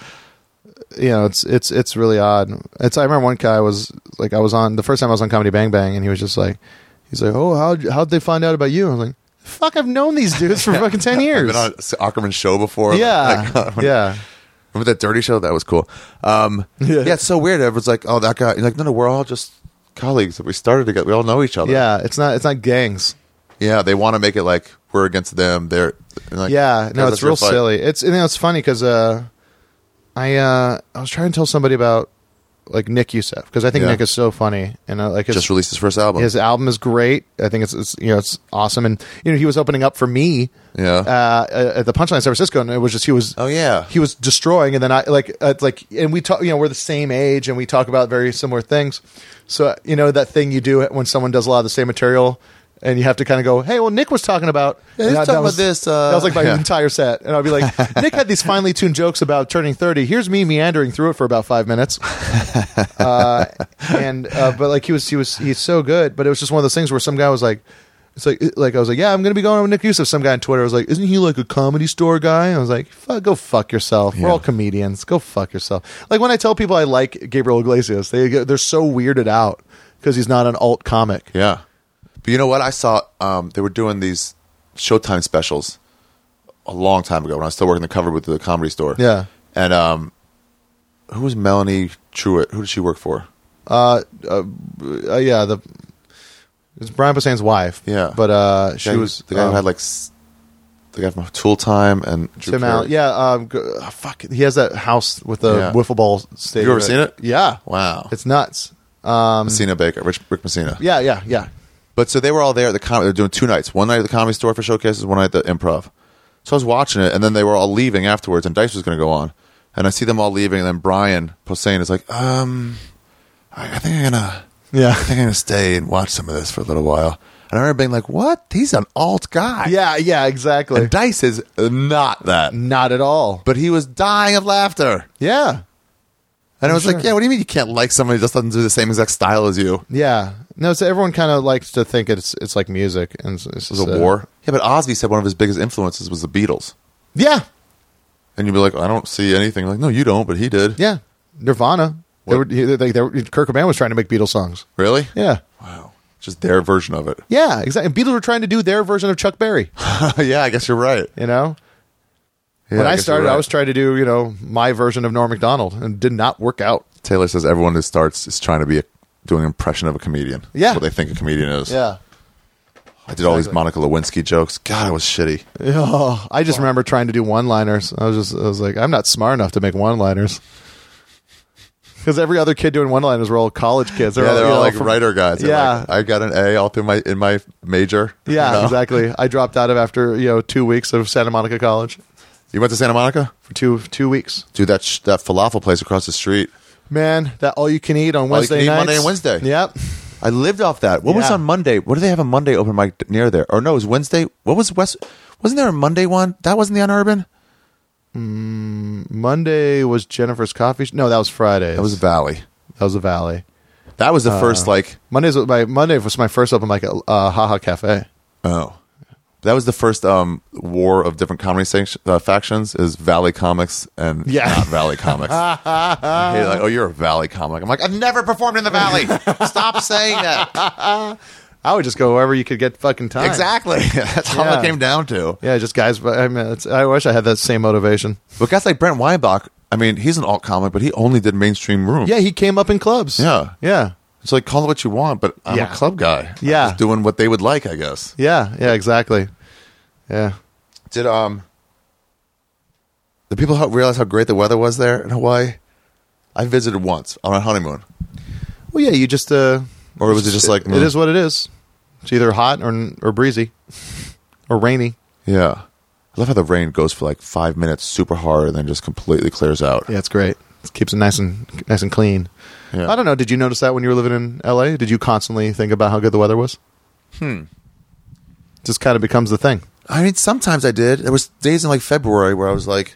this. It's really odd. I remember one guy was like, I was on the first time I was on Comedy Bang Bang, and he's like, oh, how'd they find out about you? I was like, fuck, I've known these dudes for fucking 10 I've years. been on Ackerman's show before. Yeah, yeah. Remember that Dirty Show? That was cool. Yeah, it's so weird. Everyone's like, oh, that guy. You're like, no, we're all just colleagues that we started together. We all know each other. Yeah, it's not gangs. Yeah, they want to make it like we're against them. They're like, Yeah, no, that's it's your real fight. silly. It's funny because I was trying to tell somebody about like Nick Youssef, because I think Yeah. Nick is so funny, and like Just released his first album. his album is great. I think it's awesome, and he was opening up for me Yeah. at the Punchline in San Francisco, and it was just he was he was destroying, and then I and we talk, we're the same age, and we talk about very similar things. So that thing you do when someone does a lot of the same material, and you have to kind of go, hey, well, Nick was talking about Yeah, he's and talking was, about this, that was like my yeah. entire set, and I'd be like, Nick had these finely tuned jokes about turning 30. Here's me meandering through it for about 5 minutes, but like he's so good. But it was just one of those things where some guy was like, it's like I was like, yeah, I'm gonna be going with Nick Youssef. Some guy on Twitter was like, isn't he like a Comedy Store guy? I was like, go fuck yourself. We're Yeah. all comedians. Go fuck yourself. Like when I tell people I like Gabriel Iglesias, they're so weirded out because he's not an alt comic. Yeah. But you know what? I saw they were doing these Showtime specials a long time ago when I was still working the cover booth at the Comedy Store. Yeah. And who was Melanie Truitt? Who did she work for? Yeah, it's Brian Posehn's wife. Yeah. But she was the guy who had like the guy from Tool Time and Drew Tim Allen. Carey. Yeah, fuck. He has that house with the Yeah. wiffle ball stadium. You ever seen it? Yeah. Wow. It's nuts. Messina Baker, Rick Messina. Yeah. But so they were all there at the they're doing 2 nights. One night at the Comedy Store for showcases, one night at the Improv. So I was watching it, and then they were all leaving afterwards, and Dice was going to go on. And I see them all leaving, and then Brian Posehn is like, I think I'm gonna stay and watch some of this for a little while. And I remember being like, what? He's an alt guy. Yeah, exactly. And Dice is not that. Not at all. But he was dying of laughter. Yeah. And I was Sure. like, yeah, what do you mean you can't like somebody who just doesn't do the same exact style as you? Yeah. No, so everyone kind of likes to think it's like music. And it's It was a war. Yeah, but Ozzy said one of his biggest influences was the Beatles. Yeah. And you'd be like, I don't see anything. Like, no, you don't, but he did. Yeah. Nirvana. What? Kurt Cobain was trying to make Beatles songs. Really? Yeah. Wow. Just their version of it. Yeah, exactly. Beatles were trying to do their version of Chuck Berry, Yeah, I guess you're right. you know? Yeah, When I guess started, you're right. I was trying to do, my version of Norm Macdonald, and it did not work out. Taylor says everyone who starts is trying to be doing an impression of a comedian. Yeah. What they think a comedian is. Yeah. I did all these Exactly. Monica Lewinsky jokes. God, I was shitty. Oh, I just remember trying to do one-liners. I was like, I'm not smart enough to make one-liners. Because every other kid doing one-liners were all college kids. They're all like from- writer guys. They're Yeah. like, I got an A all through in my major. Yeah, You know? exactly. I dropped out of after 2 weeks of Santa Monica College You went to Santa Monica? for two weeks. Dude, that falafel place across the street. Man, that all you can eat on All you Wednesday can eat nights. Monday and Wednesday. Yep. I lived off that. What was Yeah. on Monday? What do they have a Monday open mic near there? Or no, it was Wednesday. What was Wasn't there a Monday one? That wasn't the Unurban? Monday was Jennifer's Coffee. No, that was Friday. That was Valley. That was the Valley. That was the first Monday was my first open mic at Haha Cafe. Oh. That was the first war of different comedy factions is Valley Comics and Yeah. not Valley Comics. I hate it, like, oh, you're a Valley comic. I'm like, I've never performed in the Valley. Stop saying that. I would just go wherever you could get fucking time. Exactly. That's all Yeah. it came down to. Yeah, just guys. I wish I had that same motivation. But guys like Brent Weinbach, I mean, he's an alt comic, but he only did mainstream room. Yeah, he came up in clubs. Yeah. Yeah. It's like, call it what you want, but I'm Yeah. a club guy. Yeah. I'm just doing what they would like, I guess. Yeah, exactly. Yeah. Did people realize how great the weather was there in Hawaii? I visited once on a honeymoon. Well, yeah, you just Or was it just like it is what it is. It's either hot or breezy or rainy. Yeah. I love how the rain goes for like 5 minutes super hard and then just completely clears out. Yeah, it's great. It keeps it nice and clean. Yeah. I don't know. Did you notice that when you were living in LA? Did you constantly think about how good the weather was? Just kind of becomes the thing. I mean, sometimes I did. There was days in like February where I was like,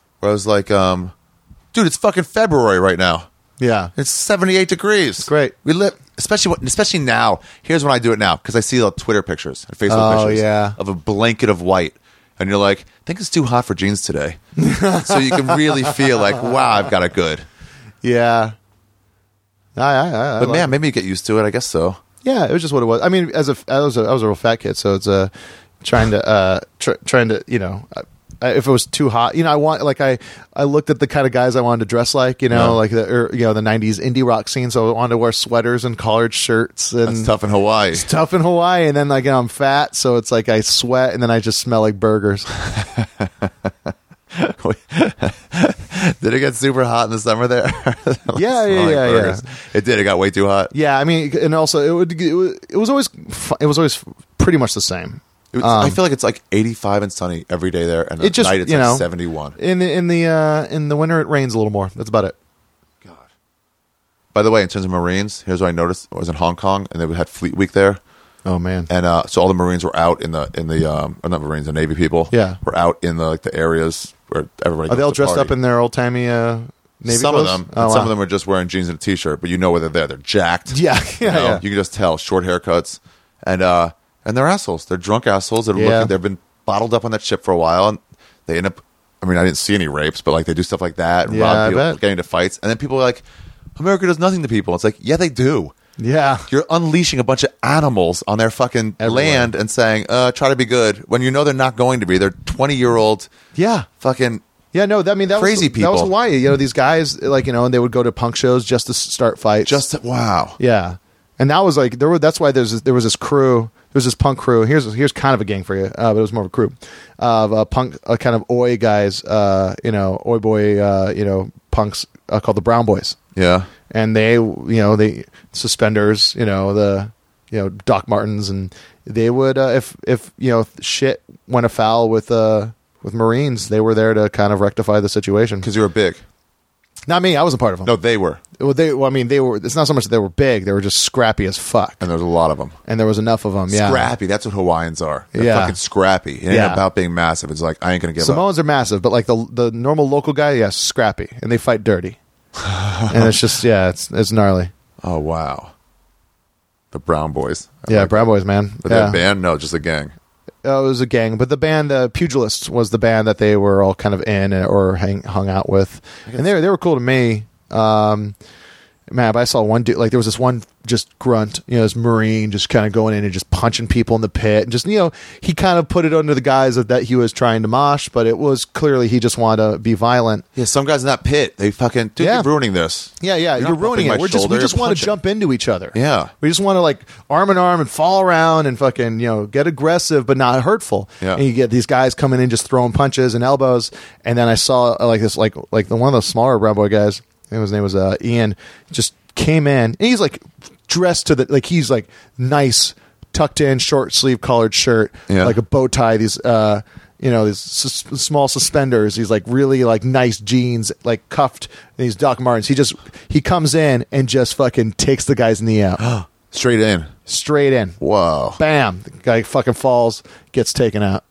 dude, it's fucking February right now. Yeah. It's 78 degrees. It's great. We live, especially now. Here's when I do it now because I see the Twitter pictures and Facebook Oh, pictures yeah. of a blanket of white, and you're like, I think it's too hot for jeans today. So you can really feel like, wow, I've got it good. Yeah. But man, maybe you get used to it. I guess so. Yeah, it was just what it was. I mean, I was a real fat kid, so it's trying to if it was too hot, I looked at the kind of guys I wanted to dress like, Yeah. like the 90s indie rock scene, so I wanted to wear sweaters and collared shirts and That's tough in Hawaii. It's tough in Hawaii, and then like I'm fat, so it's like I sweat and then I just smell like burgers. Did it get super hot in the summer there? Yeah. It did. It got way too hot. Yeah, I mean, and also it was always pretty much the same. I feel like it's like 85 and sunny every day there, and at It just, night it's like 71. In the winter it rains a little more. That's about it. God. By the way, in terms of Marines, here's what I noticed. I was in Hong Kong, and they had Fleet Week there, Oh man. and so all the Marines were out in the or not Marines, the Navy people. Yeah. were out in the areas where everybody. Are they all goes to dressed party. up in their old timey Navy some clothes? of them, Oh, and some wow. of them are just wearing jeans and a t-shirt, but you know where they're there. They're jacked. Yeah, You know? yeah. You can just tell. Short haircuts, and they're assholes. They're drunk assholes that are Yeah. looking. They've been bottled up on that ship for a while, and they end up. I mean, I didn't see any rapes, but like they do stuff like that, and Yeah, rob I people, bet. get into fights, and then people are like, "America does nothing to people." It's like, yeah, they do. Yeah. You're unleashing a bunch of animals on their fucking Everywhere. land and saying, "Try to be good," when you know they're not going to be. They're 20-year-old Yeah. fucking Yeah, no, that Crazy was, that was people. Hawaii. You know, these guys, like, you know, and they would go to punk shows just to start fights. Wow. Yeah, and that was like that's why there was this crew. There was this punk crew. Here's kind of a gang for you, but it was more of a crew of punk, kind of oi guys, you know, oi boy, you know, punks called the Brown Boys. Yeah. And they, you know, they suspenders, you know, Doc Martens, and they would if you know shit went afoul with Marines, they were there to kind of rectify the situation. Because you were big. Not me, I wasn't part of them. No, they were. Well, I mean, they were. It's not so much that they were big; they were just scrappy as fuck, And there was a lot of them. and there was enough of them. Yeah, Scrappy. That's what Hawaiians are. They're Yeah. fucking scrappy. It ain't Yeah. about being massive. It's like, I ain't going to give up. Samoans are massive, but like the normal local guy, yeah, scrappy, and they fight dirty, and it's just it's gnarly. Oh, wow. The Brown Boys. I Yeah, like Brown Boys, man. But yeah. that band? No, just a gang. It was a gang, but the band Pugilists was the band that they were all kind of in or hung out with, and they were cool to me. Man, but I saw one dude, like there was this one just grunt, you know, this Marine just kind of going in and just punching people in the pit, and just, you know, he kind of put it under the guise of that he was trying to mosh, but it was clearly he just wanted to be violent. Yeah, some guys in that pit, they fucking, dude, Yeah. you're ruining this. Yeah, You're you're not ruining bumping it. my We just shoulder, you're want to punching. jump into each other. Yeah. We just want to like arm in arm and fall around and fucking, you know, get aggressive but not hurtful. Yeah. And you get these guys coming in just throwing punches and elbows. And then I saw like this, like the one of the smaller Brown Boy guys. His name was Ian. Just came in and he's like dressed to the like he's like nice tucked in short sleeve collared shirt, Yeah. like a bow tie. These you know, these small suspenders. He's like really like nice jeans, like cuffed. And these Doc Martens. He comes in and just fucking takes the guy's knee out. Straight in. Straight in. Whoa. Bam. The guy fucking falls, gets taken out.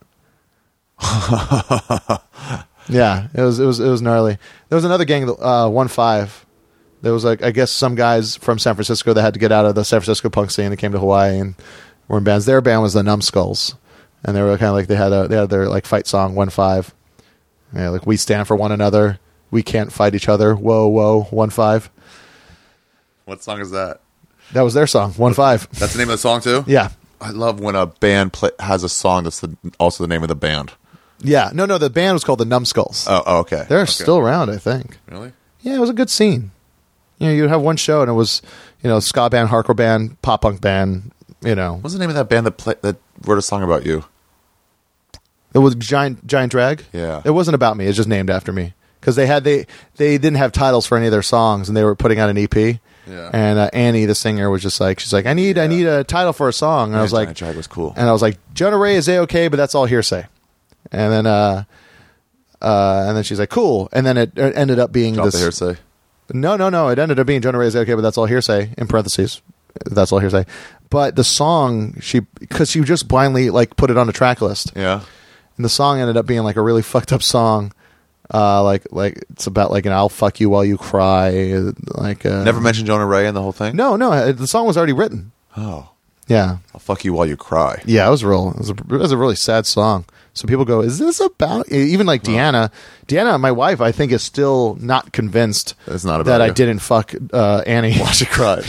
Yeah, it was gnarly. There was another gang, 1-5. There was like, I guess, some guys from San Francisco that had to get out of the San Francisco punk scene. They came to Hawaii and were in bands. Their band was the Numbskulls, and they were kind of like they had their like fight song 1-5. Yeah, like we stand for one another. We can't fight each other. Whoa, whoa, 1-5. What song is that? That was their song, 1-5. That's the name of the song, too? Yeah. I love when a band has a song that's also the name of the band. Yeah. No, the band was called the Numbskulls. Oh, okay. They're Okay. still around, I think. Really? Yeah, it was a good scene. You know, you'd have one show and it was, you know, ska band, hardcore band, pop punk band, you know. What's the name of that band that wrote a song about you? It was Giant Drag. Yeah. It wasn't about me. It's just named after me. Because they didn't have titles for any of their songs, and they were putting out an EP. Yeah. And Annie, the singer, was just like, she's like, I need a title for a song. And I was like, Giant Drag was cool. And I was like, Jonah Ray is A-okay, but that's all hearsay. And then she's like, cool. And then it ended up being Drop this the hearsay. No. It ended up being Jonah Ray is A-okay, but that's all hearsay, in parentheses. That's all hearsay. But the song, because she just blindly like put it on a track list. Yeah. And the song ended up being like a really fucked up song. Like it's about like an I'll fuck you while you cry. Like Never mentioned Jonah Ray in the whole thing? No, the song was already written. Oh. Yeah. I'll fuck you while you cry. Yeah, it was a really sad song. So people go, is this about, even like Deanna, my wife, I think is still not convinced It's not about that I you. didn't fuck Annie while she cried.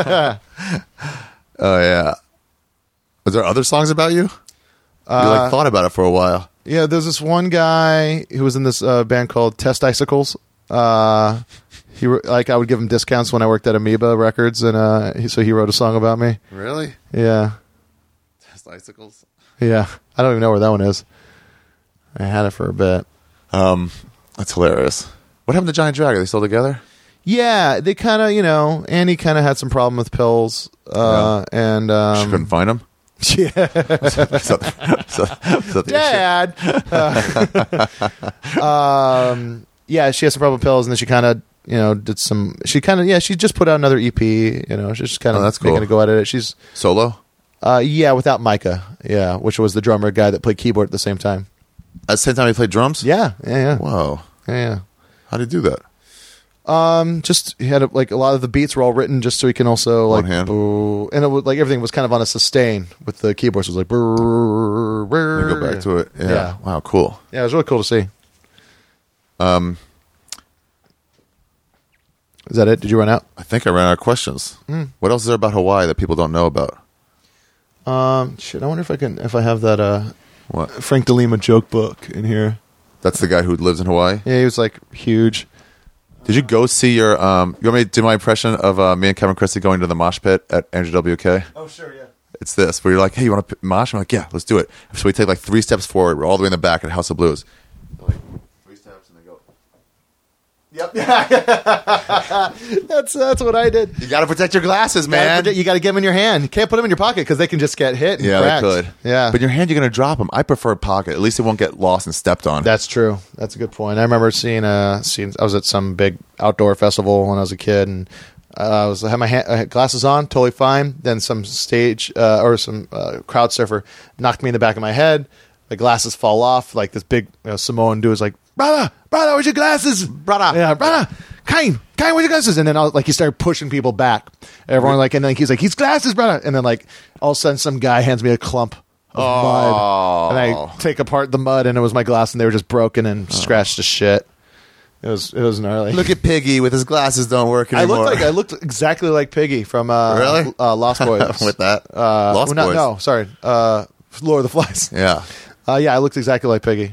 Oh, yeah. Was there other songs about you? You like thought about it for a while. Yeah, there's this one guy who was in this band called Test Icicles. I would give him discounts when I worked at Amoeba Records, and so he wrote a song about me. Really? Yeah, Test Icicles? yeah. I don't even know where that one is. I had it for a bit. That's hilarious. What happened to Giant Drag? Are they still together? Yeah, they kind of, Annie kind of had some problem with pills, and She couldn't find him? yeah, So the Dad. Yeah, she has some problem with pills, and then she kind of, did some. She kind of, she just put out another EP. She's just kind of that's cool. making a go at it. She's Solo? yeah, without Micah, which was the drummer guy that played keyboard at the same time. At the same time he played drums? Yeah. Whoa. Yeah. How did he do that? Just he had a lot of the beats were all written just so he can also One like hand. boo, and it was like everything was kind of on a sustain with the keyboards. It was like brrr, brrr. Let me go back to it. Yeah. Yeah. Wow, cool. Yeah, it was really cool to see. Is that it? Did you run out? I think I ran out of questions. What else is there about Hawaii that people don't know about? Shit, I wonder if I have that What? Frank DeLima joke book in here. That's the guy who lives in Hawaii. Yeah, he was like huge. Did you go see your? You want me to do my impression of me and Kevin Christie going to the mosh pit at Andrew WK? Oh, sure, yeah. It's this where you're like, hey, you want to mosh? I'm like, yeah, let's do it. So we take like 3 steps forward. We're all the way in the back at House of Blues. Like 3 steps and they go. Yep. that's what I did. You got to protect your glasses, man. You got to get them in your hand. You can't put them in your pocket because they can just get hit. And Yeah, cracked. they could. Yeah, But in your hand, you're going to drop them. I prefer a pocket. At least it won't get lost and stepped on. that's true. That's a good point. I remember seeing. I was at some big outdoor festival when I was a kid, and I had my I had glasses on, totally fine. Then some stage or some crowd surfer knocked me in the back of my head. The glasses fall off. Like this big Samoan dude was like, "Brother, where's your glasses, brother? Yeah, brother, Kane, where's your glasses?" And then he started pushing people back. Everyone and then he's like, "He's glasses, brother." And then all of a sudden, some guy hands me a clump of mud, and I take apart the mud, and it was my glass, and they were just broken and scratched to shit. It was gnarly. Look at Piggy with his glasses don't work anymore. I looked exactly like Piggy from Really? Lost Boys. with that. Lost Boys. No, sorry, Lord of the Flies. Yeah. Yeah, I looked exactly like Piggy.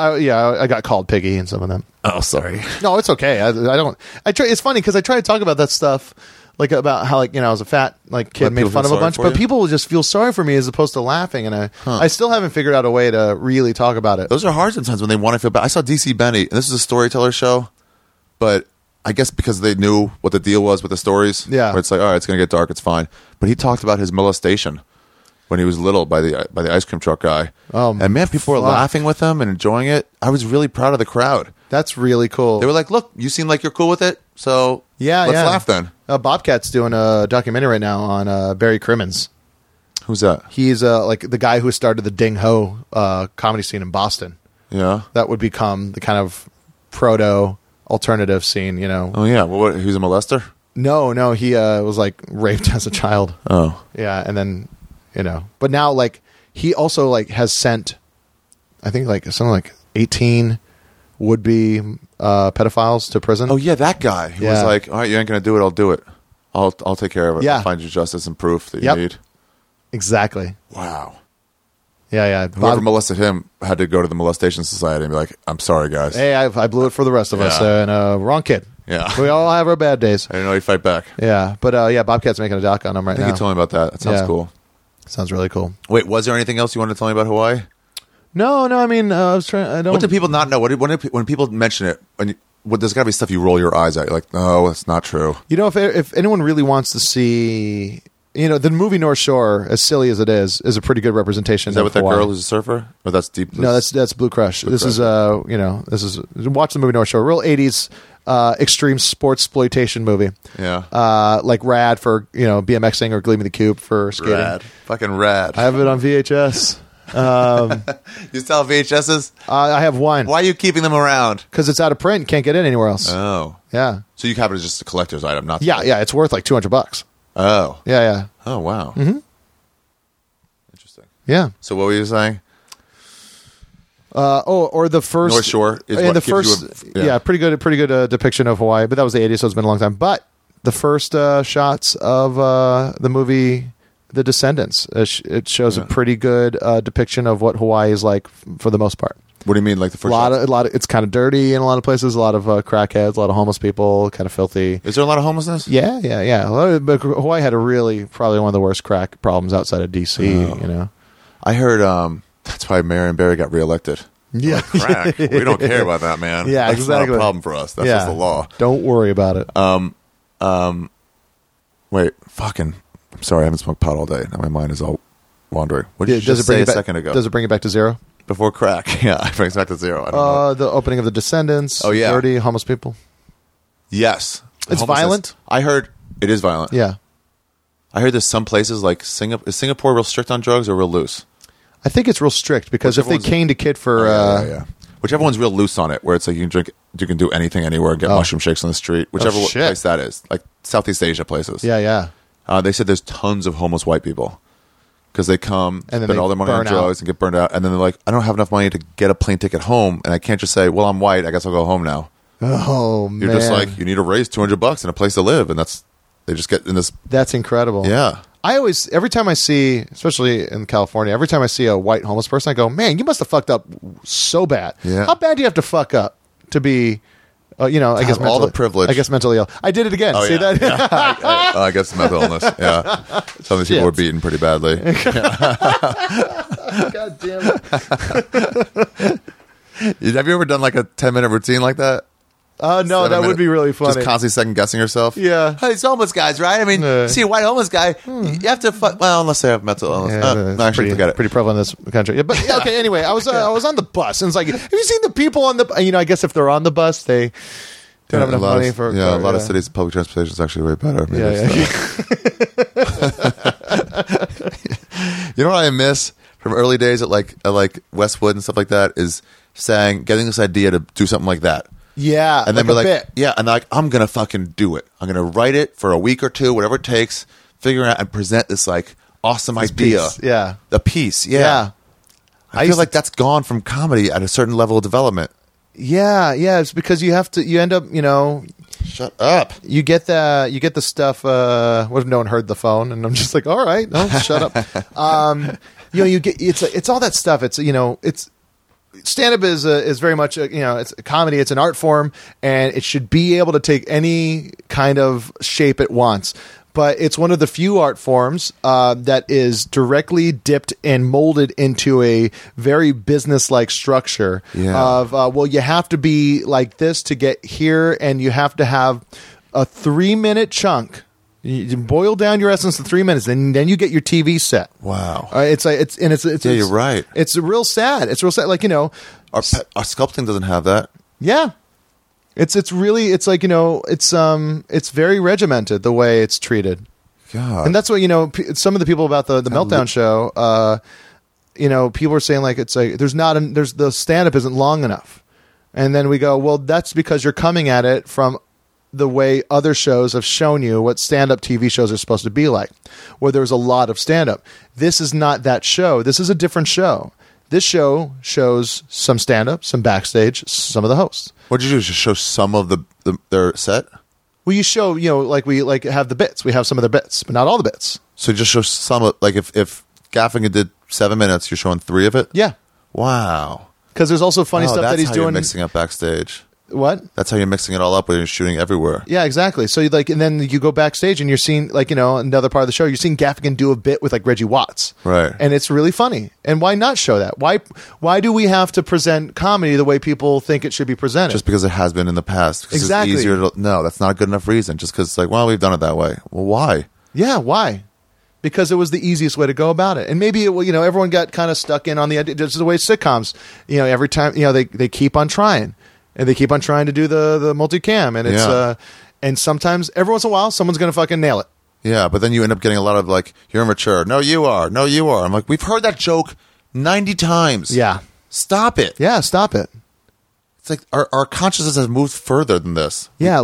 I got called Piggy in some of them. Oh, sorry. No, it's okay. I don't. I try. It's funny because I try to talk about that stuff, about how I was a fat kid, Let made people fun feel of a sorry bunch, for but you? people will just feel sorry for me as opposed to laughing, and I still haven't figured out a way to really talk about it. Those are hard sometimes when they want to feel bad. I saw DC Benny, and this is a storyteller show, but I guess because they knew what the deal was with the stories. Yeah. Where it's like, all right, it's going to get dark, it's fine. But he talked about his molestation when he was little by the ice cream truck guy. Oh, and man, people were fuck. laughing with him and enjoying it. I was really proud of the crowd. That's really cool. They were like, look, you seem like you're cool with it, so let's laugh then. Bobcat's doing a documentary right now on Barry Crimmins. Who's that? He's the guy who started the Ding Ho comedy scene in Boston. Yeah. That would become the kind of proto alternative scene, Oh, yeah. Well, who's a molester? No, he was raped as a child. Oh. Yeah, and then but now he also has sent, I think something like 18 would be pedophiles to prison. Oh, yeah, that guy. He was like, all right, you ain't going to do it, I'll do it. I'll take care of it. Yeah. I'll find you justice and proof that you Yep. need. Exactly. Wow. Yeah. Whoever molested him had to go to the molestation society and be like, I'm sorry, guys. Hey, I blew it for the rest of us. Yeah. And wrong kid. Yeah. We all have our bad days. I didn't know he'd fight back. Yeah, but Bobcat's making a doc on him right I think now. you told me about that. That sounds Yeah. cool. Sounds really cool. Wait, was there anything else you wanted to tell me about Hawaii? No. I mean, I was trying. I don't. What do people not know? When people mention it, there's got to be stuff you roll your eyes at. You're like, no, it's not true. If anyone really wants to see, the movie North Shore, as silly as it is a pretty good representation. Is that of with that Hawaii. girl who's a surfer? Or that's deep? No, that's Blue Crush. This Crush. is watch the movie North Shore. Real 80s extreme sports exploitation movie. Yeah. Like Rad for BMXing or Gleaming the Cube for skating. Rad. Fucking rad. I have it on VHS. You sell VHSs? I have one Why are you keeping them around? because it's out of print. Can't get it anywhere else. Oh. Yeah. So you have it as just a collector's item, not... Yeah. It's worth like $200. Oh. Yeah. Oh, wow. Mm-hmm. Interesting. Yeah. So what were you saying? Or the first North Shore is and what the gives first, you a- pretty good depiction of Hawaii. But that was the 80s, so it's been a long time. But the first shots of the movie The Descendants, it shows a pretty good depiction of what Hawaii is like for the most part. What do you mean, like the first... A lot of it's kind of dirty in a lot of places. A lot of crackheads, a lot of homeless people, kind of filthy. Is there a lot of homelessness? Yeah. But Hawaii had probably one of the worst crack problems outside of DC. I heard that's why Marion Barry got reelected. Yeah. Crack. We don't care about that, man. Yeah, That's exactly. not a problem for us. That's just the law. Don't worry about it. Wait, fucking... I'm sorry, I haven't smoked pot all day. Now my mind is all wandering. What did you just say a second ago? Does it bring it back to zero? Before crack. Yeah, it brings it back to zero. I don't know. The opening of The Descendants. Oh, yeah. Dirty, homeless people. Yes. It's Homelessness. violent? I heard it is violent. Yeah. I heard there's some places like Singapore. Is Singapore real strict on drugs or real loose? I think it's real strict because if they Whichever one's- caned a kid for... yeah. Whichever one's real loose on it, where it's like you can do anything anywhere, get mushroom shakes on the street, whichever shit. place that is. Like Southeast Asia places. Yeah. They said there's tons of homeless white people because they come And then spend they all their money on burn drugs and get burned out, and then they're like, I don't have enough money to get a plane ticket home, and I can't just say, well, I'm white, I guess I'll go home now. Oh, You're just like, you need to raise $200 and a place to live, and they just get in this. That's incredible. Yeah, every time I see, especially in California, every time I see a white homeless person, I go, man, you must have fucked up so bad. Yeah. How bad do you have to fuck up to be, I guess have all the privilege. I guess mentally ill. I did it again. See that? Yeah. I guess mental illness. Yeah. Some of these people were beaten pretty badly. God damn it. Have you ever done like a 10-minute routine like that? No, 7 that would minute- be really funny. Just constantly second guessing yourself. Yeah. Hey, it's homeless guys, right? I mean, you see a white homeless guy, you have to fuck. Well, unless they have mental illness. Yeah, Actually, forget it. pretty prevalent in this country. Yeah, but yeah, okay. Anyway, I was on the bus, and it's like, have you seen the people on the? I guess if they're on the bus, they don't have enough money for. A lot of cities, public transportation is actually way better. Maybe You know what I miss from early days at like Westwood and stuff like that is getting this idea to do something like that. Yeah, And then like we're a like, bit. yeah, and like, I'm going to fucking do it. I'm going to write it for a week or two, whatever it takes, figure out and present this like awesome idea. piece, yeah. The piece. Yeah. Yeah. I feel like that's gone from comedy at a certain level of development. Yeah. It's because you end up, Shut up. you get the stuff. What if no one heard the phone? And I'm just like, all right, no, shut up. You get it's all that stuff. It's stand-up is very much it's a comedy. It's an art form, and it should be able to take any kind of shape it wants. But it's one of the few art forms that is directly dipped and molded into a very business-like structure of, you have to be like this to get here, and you have to have a 3-minute chunk. You boil down your essence to 3 minutes, and then you get your TV set. Wow. It's You're right. It's real sad. It's real sad. Like, Our sculpting doesn't have that. yeah. It's very regimented the way it's treated. God. And that's what, some of the people about the Meltdown show, people are saying like, it's like, the stand up isn't long enough. And then we go, well, that's because you're coming at it from the way other shows have shown you what stand-up TV shows are supposed to be like, where there's a lot of stand-up. This is not that show. This is a different show. This show shows some stand-up, some backstage, some of the hosts. What did you do? Just show some of their set? Well, you show, we have the bits. We have some of their bits, but not all the bits. So just show some of, like if Gaffigan did 7 minutes, you're showing 3 of it? Yeah. Wow. Because there's also funny stuff that he's You're doing. mixing up backstage. What? That's how you're mixing it all up when you're shooting everywhere. Yeah, exactly. So and then you go backstage and you're seeing another part of the show. You're seeing Gaffigan do a bit with like Reggie Watts, Right. And it's really funny. And why not show that? Why do we have to present comedy the way people think it should be presented? Just because it has been in the past. 'Cause Exactly. It's easier no, that's not a good enough reason. Just because it's like, well, we've done it that way. Well, why? Yeah, why? Because it was the easiest way to go about it. And maybe everyone got kind of stuck in on the idea. Just the way sitcoms, every time they keep on trying. And they keep on trying to do the multicam, and it's and sometimes every once in a while someone's going to fucking nail it. Yeah, but then you end up getting a lot of like, you're immature. No, you are. No, you are. I'm like, we've heard that joke 90 times. Yeah. Stop it. Yeah, stop it. It's like our consciousness has moved further than this. Yeah,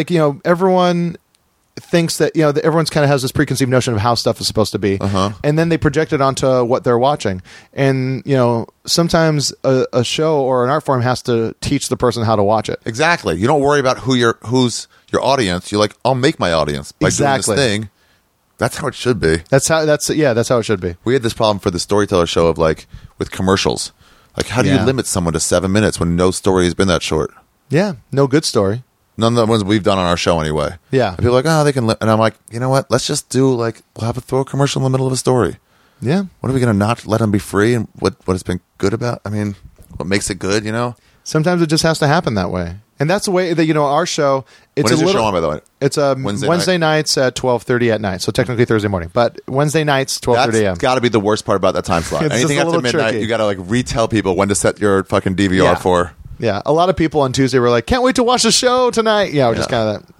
everyone thinks that everyone's kind of has this preconceived notion of how stuff is supposed to be, and then they project it onto what they're watching. And sometimes a show or an art form has to teach the person how to watch it. Exactly. You don't worry about who's your audience. You're like, I'll make my audience by Exactly. doing this thing. That's how it should be. That's how it should be. We had this problem for the Storyteller show of like with commercials. Like, how do you Yeah. limit someone to 7 minutes when no story has been that short? Yeah, no good story. None of the ones we've done on our show anyway. Yeah. And people are like, oh, they can. And I'm like, you know what? Let's just do like, we'll throw a commercial in the middle of a story. Yeah. What are we going to not let them be free? And what it's been good about? I mean, what makes it good, Sometimes it just has to happen that way. And that's the way that, our show, it's When is a your little, show on, by the way? It's Wednesday nights at 12:30 at night. So technically Thursday morning, but Wednesday nights, 12:30 a.m. That's got to be the worst part about that time slot. It's just Anything a after little midnight, tricky. you got to like retell people when to set your fucking DVR Yeah. for. Yeah, a lot of people on Tuesday were like, "Can't wait to watch the show tonight." Yeah, just kind of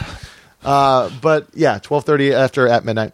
that. But yeah, 12:30 at midnight.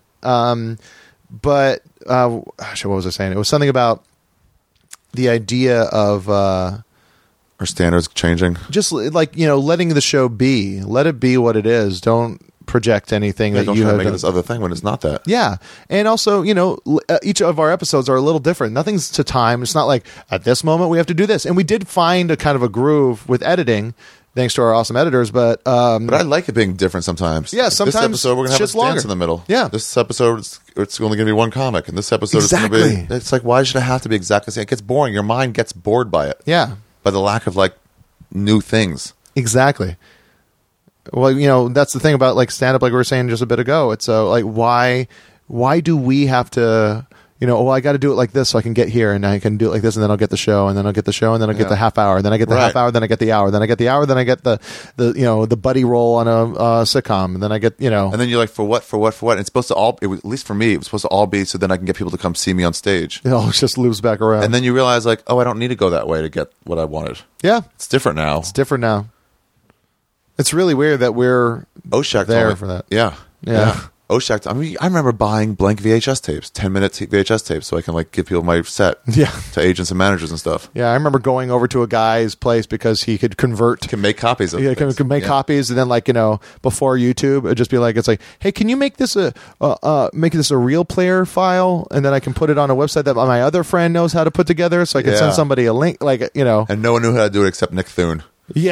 What was I saying? It was something about the idea of Our standards changing. just like letting the show be. Let it be what it is. Don't project anything Yeah, that don't you try to have make it done. this other thing when it's not that. Yeah. And also, each of our episodes are a little different. Nothing's to time. It's not like at this moment we have to do this. And we did find a kind of a groove with editing thanks to our awesome editors. But But I like it being different sometimes. Yeah, Like, sometimes this episode we're gonna have shit's a dance longer. in the middle. Yeah. This episode it's only gonna be one comic, and this episode it's Exactly. gonna be. It's like, why should it have to be exactly the same? It gets boring. Your mind gets bored by it. yeah, By the lack of like new things. exactly. Well, that's the thing about like stand up, like we were saying just a bit ago. It's like why do we have to, I got to do it like this so I can get here, and I can do it like this, and then I'll get the show, and then I'll get the show, and then I'll get Yeah. the half hour, and then I get the Right. half hour, then I get the hour, then I get the hour, then I get the the buddy role on a sitcom, and then I get And then you're like, for what? And it's supposed to all. It was, at least for me, it was supposed to all be so then I can get people to come see me on stage. it all just loops back around. And then you realize like, oh, I don't need to go that way to get what I wanted. yeah, It's different now. it's different now. It's really weird that we're Oshak there told me- for that. Yeah. Yeah. Oshak. I remember buying blank VHS tapes, 10-minute VHS tapes, so I can like give people my set. Yeah. To agents and managers and stuff. Yeah, I remember going over to a guy's place because he could convert. Can make copies of. Yeah, things. can make Yeah. copies, and then before YouTube, it'd just be like, it's like, hey, can you make this a real player file, and then I can put it on a website that my other friend knows how to put together, so I can Yeah. send somebody a link, And no one knew how to do it except Nick Thune.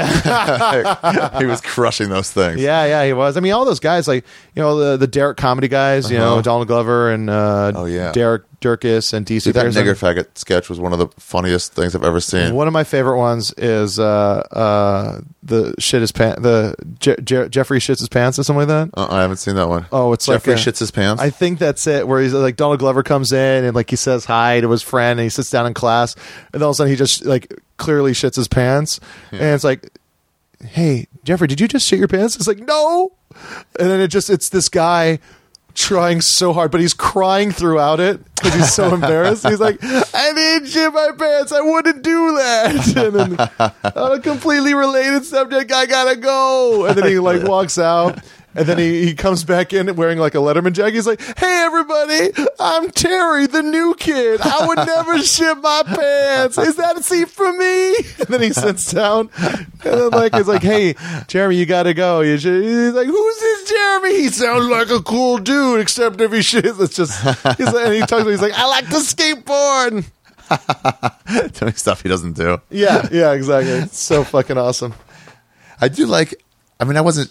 yeah. He was crushing those things. Yeah, he was. I mean, all those guys, like, the Derek comedy guys, Donald Glover and yeah. Derek Durkis and DC Dude, that Pearson. nigger faggot sketch was one of the funniest things I've ever seen. One of my favorite ones is the shit his pants. Jeffrey shits his pants or something like that. I haven't seen that one. Oh, it's Jeffrey like shits his pants. I think that's it. Where he's like Donald Glover comes in and like he says hi to his friend and he sits down in class and then all of a sudden he just like clearly shits his pants and it's like, hey Jeffrey, did you just shit your pants? It's like no, and then it's this guy trying so hard, but he's crying throughout it because he's so embarrassed. He's like, I didn't shit my pants. I wouldn't do that. And then on a completely related subject, I gotta go. And then he like walks out. And then he comes back in wearing like a Letterman jacket. He's like, hey, everybody, I'm Terry, the new kid. I would never shit my pants. Is that a seat for me? And then he sits down. And then like he's like, hey, Jeremy, you got to go. He's like, who's this Jeremy? He sounds like a cool dude, except if he shits. It's just, and he talks to me. He's like, I like to skateboard. Doing stuff he doesn't do. Yeah, exactly. It's so fucking awesome. I do like. I mean, I wasn't.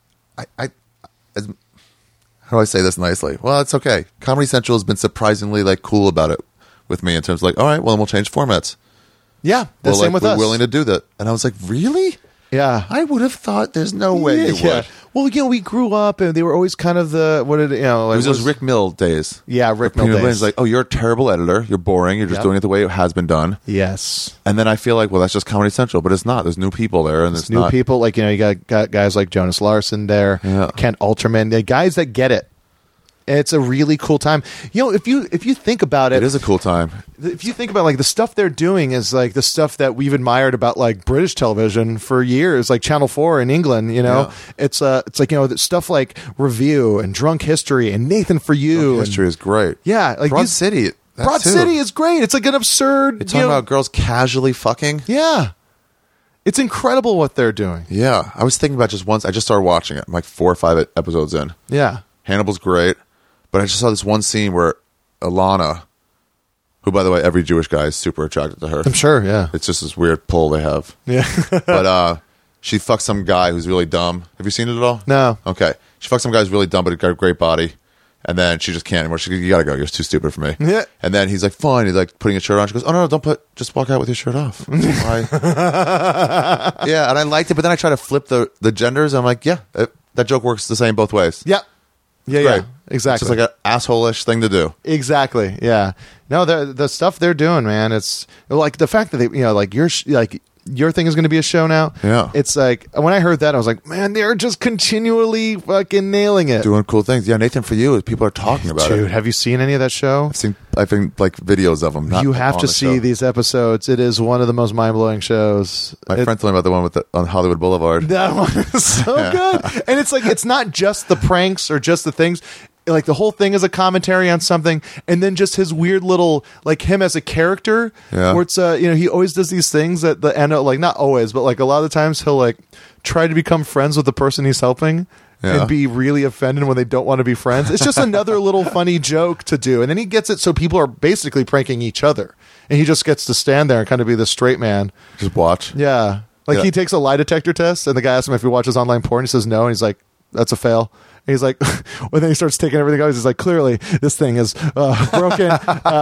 How do I say this nicely? Well, it's okay. Comedy Central has been surprisingly like cool about it with me in terms of like, all right, well, then we'll change formats. Yeah, the Well, same like, with we're us. willing to do that, and I was like, really? Yeah. I would have thought there's no way you would. Well, we grew up and they were always kind of like, It was those Rick Mill days. Yeah, Rick Where Mill people days. Like, oh, you're a terrible editor. You're boring. You're just Yep. doing it the way it has been done. Yes. And then I feel like, well, that's just Comedy Central, but it's not. There's new people there, and it's New not. people, like, you got guys like Jonas Larson there, Yeah. Kent Alterman, the guys that get it. And it's a really cool time. If you think about It is a cool time. if you think about like the stuff they're doing is like the stuff that we've admired about like British television for years, like Channel 4 in England, Yeah. it's like, stuff like Review and Drunk History and Nathan For You. History is great. Yeah, like Broad these- City. that Broad too. City is great. It's like an absurd. You're talking about girls casually fucking? yeah. It's incredible what they're doing. Yeah. I was thinking about just once. I just started watching it. I'm like 4 or 5 episodes in. Yeah. Hannibal's great. But I just saw this one scene where Alana, who, by the way, every Jewish guy is super attracted to her. I'm sure. Yeah. It's just this weird pull they have. Yeah. But she fucks some guy who's really dumb. Have you seen it at all? No. Okay. She fucks some guy who's really dumb, but he's got a great body. And then she just can't anymore. She goes, you gotta go. You're too stupid for me. Yeah. And then he's like, fine. He's like putting his shirt on. She goes, oh, no, just walk out with your shirt off. Why? Yeah. And I liked it, but then I try to flip the genders. And I'm like, yeah, that joke works the same both ways. Yeah. Yeah. Great. Yeah. Exactly. It's just like an asshole-ish thing to do. Exactly. Yeah. No, the stuff they're doing, man. It's like the fact that they, like your thing is going to be a show now. Yeah. It's like when I heard that, I was like, man, they're just continually fucking nailing it. Doing cool things. Yeah, Nathan For You, people are talking about Dude, it. have you seen any of that show? I've seen like videos of them. Not You have on to the see show. these episodes. It is one of the most mind blowing shows. My friend told me about the one on Hollywood Boulevard. That one is so good. And it's like, it's not just the pranks or just the things. Like the whole thing is a commentary on something, and then just his weird little, like him as a character, Yeah. where it's he always does these things at the end of, like, not always, but like a lot of the times he'll like try to become friends with the person he's helping. Yeah. And be really offended when they don't want to be friends. It's just another little funny joke to do. And then he gets it so people are basically pranking each other. And he just gets to stand there and kind of be the straight man. Just watch. Yeah. Like Yeah. he takes a lie detector test, and the guy asks him if he watches online porn. He says no, and he's like, "That's a fail." And he's like, well, then he starts taking everything out. He's like, clearly this thing is broken.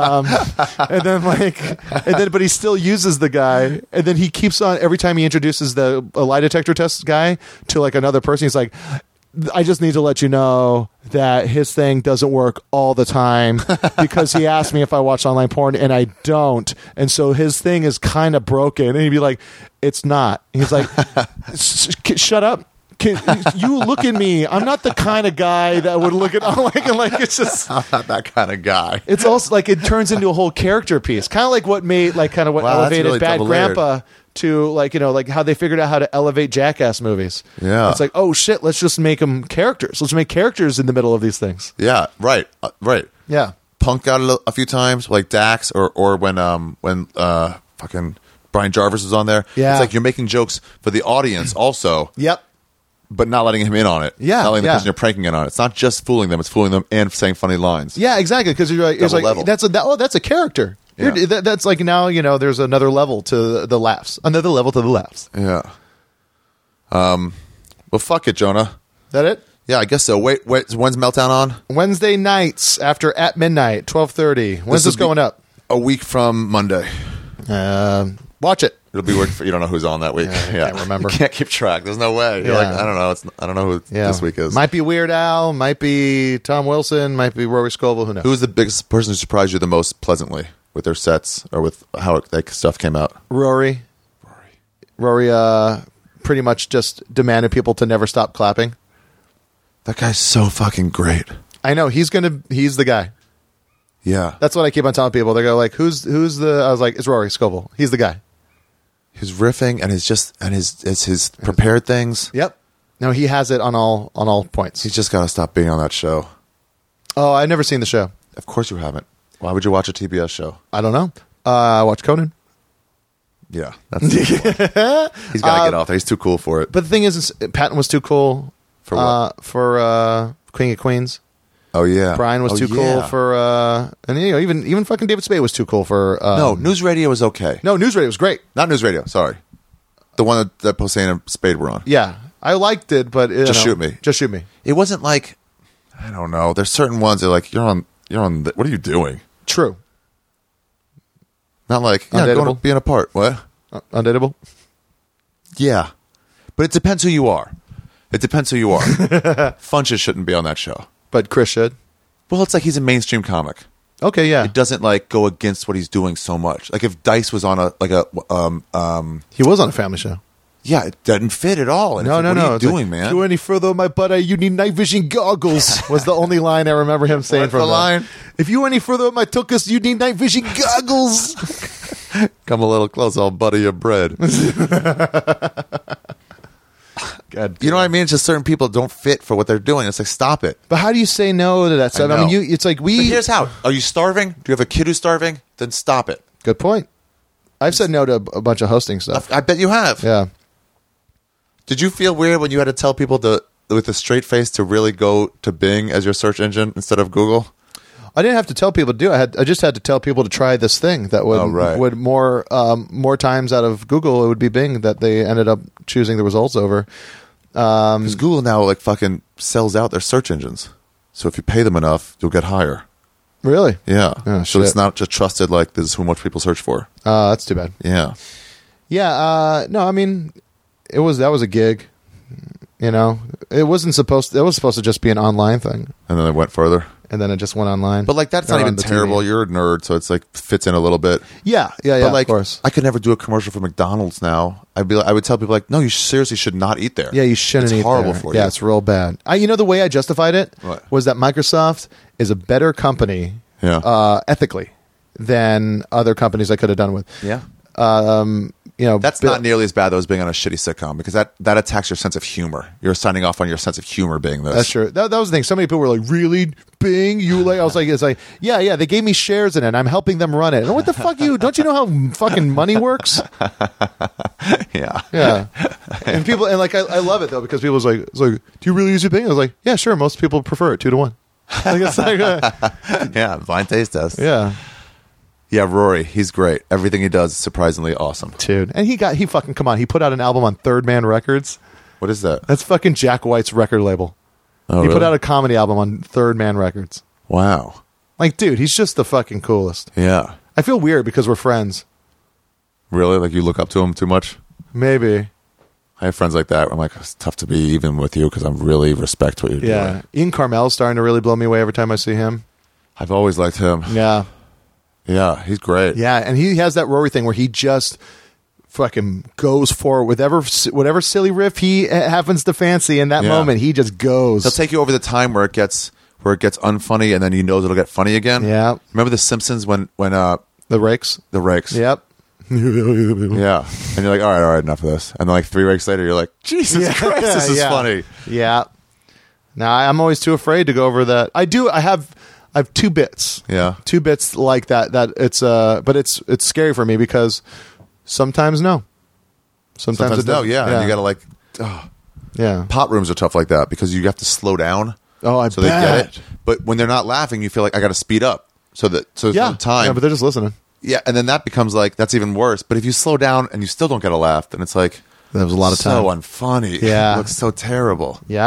But he still uses the guy. And then he keeps on, every time he introduces a lie detector test guy to like another person, he's like, I just need to let you know that his thing doesn't work all the time because he asked me if I watch online porn and I don't. And so his thing is kind of broken. And he'd be like, it's not. He's like, shut up. You look at me. I'm not the kind of guy that would look at like it's just. I'm not that kind of guy. It's also like it turns into a whole character piece, kind of like what made what Wow, that's elevated really Bad double-layered. Grandpa to like how they figured out how to elevate Jackass movies. Yeah. It's like, oh shit, let's just make them characters. Let's make characters in the middle of these things. Yeah, right. Yeah. Punk got it a few times, like Dax, or when fucking Brian Jarvis was on there. Yeah. It's like you're making jokes for the audience also, Yep. but not letting him in on it. Yeah, not letting the yeah. person you're pranking in on it. It's not just fooling them; it's fooling them and saying funny lines. Yeah, exactly. Because you're like, it's Double like level. that's a character. Yeah. That's like now there's another level to the laughs. Another level to the laughs. Yeah. Well, fuck it, Jonah. That it? Yeah, I guess so. Wait, when's Meltdown on? Wednesday nights after at midnight, 12:30. When's this will be going up? A week from Monday. Watch it. It'll be weird. You don't know who's on that week. I can't remember. You can't keep track. There's no way. You're Yeah. like, I don't know. I don't know who this week is. Might be Weird Al. Might be Tom Wilson. Might be Rory Scovel. Who knows? Who was the biggest person who surprised you the most pleasantly with their sets or with how like stuff came out? Rory. Pretty much just demanded people to never stop clapping. That guy's so fucking great. I know he's the guy. Yeah, That's what I keep on telling people. They go like, "Who's the?" I was like, "It's Rory Scovel. He's the guy." his riffing and his prepared things. Yep. No, he has it on all points. He's just got to stop being on that show. Oh, I've never seen the show. Of course you haven't. Why would you watch a TBS show? I don't know. I watch Conan. Yeah, that's he's got to get off there. He's too cool for it. But the thing is, Patton was too cool For what? For King of Queens. Oh yeah, Brian was too cool for, and even fucking David Spade was too cool for. No, News Radio was okay. no, News Radio was great. Not News Radio. Sorry, the one that Posehn and Spade were on. Yeah, I liked it, but Just Shoot Me. Just Shoot Me. It wasn't like, I don't know. There's certain ones that are like you're on. What are you doing? True. Not like Undateable. going to being apart. What? Undateable. Yeah, but it depends who you are. It depends who you are. Funches shouldn't be on that show. But Chris should. Well, it's like he's a mainstream comic. Okay, yeah. It doesn't like go against what he's doing so much. Like if Dice was on He was on a family show. yeah, it doesn't fit at all. And No. What are you It's like, doing, man? If you go any further with my butt, you need night vision goggles. Was the only line I remember him saying What's from the that. line? If you went any further with my tuchus, you need night vision goggles. Come a little close, I'll butter your bread. God, You know what I mean? It's just certain people don't fit for what they're doing. It's like, stop it. But how do you say no to that stuff? I mean, know. it's like But here's we. how. Are you starving? Do you have a kid who's starving? Then stop it. Good point. I've said no to a bunch of hosting stuff. I bet you have. Yeah. Did you feel weird when you had to tell people with a straight face to really go to Bing as your search engine instead of Google? I didn't have to tell people to do it. I just had to tell people to try this thing that would Oh, right. would more times out of Google, it would be Bing that they ended up choosing the results over. Because Google now like fucking sells out their search engines. So if you pay them enough, you'll get higher. Really? Yeah. Oh, so it's shit. not just trusted like this is who much people search for. That's too bad. Yeah. Yeah. No, I mean, that was a gig. You know, it was supposed to just be an online thing, And then they went further. and then it just went online. But like that's They're not even on the terrible. TV. You're a nerd, so it's like fits in a little bit. Yeah. But like, of course. I could never do a commercial for McDonald's now. I would tell people like, no, you seriously should not eat there. Yeah, you shouldn't It's eat horrible there. for you. Yeah, it's real bad. The way I justified it What? was that Microsoft is a better company, ethically, than other companies I could have done with. Yeah. That's That's not nearly as bad though as being on a shitty sitcom because that attacks your sense of humor. You're signing off on your sense of humor being this. That's true. That was the thing. So many people were like, "Really, Bing? You like?" I was like, "It's like, yeah. They gave me shares in it. I'm helping them run it. And what the fuck, you? Don't you know how fucking money works?" Yeah. Yeah. And people, and like, I love it though because people was like, "It's like, do you really use your Bing?" I was like, "Yeah, sure. Most people prefer it 2-1." Like it's like, Yeah. Blind taste test. yeah. Yeah, Rory, he's great. Everything he does is surprisingly awesome. Dude. And he fucking, come on, he put out an album on Third Man Records. What is that? That's fucking Jack White's record label. Oh, He put really? out a comedy album on Third Man Records. Wow. Like, dude, he's just the fucking coolest. Yeah. I feel weird because we're friends. Really? Like you look up to him too much? Maybe. I have friends like that where I'm like, it's tough to be even with you because I really respect what you're Yeah. doing. Ian Carmel's starting to really blow me away every time I see him. I've always liked him. Yeah. Yeah, he's great. Yeah. And he has that Rory thing where he just fucking goes for whatever silly riff he happens to fancy in that Yeah. moment. He just goes. He'll take you over the time where it gets unfunny and then he knows it'll get funny again. Yeah. Remember The Simpsons when The Rakes. the Rakes? Yep. Yeah. And you're like, all right, enough of this. And then like 3 rakes later, you're like, Jesus Christ, this is Yeah. funny. Yeah. Now I'm always too afraid to go over that. I have 2 bits. Yeah. 2 bits like that. That it's but it's scary for me because sometimes no. Sometimes it no, doesn't. yeah. And you got to like, Yeah. pot rooms are tough like that because you have to slow down. Oh, I so bet. they get it. But when they're not laughing, you feel like I got to speed up so there's Yeah. no time. Yeah, but they're just listening. Yeah, and then that becomes like that's even worse. But if you slow down and you still don't get a laff, then it's like That was a lot of time. so unfunny. Yeah. It looks so terrible. Yeah,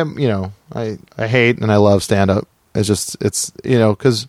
I hate and I love stand up. It's because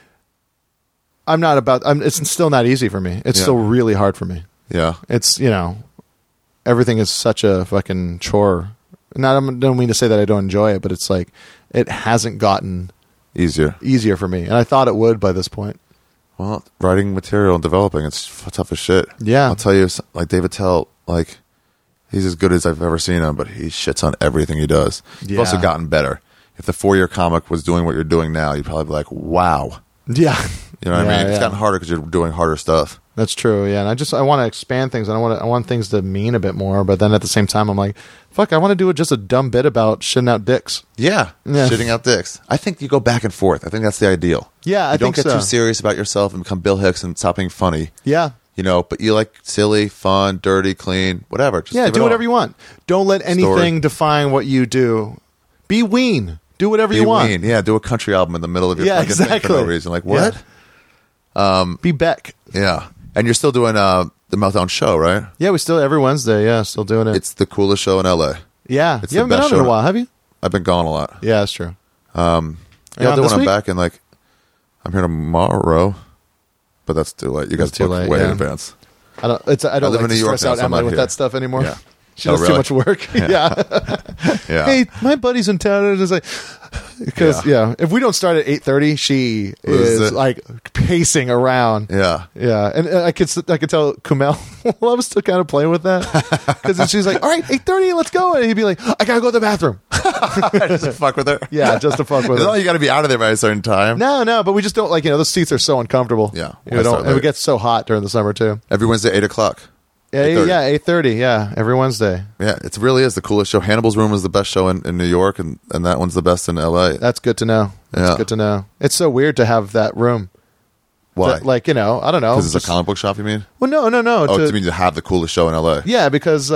I'm not about. It's still not easy for me. It's Yeah. still really hard for me. Yeah, It's everything is such a fucking chore. I don't mean to say that I don't enjoy it, but it's like it hasn't gotten easier. easier for me, and I thought it would by this point. Well, writing material and developing, it's tough as shit. Yeah. I'll tell you, like David Tell, like he's as good as I've ever seen him, but he shits on everything he does. He's also Yeah. gotten better. If the 4-year comic was doing what you're doing now, you'd probably be like, wow. Yeah, You know what I Yeah, mean? It's yeah. gotten harder because you're doing harder stuff. That's true. Yeah, and I want to expand things, and I want things to mean a bit more. But then at the same time, I'm like, fuck, I want to do just a dumb bit about shitting out dicks. Yeah. Yeah. Shitting out dicks. I think you go back and forth. I think that's the ideal. Yeah, I you don't think get so. too serious about yourself and become Bill Hicks and stop being funny. Yeah. But you like silly, fun, dirty, clean, whatever. Just Yeah, give it do all. whatever you want. Don't let anything define what you do. Be Ween. Do whatever Be you want. Ween. Yeah, do a country album in the middle of your Yeah, fucking thing for exactly. no reason. Like, what? Be Beck. Yeah. And you're still doing the Meltdown show, right? Yeah, we still every Wednesday. Yeah, still doing it. It's the coolest show in LA. yeah, it's you the haven't been best on in a show. while, have you? I've been gone a lot. Yeah, that's true. Yeah, I'll on do this when I'm week? back in I'm here tomorrow, but that's too late. You guys That's too book late, way yeah. in advance. I don't live like in to New York stress now, out so I'm Emily not with here. that stuff anymore. Yeah. She Oh, does really? too much work. Yeah. Yeah. Hey, my buddy's in town, and it's like, because if we don't start at 8:30, she Loses is it. like pacing around. Yeah. Yeah, and I could tell Kumail I was still kind of playing with that because she's like, "All right, 8:30, let's go," and he'd be like, "I gotta go to the bathroom." Just to fuck with her. Yeah, just to fuck with It's not her. like you got to be out of there by a certain time. No, but we just don't like the seats are so uncomfortable. Yeah, we I don't, start and it late. gets so hot during the summer too. Every Wednesday, 8:00. Yeah, 8:30. yeah, 8:30. Yeah, every Wednesday. Yeah, it really is the coolest show. Hannibal's Room is the best show in New York, and that one's the best in LA. That's good to know. That's Yeah. good to know. It's so weird to have that room. Why? That, I don't know. Because it's a Just- comic book shop, you mean? Well, no. Oh, to mean to have the coolest show in LA. Yeah, because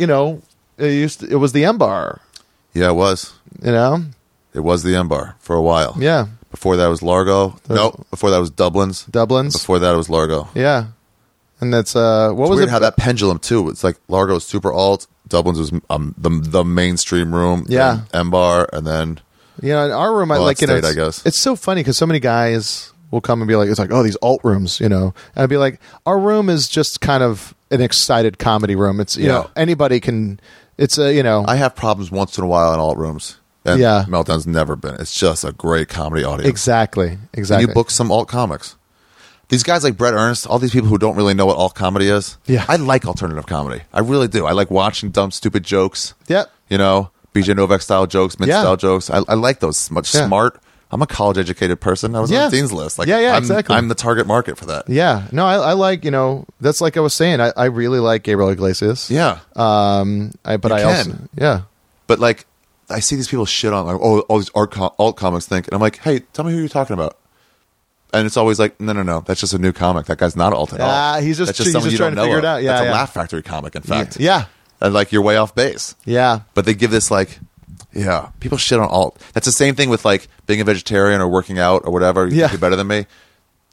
it was the M Bar. Yeah, it was. It was the M Bar for a while. Yeah, Before that was Largo. No, before that was Dublin's. Dublin's. Before that it was Largo. Yeah, and that's what It's was weird it? how that pendulum too. It's like Largo was super alt. Dublin's was the mainstream room. Yeah. then M Bar, and then In our room, I Well, like that stayed, I it's, guess. it's so funny because so many guys will come and be like, it's like, oh, these alt rooms, and I'd be like, our room is just kind of an excited comedy room. It's anybody can. It's I have problems once in a while in alt rooms. And Yeah. Meltdown's never been. It's just a great comedy audience. exactly. And you book some alt comics. These guys like Brett Ernst, all these people who don't really know what alt comedy is. Yeah. I like alternative comedy. I really do. I like watching dumb, stupid jokes. Yep. BJ Novak style jokes, Mint Yeah. style jokes. I like those. Much Yeah. smart. I'm a college educated person. I was Yeah. on the dean's list. Like, Yeah, I'm, exactly. I'm the target market for that. Yeah. No, I like that's like I was saying. I really like Gabriel Iglesias. Yeah. But You I also can. yeah. But like, I see these people shit on like, oh, all these alt comics think, and I'm like, hey, tell me who you're talking about. And it's always like, no, that's just a new comic. That guy's not alt at all. He's just- That's he's someone just you trying don't to know figure of. it out. Yeah, that's yeah. a Laugh Factory comic, in fact. Yeah. And like, you're way off base. Yeah. But they give this like, yeah, people shit on alt. That's the same thing with like being a vegetarian or working out or whatever. You Yeah. think you're better than me.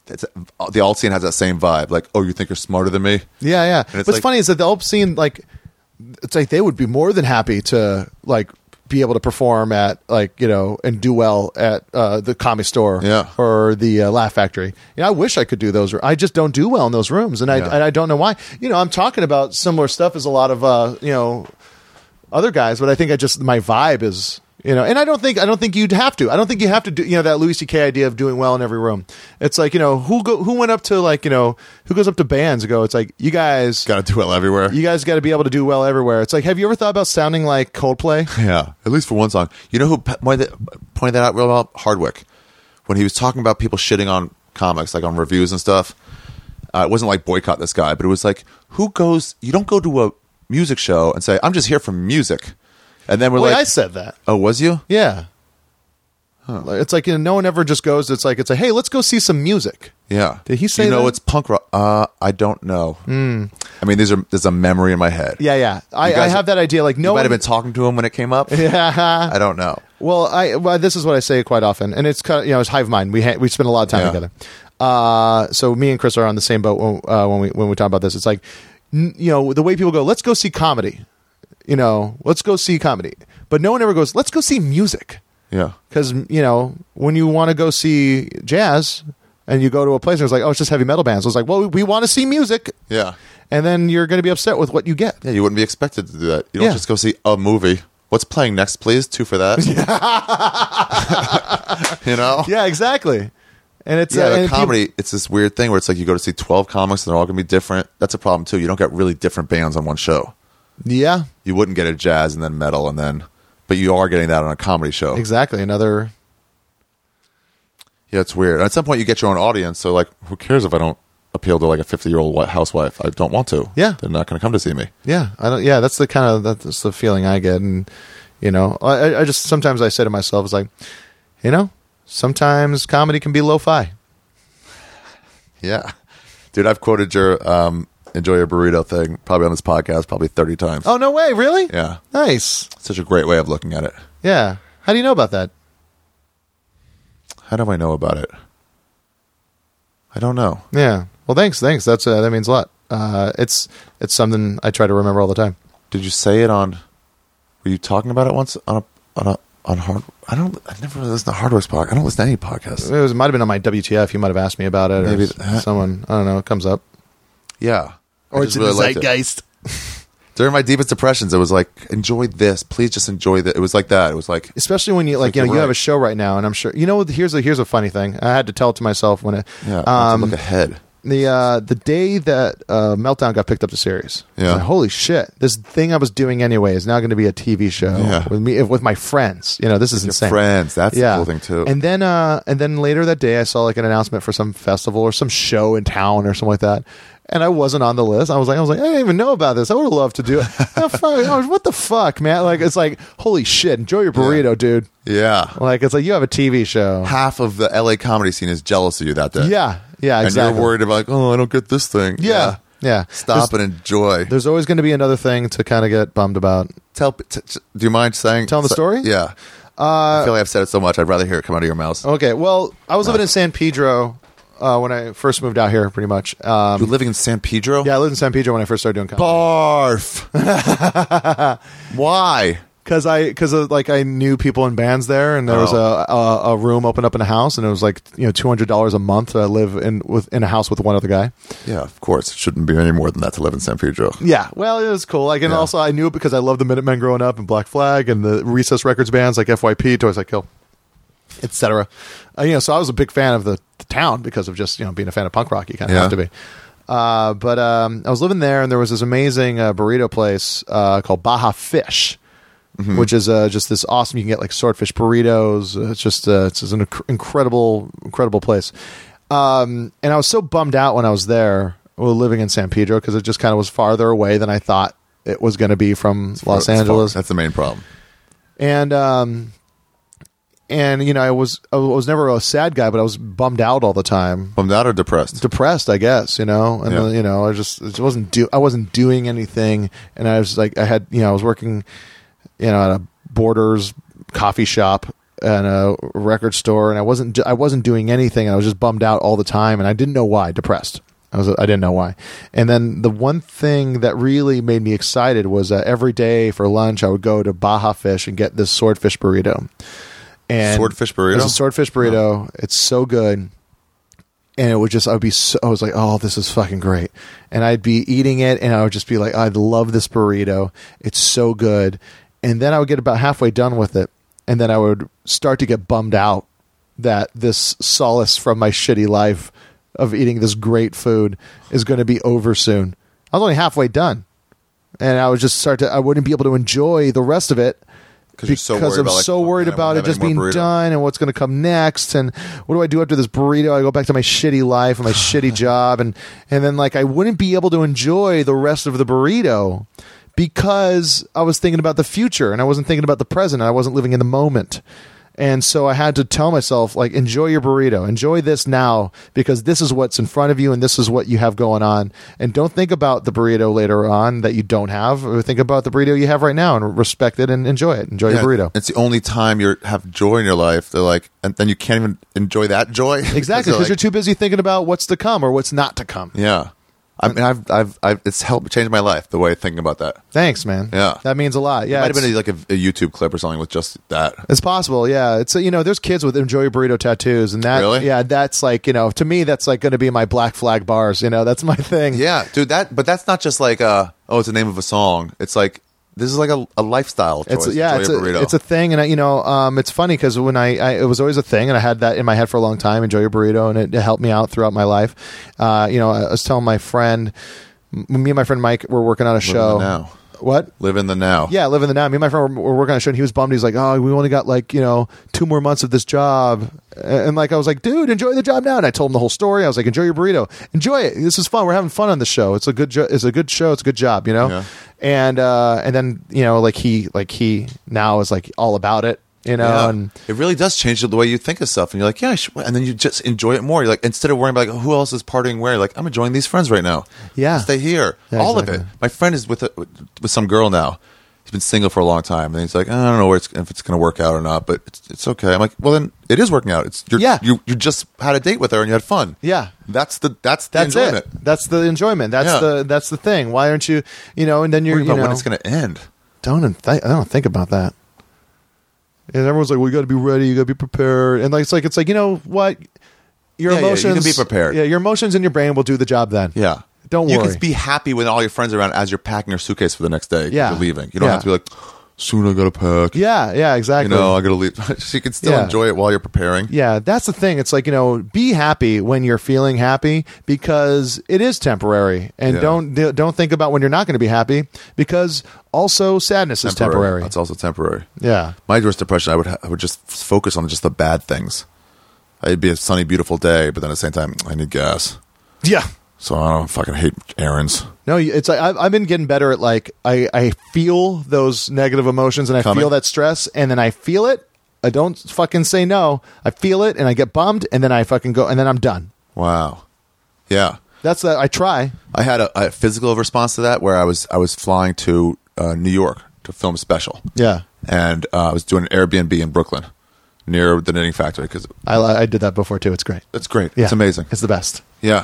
the alt scene has that same vibe. Like, oh, you think you're smarter than me? Yeah. And it's What's like- funny is that the alt scene, like, it's like they would be more than happy to like be able to perform at like, you know, and do well at the Comedy Store Yeah. or the Laugh Factory. You know, I wish I could do those. I just don't do well in those rooms, and Yeah. I don't know why. You know, I'm talking about similar stuff as a lot of you know, other guys, but I think my vibe is, you know, and I don't think you'd have to. I don't think you have to do, you know, that Louis C.K. idea of doing well in every room. It's like, you know, who went up to, like, you know, who goes up to bands and go, it's like, you guys Got to do well everywhere. you guys got to be able to do well everywhere. It's like, have you ever thought about sounding like Coldplay? Yeah, at least for one song. You know who pointed that out real well? Hardwick. When he was talking about people shitting on comics, like on reviews and stuff. It wasn't like boycott this guy, but it was like, you don't go to a music show and say, I'm just here for music. And then we're Wait, like, I said that. oh, was you? Yeah. It's like, you know, no one ever just goes. It's like, hey, let's go see some music. Yeah. Did he say you know that? it's punk rock? I don't know. I mean, there's a memory in my head. Yeah. I guys- have that idea. Like, You no might one have been talking to him when it came up. Yeah. I don't know. Well, this is what I say quite often, and it's kind of, you know, it's hive mind. We spend a lot of time Yeah. together. So me and Chris are on the same boat when we talk about this. It's like, you know, the way people go, let's go see comedy. You know, let's go see comedy, but no one ever goes, let's go see music. Yeah. Because, you know, when you want to go see jazz and you go to a place and it's like, oh, it's just heavy metal bands. So it's like, well, we want to see music. Yeah. And then you're going to be upset with what you get. Yeah, you wouldn't be expected to do that. You don't Yeah. just go see a movie. What's playing next, please? 2 for that. You know? Yeah, exactly. And it's Yeah, and comedy, it's this weird thing where it's like you go to see 12 comics and they're all going to be different. That's a problem, too. You don't get really different bands on one show. Yeah, You wouldn't get a jazz and then metal and then... But you are getting that on a comedy show. exactly. Another. Yeah, it's weird. At some point, you get your own audience. So, like, who cares if I don't appeal to, like, a 50-year-old housewife? I don't want to. Yeah. They're not going to come to see me. Yeah, I don't. Yeah, that's the feeling I get, and you know, I just sometimes I say to myself, it's like, you know, sometimes comedy can be lo-fi. Yeah. Dude, I've quoted your enjoy your burrito thing probably on this podcast probably 30 times. Oh, no way, really? Yeah. Nice. Such a great way of looking at it. Yeah. How do you know about that? How do I know about it? I don't know. Yeah. Well, thanks. That's that means a lot. It's something I try to remember all the time. Did you say it on? Were you talking about it once on hard? I never listen to Hardworks podcast. I don't listen to any podcasts. It might have been on my WTF. You might have asked me about it, Maybe or that. someone. I don't know. It comes up, Yeah. or I it's just in really the liked it. zeitgeist. During my deepest depressions, it was like, enjoy this. Please just enjoy that. It was like that. It was like, Especially when you like, you know, you're you have right. a show right now, and I'm sure you know. Here's a funny thing. I had to tell it to myself when it. yeah, I have to look ahead. The day that Meltdown got picked up to series, I was Yeah. like, holy shit! This thing I was doing anyway is now going to be a TV show Yeah. with my friends. You know, this is Your insane. friends. That's the cool thing too. And then later that day, I saw like an announcement for some festival or some show in town or something like that. And I wasn't on the list. I was like, I didn't even know about this. I would have loved to do it. What the fuck, man? Like, it's like, holy shit! Enjoy your burrito, dude. Yeah. Like, it's like you have a TV show. Half of the LA comedy scene is jealous of you that day. Yeah, And exactly. you're worried about, like, oh, I don't get this thing. Yeah. Stop and enjoy. There's always going to be another thing to kind of get bummed about. Do you mind saying? Telling the story? Yeah. I feel like I've said it so much. I'd rather hear it come out of your mouth. Okay, well, I was living in San Pedro when I first moved out here, pretty much. You're living in San Pedro? Yeah, I lived in San Pedro when I first started doing comedy. Barf. Why? Because I knew people in bands there, and there was a room open up in a house, and it was like, you know, $200 a month to live in a house with one other guy. Yeah, of course. It shouldn't be any more than that to live in San Pedro. Yeah, well, it was cool. Like, and Yeah. also I knew it because I loved the Minutemen growing up, and Black Flag, and the Recess Records bands like FYP, Toys Like Kill, etc. You know, so I was a big fan of the town because of just, you know, being a fan of punk rock. You kind of Yeah. have to be. But I was living there, and there was this amazing burrito place called Baja Fish, which is just this awesome. You can get like swordfish burritos. It's just an incredible place. And I was so bummed out when I was there, living in San Pedro, because it just kind of was farther away than I thought it was going to be from Los It's Angeles. far. That's the main problem. And you know, I was never a sad guy, but I was bummed out all the time. Bummed out or depressed? Depressed, I guess, you know, and Yeah. you know, I wasn't doing anything, and I was like, I was working, you know, at a Borders coffee shop, record store, and I wasn't doing anything, and I was just bummed out all the time, and I didn't know why. Depressed. I didn't know why. And then the one thing that really made me excited was every day for lunch I would go to Baja Fish and get this swordfish burrito. And Swordfish burrito? It's a swordfish burrito. Oh. It's so good. And I was like, oh, this is fucking great. And I'd be eating it, and I would just be like, I love this burrito. It's so good. And then I would get about halfway done with it, and then I would start to get bummed out that this solace from my shitty life of eating this great food is going to be over soon. I was only halfway done, and I would just I wouldn't be able to enjoy the rest of it. Because I'm so worried about it just being done and what's going to come next, and what do I do after this burrito? I go back to my shitty life and my shitty job, and then like I wouldn't be able to enjoy the rest of the burrito because I was thinking about the future and I wasn't thinking about the present. And I wasn't living in the moment. And so I had to tell myself, like, enjoy your burrito. Enjoy this now because this is what's in front of you and this is what you have going on. And don't think about the burrito later on that you don't have. Or think about the burrito you have right now and respect it and enjoy it. Enjoy your burrito. It's the only time you have joy in your life. They're like, and then you can't even enjoy that joy. Exactly, because you're too busy thinking about what's to come or what's not to come. Yeah. I mean, I've it's helped change my life, the way of thinking about that. Thanks, man. Yeah. That means a lot. Yeah. It might have been like a YouTube clip or something with just that. It's possible. Yeah. It's, there's kids with enjoy your burrito tattoos, and that, really? Yeah, that's like, to me, that's like going to be my black flag bars. That's my thing. Yeah, dude, but that's not just like, it's the name of a song. It's like, this is like a lifestyle choice. It's a thing, and it's funny because when it was always a thing, and I had that in my head for a long time. Enjoy your burrito, and it helped me out throughout my life. I was telling my friend, me and my friend Mike were working on a show. Live in the now. What? Live in the now. Yeah, live in the now. Me and my friend were working on a show, and he was bummed. He's like, "Oh, we only got 2 more months of this job." And I was like, "Dude, enjoy the job now." And I told him the whole story. I was like, "Enjoy your burrito. Enjoy it. This is fun. We're having fun on the show. It's a good show. It's a good job, Yeah. And then he now is like all about it, Yeah. and it really does change the way you think of stuff. And you're like, yeah, and then you just enjoy it more. You're like, instead of worrying about who else is partying where, you're like, I'm enjoying these friends right now. Yeah. Stay here. Yeah, all exactly. of it. My friend is with some girl now. He's been single for a long time, and he's like, I don't know if it's going to work out or not, but it's okay. I'm like, well, then it is working out. You just had a date with her and you had fun. Yeah. That's the enjoyment. It. That's the enjoyment. That's the thing. Why aren't you, and then you're, worry about when it's going to end. I don't think about that. And everyone's like, well, you got to be ready. You got to be prepared. And it's like, what? Your emotions. you can be prepared. Yeah. Your emotions in your brain will do the job then. Yeah. Don't worry. You can be happy with all your friends around as you're packing your suitcase for the next day. Yeah. You're leaving. You don't have to be like, soon I got to pack. Yeah, exactly. I got to leave. So you can still enjoy it while you're preparing. Yeah, that's the thing. It's like, be happy when you're feeling happy because it is temporary. And don't think about when you're not going to be happy because also sadness is temporary. That's also temporary. Yeah. My worst depression, I would just focus on just the bad things. It'd be a sunny, beautiful day, but then at the same time, I need gas. Yeah. So I don't fucking hate errands. No, it's like I've been getting better at I feel those negative emotions and I feel that stress and then I feel it. I don't fucking say no. I feel it and I get bummed and then I fucking go and then I'm done. Wow. Yeah. That's I try. I had a physical response to that where I was flying to New York to film a special. Yeah. And I was doing an Airbnb in Brooklyn near the Knitting Factory because I did that before too. It's great. It's great. Yeah. It's amazing. It's the best. Yeah.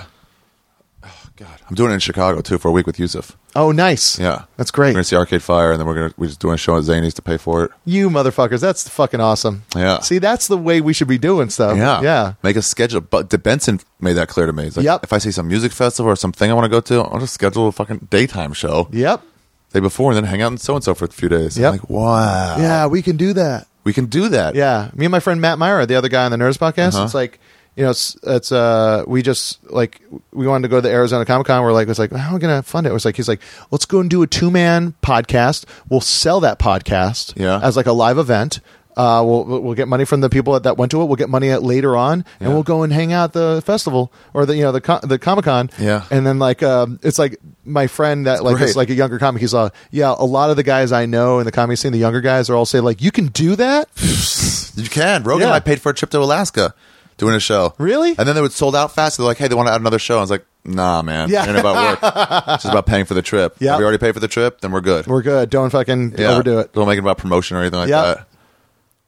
God, I'm doing it in Chicago too for a week with Yusuf. Oh, nice. Yeah, that's great. We're gonna see Arcade Fire, and then we're just doing a show at Zanies to pay for it. You motherfuckers, that's fucking awesome. Yeah. See, that's the way we should be doing stuff. Yeah. Make a schedule. But Benson made that clear to me. He's like, yep. If I see some music festival or something I want to go to, I'll just schedule a fucking daytime show. Yep. Day before, and then hang out in so and so for a few days. Yep. I'm like, wow. Yeah, we can do that. We can do that. Yeah. Me and my friend Matt Myra, the other guy on the Nerds podcast, it's like, it's we just like we wanted to go to the Arizona Comic Con. We're like, it's like, how are we gonna fund it? It was like, he's like, let's go and do a 2-man podcast. We'll sell that podcast as like a live event. We'll get money from the people that went to it. We'll get money later on, and we'll go and hang out at the festival or the Comic Con. Yeah, and then it's like my friend that like is like a younger comic. He's like, a lot of the guys I know in the comedy scene, the younger guys, are all saying like, you can do that. You can. Rogan and I paid for a trip to Alaska. Doing a show. Really? And then they would sold out fast. They're like, hey, they want to add another show. I was like, nah, man. Yeah. It ain't about work. It's just about paying for the trip. Yeah. If we already paid for the trip, then we're good. We're good. Don't fucking overdo it. Don't make it about promotion or anything like that.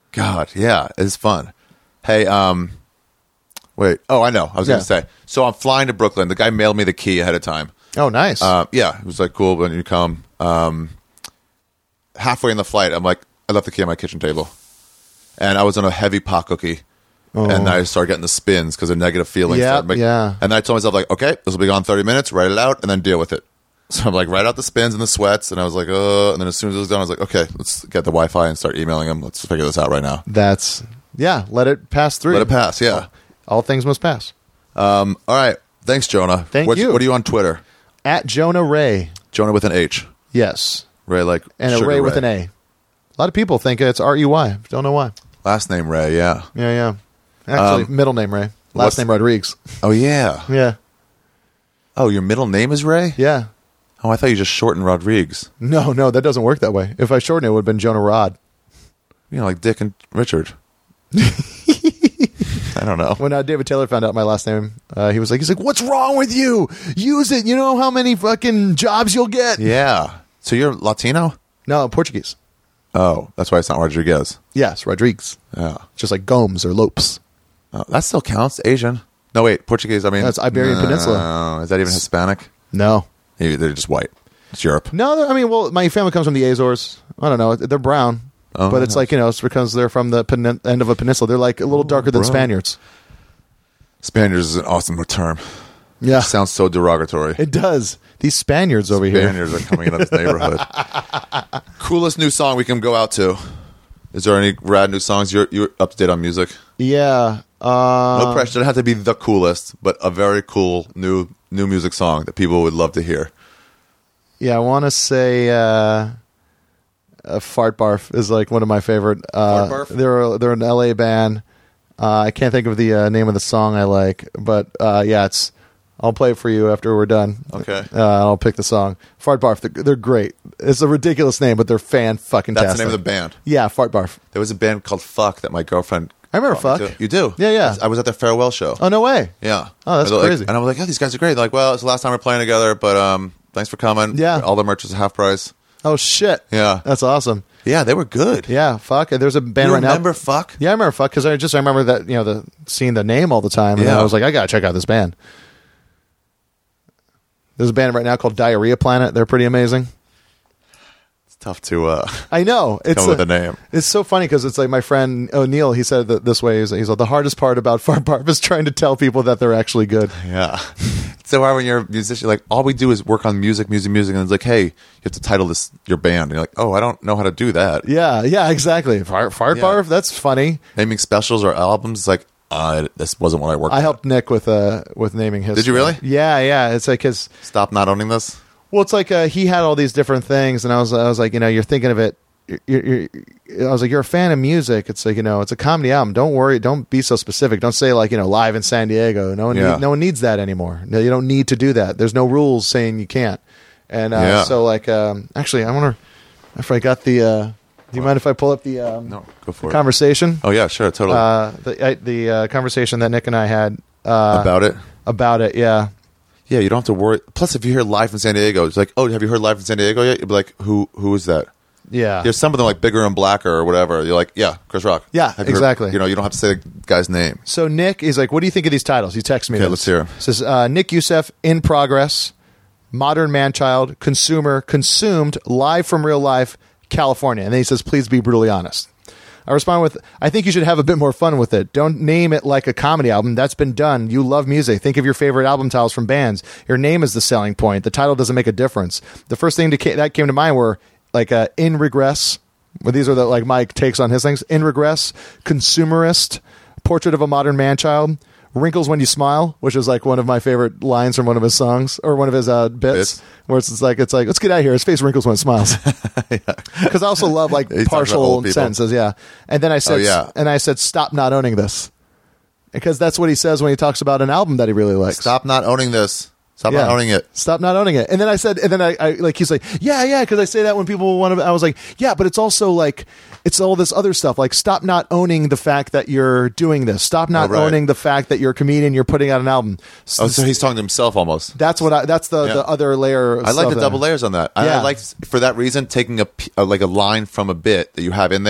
God, yeah, it's fun. Hey, wait. Oh, I know. I was going Yeah. to say. So I'm flying to Brooklyn. The guy mailed me the key ahead of time. Oh, nice. Yeah, it was like cool when you come. Halfway in the flight, I'm like, I left the key on my kitchen table, and I was on a heavy pot cookie, and I started getting the spins because of negative feelings. Yep, started making- yeah. And then I told myself like, okay, this will be gone 30 minutes. Write it out and then deal with it. So I'm like, write out the spins and the sweats, and I was like, and then as soon as it was done, I was like, okay, let's get the Wi-Fi and start emailing him. Let's figure this out right now. That's let it pass through. Let it pass. Yeah. All things must pass. All right. Thanks, Jonah. Thank you. What are you on Twitter? At Jonah Ray. Jonah with an H. Yes. Ray like And a Sugar Ray with an A. A lot of people think it's R-E-Y. Don't know why. Last name Ray. Yeah. Yeah. Actually, middle name Ray. Last what's- name Rodriguez. Oh yeah. Yeah. Oh, your middle name is Ray? Yeah. Oh, I thought you just shortened Rodriguez. No, that doesn't work that way. If I shortened it, it would have been Jonah Rod. You know, like Dick and Richard. I don't know. When David Taylor found out my last name, he was like, what's wrong with you? Use it. You know how many fucking jobs you'll get? Yeah. So you're Latino? No, Portuguese. Oh, that's why it's not Rodriguez. Yes, Rodriguez. Yeah. Just like Gomes or Lopes. Oh, that still counts. Asian. No, wait. Portuguese. I mean, That's Iberian Peninsula. Is that even Hispanic? No. Maybe they're just white. It's Europe. No, I mean, well, my family comes from the Azores. I don't know. They're brown. Oh, but it's like, it's because they're from the end of a peninsula. They're like a little darker than bro. Spaniards. Spaniards is an awesome term. Yeah. Sounds so derogatory. It does. These Spaniards over here. Spaniards are coming into this neighborhood. Coolest new song we can go out to. Is there any rad new songs? You're up to date on music. Yeah. No pressure. It doesn't have to be the coolest, but a very cool new music song that people would love to hear. Yeah, I want to say Fart Barf is like one of my favorite. Fart Barf? They're an LA band. I can't think of the name of the song I like, but yeah, I'll play it for you after we're done. Okay. I'll pick the song. Fart Barf. They're great. It's a ridiculous name, but they're fan-fucking-tastic. That's the name of the band. Yeah, Fart Barf. There was a band called Fuck that my girlfriend. I remember brought me Fuck. to. You do? Yeah. I was at their farewell show. Oh, no way. Yeah. Oh, that's They're like- crazy. and I was like, oh, these guys are great. They're like, well, it's the last time we're playing together, but thanks for coming. Yeah. All the merch is half price. Oh, shit. Yeah. That's awesome. Yeah, they were good. Yeah, Fuck. There's a band You right now. remember Fuck? Yeah, I remember Fuck because I remember that seeing the name all the time, and Yeah. I was like, I gotta check out this band. There's a band right now called Diarrhea Planet. They're pretty amazing. It's tough to I know it's come with a name. It's so funny because it's like my friend O'Neill. He said that this way. He's like, the hardest part about Fart Barf is trying to tell people that they're actually good. Yeah. It's so hard when you're a musician. Like, all we do is work on music. And it's like, hey, you have to title this your band. And you're like, oh, I don't know how to do that. Yeah, exactly. Fart Yeah. Barf. That's funny. Naming specials or albums, like, this wasn't what I worked I on. helped Nick with naming his. Did you really? Yeah. It's like his. Stop not owning this. Well, it's like he had all these different things, and I was like, you're thinking of it. I was like, you're a fan of music. It's like, it's a comedy album. Don't worry. Don't be so specific. Don't say like, live in San Diego. No one needs that anymore. No, you don't need to do that. There's no rules saying you can't. And so like, actually, I wonder if I got the. Do you mind if I pull up the No, go for it. conversation? Oh, yeah, sure, totally. The conversation that Nick and I had About it? About it. Yeah. Yeah, you don't have to worry. Plus, if you hear Live in San Diego, it's like, oh, have you heard Live in San Diego yet? You'll be like, who is that? Yeah. There's some of them like Bigger and Blacker or whatever. You're like, yeah, Chris Rock. Yeah, Have you heard- exactly. you don't have to say the guy's name. So Nick is like, what do you think of these titles? He texts me. Okay, this. let's hear 'em. Says Nick Youssef, In Progress, Modern Manchild, Consumer, Consumed, Live from Real Life, California. And then he says, please be brutally honest. I respond with, I think you should have a bit more fun with it. Don't name it like a comedy album. That's been done. You love music. Think of your favorite album titles from bands. Your name is the selling point. The title doesn't make a difference. The first thing that came to mind were like In Regress. Well, these are like my takes on his things. In Regress, Consumerist, Portrait of a Modern Manchild, Wrinkles When You Smile, which is like one of my favorite lines from one of his songs or one of his bits, where it's like let's get out of here. His face wrinkles when it smiles. Because I also love like He talks about partial old people. sentences, yeah. And then I said, yeah. stop not owning this, because that's what he says when he talks about an album that he really likes. Stop not owning this. Stop not owning it. Stop not owning it. And then I said, and then I like, he's like, yeah, because I say that when people want to, I was like, yeah, but it's also like, it's all this other stuff. Like, stop not owning the fact that you're doing this. Stop not right. owning the fact that you're a comedian, you're putting out an album. Oh, so he's talking to himself almost. That's what that's the other layer of I like stuff the double there. layers on that. Yeah. I like, for that reason, taking like a line from a bit that you have in there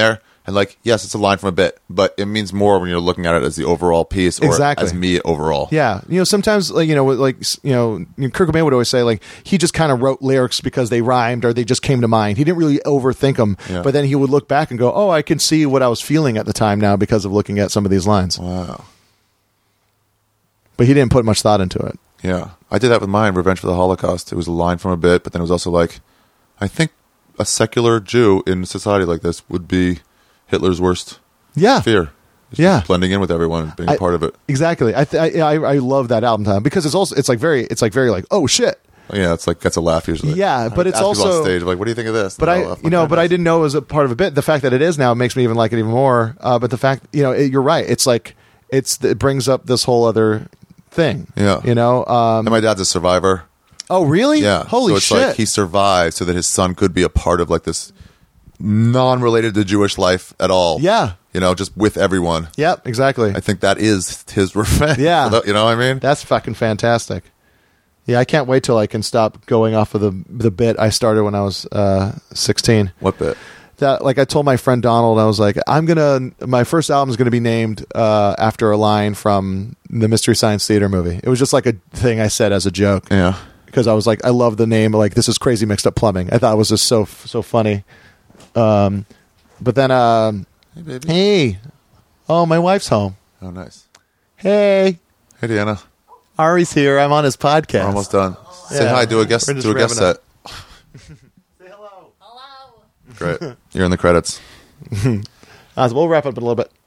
And like, yes, it's a line from a bit, but it means more when you're looking at it as the overall piece or Exactly. as me overall. Yeah, sometimes Kurt Cobain would always say like he just kind of wrote lyrics because they rhymed or they just came to mind. He didn't really overthink them, Yeah. but then he would look back and go, "Oh, I can see what I was feeling at the time now because of looking at some of these lines." Wow. But he didn't put much thought into it. Yeah. I did that with mine, Revenge for the Holocaust. It was a line from a bit, but then it was also like, I think a secular Jew in a society like this would be Hitler's worst Yeah, fear. It's Yeah. just blending in with everyone and being a part of it. Exactly. I love that album time because it's very like, oh shit. Yeah, it's like gets a laugh usually. Yeah, but it's Ask people also on stage like, what do you think of this? But And they'll laugh. I didn't know it was a part of a bit. The fact that it is now makes me even like it even more. But the fact, you're right. It's like it brings up this whole other thing. Yeah. And my dad's a survivor. Oh, really? Yeah. Holy so it's shit. like he survived so that his son could be a part of like this non-related to Jewish life at all. Yeah. Just with everyone. Yep. Exactly. I think that is his revenge. Yeah. You know what I mean? That's fucking fantastic. Yeah, I can't wait till I can stop going off of the bit I started when I was 16. What bit? That, like, I told my friend Donald, I was like, my first album is gonna be named after a line from the Mystery Science Theater movie. It was just like a thing I said as a joke. Yeah. Because I was like, I love the name. Like, this is Crazy Mixed Up Plumbing. I thought it was just so funny. But then, Hey, baby. hey, oh, my wife's home. Oh, nice. Hey, Hey, Deanna. Ari's here. I'm on his podcast. We're almost done. Say Yeah. hi. Do a guest. We're just Do a guest wrapping set. Say hello. Great. You're in the credits. We'll wrap up in a little bit.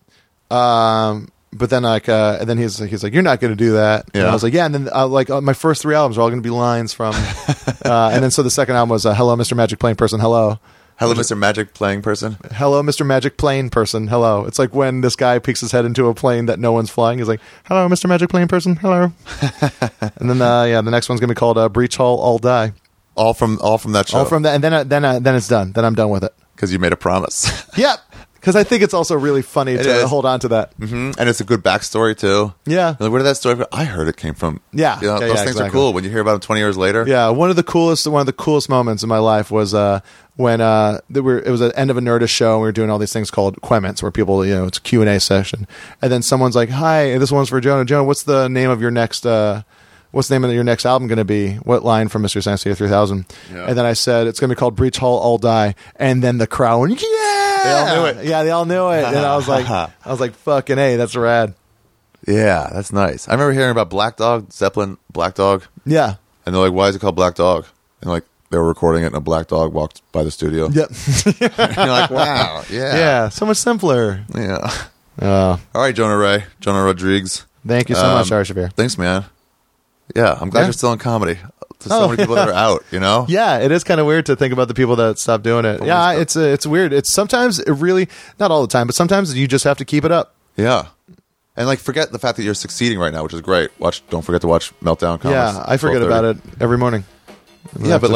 But then and then he's like, you're not going to do that. And Yeah. I was like, yeah. And then my first 3 albums are all going to be lines from. And then so the second album was Hello, Mr. Magic Plane Person. Hello. Hello, Mr. Magic playing person. Hello, Mr. Magic Plane Person. Hello. It's like when this guy peeks his head into a plane that no one's flying. He's like, hello, Mr. Magic Plane Person. Hello. And then, the next one's going to be called Breach Hall, All Die. All from that show. All from that. And then it's done. Then I'm done with it. Because you made a promise. Yep. Because I think it's also really funny It to is. hold on to that. And it's a good backstory, too. Yeah. Like, where did that story come? I heard it came from. Yeah. Those Yeah, things exactly. are cool when you hear about them 20 years later. Yeah, one of the coolest moments in my life was when it was the end of a Nerdist show and we were doing all these things called Quements where people, it's a Q&A session. And then someone's like, hi, this one's for Jonah. Jonah, what's the name of your next album going to be? What line from Mr. Science Theater 3000? Yeah. And then I said, it's going to be called Breach Hall, All Die. And then the crowd went, yeah! They all knew it. Yeah, they all knew it. And I was like, fucking A, that's rad. Yeah, that's nice. I remember hearing about Black Dog, Zeppelin, Black Dog. Yeah. And they're like, why is it called Black Dog? And like, they were recording it and a black dog walked by the studio. Yep. And you're like, wow. Yeah. Yeah, so much simpler. Yeah. Oh, All right, Jonah Rodriguez. thank you so much, Ari Shaffir. Thanks, man. Yeah, I'm glad Yeah. you're still in comedy. There's Oh, so many people that are out, Yeah, it is kind of weird to think about the people that stopped doing it. Yeah, it's weird. It's sometimes it really, not all the time, but sometimes you just have to keep it up. Yeah. And like, forget the fact that you're succeeding right now, which is great. Don't forget to watch Meltdown Comics. Yeah, I forget 12:30. about it every morning. Yeah, but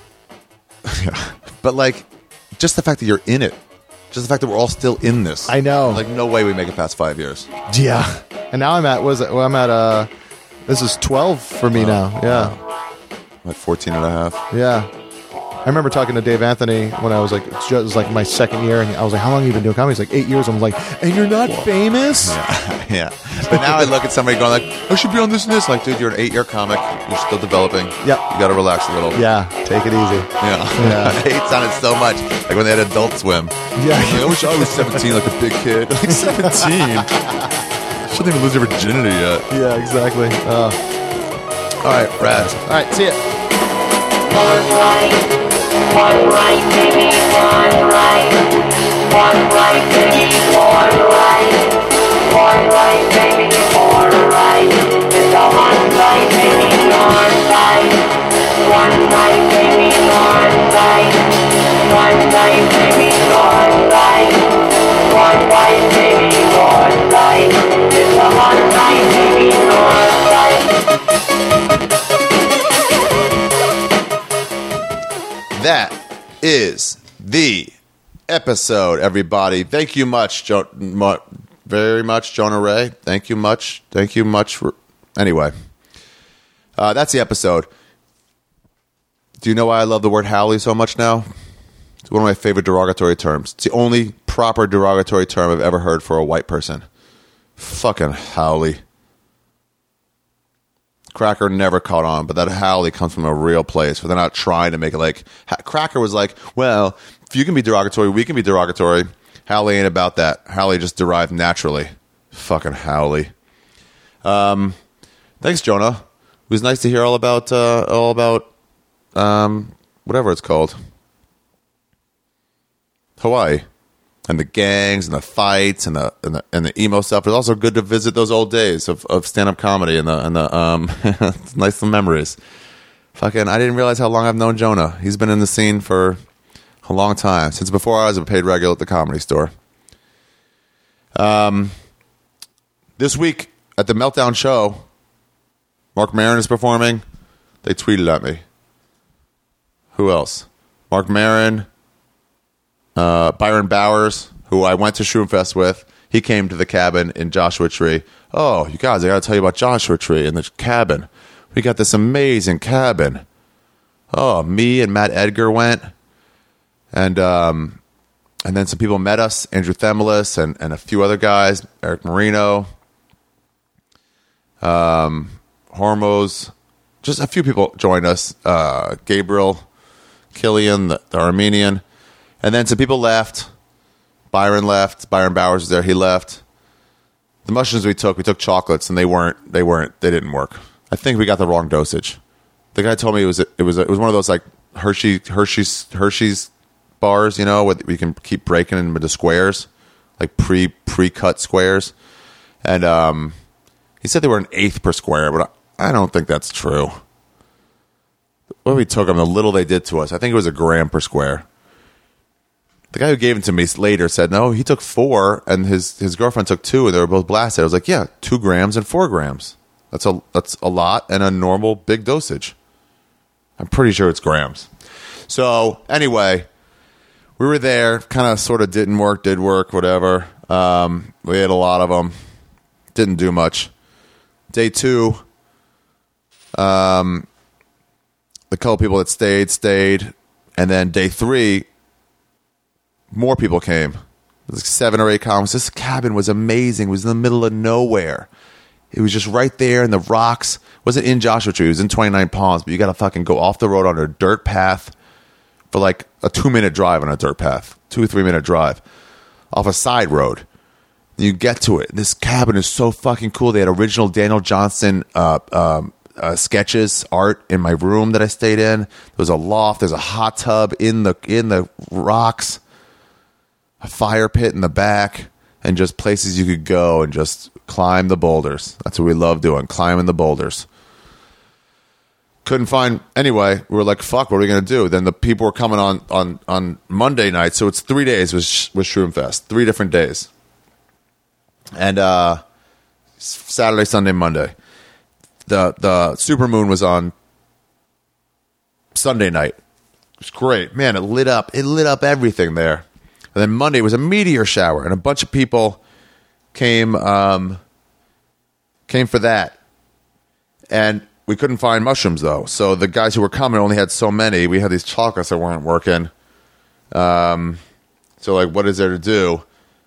like, just the fact that you're in it, just the fact that we're all still in this. I know. Like, no way we make it past 5 years. Yeah. And now this is 12 for me now. Yeah. I'm at 14 and a half. Yeah. I remember talking to Dave Anthony when I was like, it was like my second year, and I was like, how long have you been doing comedy? He's like, 8 years. I'm like, and you're not famous? Yeah. But now I look at somebody going like, I should be on this and this. Like, dude, you're an 8-year comic. You're still developing. Yep. You got to relax a little. Yeah, take it easy. Yeah. Yeah. I hate sounded so much. Like when they had Adult Swim. Yeah. Like, I wish I was 17 like a big kid. Like 17. Shouldn't even lose your virginity yet. Yeah, exactly. All right, rad. All right, see ya. One right, baby, one right. One right, baby, one right. One right, baby, one right. It's a one right, baby, one right. One right, baby, one right. One right, baby, one right. One right, baby, one right. It's a one right, baby, one right. That is the episode, everybody. Thank you very much, Jonah Ray. Thank you much. Anyway, that's the episode. Do you know why I love the word Howley so much now? It's one of my favorite derogatory terms. It's the only proper derogatory term I've ever heard for a white person. Fucking howly. Cracker never caught on, but that howly comes from a real place where they're not trying to make it like... Cracker was like, well, if you can be derogatory, we can be derogatory. Howley ain't about that. Howley just derived naturally. Fucking howley. Thanks, Jonah. It was nice to hear all about whatever it's called. Hawaii. And the gangs and the fights and the emo stuff. It's also good to visit those old days of stand-up comedy and the nice little memories. Fucking, I didn't realize how long I've known Jonah. He's been in the scene for a long time, since before I was a paid regular at the Comedy Store. This week at the Meltdown show, Mark Maron is performing. They tweeted at me. Who else? Mark Maron. Byron Bowers, who I went to Shroomfest with, he came to the cabin in Joshua Tree. Oh, you guys, I got to tell you about Joshua Tree and the cabin. We got this amazing cabin. Oh, me and Matt Edgar went, and then some people met us, Andrew Themelis and a few other guys, Eric Marino, Hormoz, just a few people joined us, Gabriel, Killian, the Armenian. And then some people left. Byron left. Byron Bowers was there. He left. The mushrooms we took chocolates, and they didn't work. I think we got the wrong dosage. The guy told me it was one of those like Hershey's bars, you know, where you can keep breaking them into squares, like pre-cut squares. And he said they were an eighth per square, but I don't think that's true. When we took them, the little they did to us, I think it was a gram per square. The guy who gave it to me later said, no, he took 4 and his girlfriend took 2 and they were both blasted. I was like, yeah, 2 grams and 4 grams. That's a lot and a normal big dosage. I'm pretty sure it's grams. So anyway, we were there, kind of sort of did work, whatever. We had a lot of them. Didn't do much. Day 2, the couple people that stayed. And then day 3, more people came. There was like 7 or 8 comics. This cabin was amazing. It was in the middle of nowhere. It was just right there in the rocks. It wasn't in Joshua Tree. It was in 29 Palms. But you got to fucking go off the road on a dirt path for like a 2-minute drive on a dirt path. 2 or 3 minute drive off a side road. And you get to it. This cabin is so fucking cool. They had original Daniel Johnston sketches, art in my room that I stayed in. There was a loft. There's a hot tub in the rocks. A fire pit in the back, and just places you could go and just climb the boulders. That's what we love doing, climbing the boulders. Couldn't find... Anyway, we were like, fuck, what are we going to do? Then the people were coming on Monday night, so it's 3 days with Shroomfest. 3 different days. And Saturday, Sunday, Monday. The supermoon was on Sunday night. It was great. Man, it lit up everything there. And then Monday was a meteor shower, and a bunch of people came for that. And we couldn't find mushrooms, though. So the guys who were coming only had so many. We had these chocolates that weren't working. So, like, what is there to do?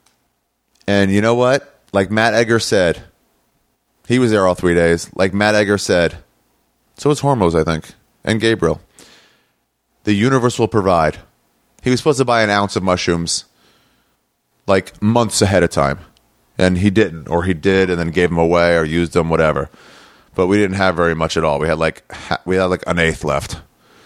And you know what? Like Matt Egger said, he was there all 3 days. Like Matt Egger said, so was Hormoz, I think, and Gabriel. The universe will provide. He was supposed to buy an ounce of mushrooms like months ahead of time. And he didn't. Or he did and then gave them away or used them, whatever. But we didn't have very much at all. We had like an eighth left.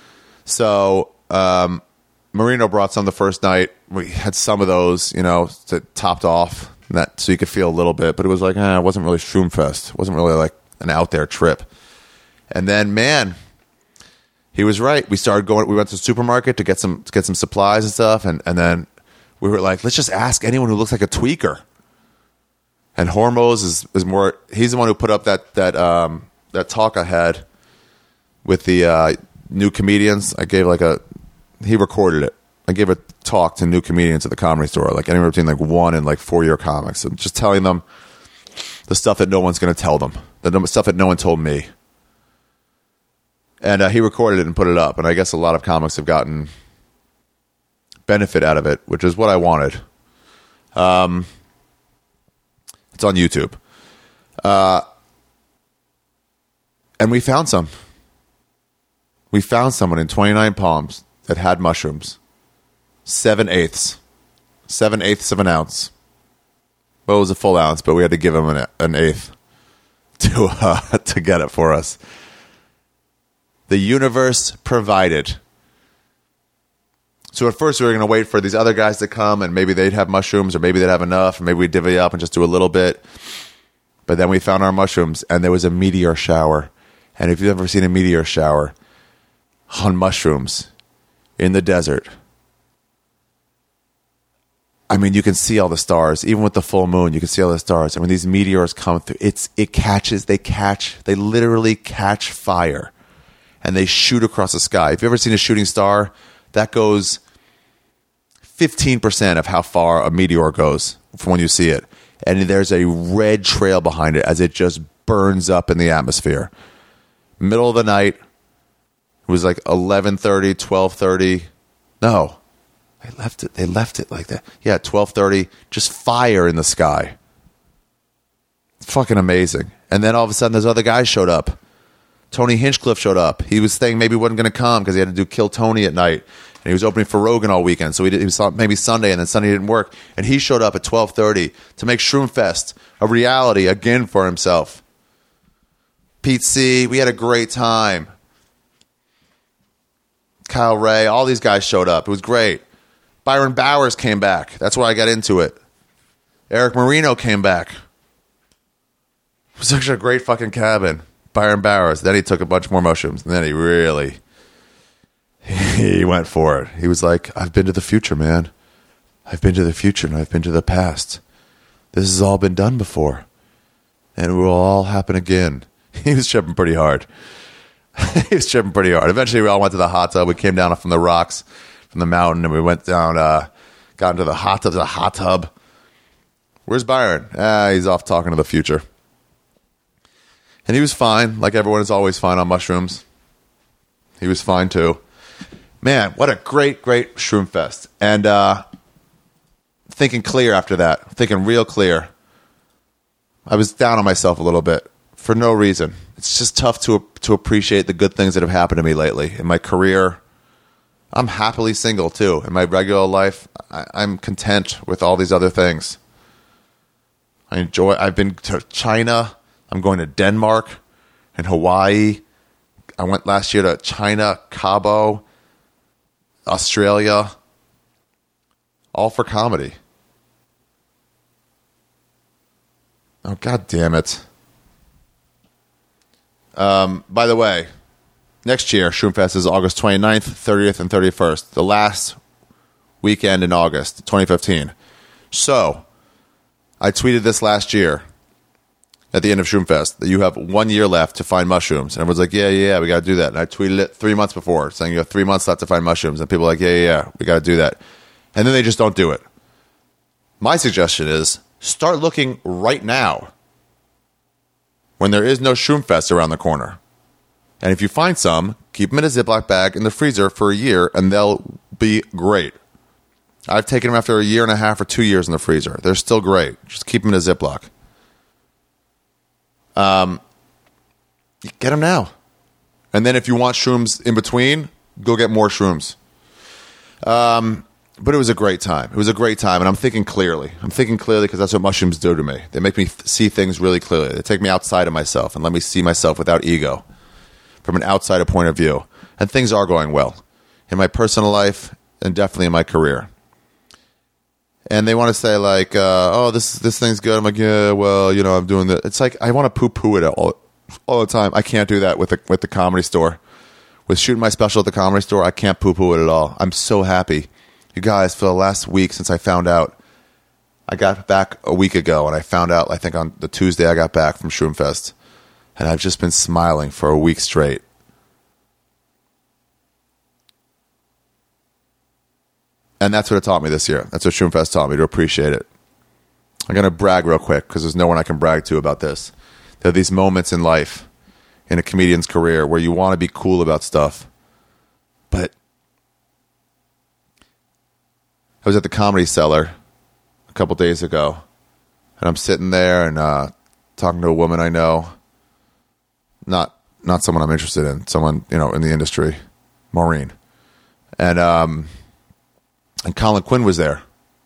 So Marino brought some the first night. We had some of those, you know, that topped off. That, so you could feel a little bit. But it was like, it wasn't really Shroomfest. It wasn't really like an out there trip. And then, man... He was right. We went to the supermarket to get some supplies and stuff, and then we were like, let's just ask anyone who looks like a tweaker. And Hormoz is more. He's the one who put up that talk I had with the new comedians. He recorded it. I gave a talk to new comedians at the Comedy Store, like anywhere between like 1 and like 4-year comics, and just telling them the stuff that no one's going to tell them, the stuff that no one told me. And he recorded it and put it up. And I guess a lot of comics have gotten benefit out of it, which is what I wanted. It's on YouTube. And we found some. We found someone in 29 Palms that had mushrooms. 7/8. 7/8 of an ounce. Well, it was a full ounce, but we had to give him an eighth to get it for us. The universe provided. So at first we were going to wait for these other guys to come, and maybe they'd have mushrooms, or maybe they'd have enough, or maybe we'd divvy up and just do a little bit. But then we found our mushrooms, and there was a meteor shower. And if you've ever seen a meteor shower on mushrooms in the desert, I mean, you can see all the stars. Even with the full moon, you can see all the stars. And when these meteors come through, they literally catch fire. And they shoot across the sky. If you've ever seen a shooting star, that goes 15% of how far a meteor goes from when you see it. And there's a red trail behind it as it just burns up in the atmosphere. Middle of the night, it was like 11:30, 12:30. No, they left it like that. Yeah, 12:30, just fire in the sky. Fucking amazing. And then all of a sudden, those other guys showed up. Tony Hinchcliffe showed up. He was saying maybe he wasn't going to come because he had to do Kill Tony at night. And he was opening for Rogan all weekend. So he saw maybe Sunday, and then Sunday didn't work. And he showed up at 12:30 to make Shroomfest a reality again for himself. Pete C., we had a great time. Kyle Ray, all these guys showed up. It was great. Byron Bowers came back. That's why I got into it. Eric Marino came back. It was such a great fucking cabin. Byron Bowers. Then he took a bunch more mushrooms. And then he went for it. He was like, I've been to the future, man. I've been to the future, and I've been to the past. This has all been done before. And it will all happen again. He was tripping pretty hard. Eventually, we all went to the hot tub. We came down from the rocks, from the mountain, and we went down, got into the hot tub. There's a hot tub. Where's Byron? He's off talking to the future. And he was fine, like everyone is always fine on mushrooms. He was fine, too. Man, what a great, great Shroomfest. And thinking clear after that, thinking real clear. I was down on myself a little bit for no reason. It's just tough to appreciate the good things that have happened to me lately. In my career, I'm happily single, too. In my regular life, I'm content with all these other things. I've been to China. I'm going to Denmark and Hawaii. I went last year to China, Cabo, Australia, all for comedy. Oh, God damn it. By the way, next year, Shroomfest is August 29th, 30th, and 31st. The last weekend in August, 2015. So, I tweeted this last year at the end of Shroomfest that you have 1 year left to find mushrooms. And everyone's like, yeah, we got to do that. And I tweeted it 3 months before saying you have 3 months left to find mushrooms. And people are like, yeah, we got to do that. And then they just don't do it. My suggestion is start looking right now when there is no Shroomfest around the corner. And if you find some, keep them in a Ziploc bag in the freezer for a year and they'll be great. I've taken them after a year and a half or 2 years in the freezer. They're still great. Just keep them in a Ziploc. Get them now. And then if you want shrooms in between, go get more shrooms. But it was a great time. It was a great time, and I'm thinking clearly. I'm thinking clearly because that's what mushrooms do to me. They make me see things really clearly. They take me outside of myself and let me see myself without ego, from an outsider point of view. And things are going well in my personal life and definitely in my career. And they want to say like, oh, this thing's good. I'm like, yeah, well, I'm doing that. It's like I want to poo-poo it all the time. I can't do that with the Comedy Store. With shooting my special at the Comedy Store, I can't poo-poo it at all. I'm so happy. You guys, for the last week since I found out, I got back a week ago, and I found out, I think on the Tuesday I got back from Shroomfest, and I've just been smiling for a week straight. And that's what it taught me this year. That's what Shroomfest taught me, to appreciate it. I'm going to brag real quick, because there's no one I can brag to about this. There are these moments in life, in a comedian's career, where you want to be cool about stuff, but I was at the Comedy Cellar a couple days ago, and I'm sitting there and talking to a woman I know, not someone I'm interested in, someone in the industry, Maureen, and Colin Quinn was there.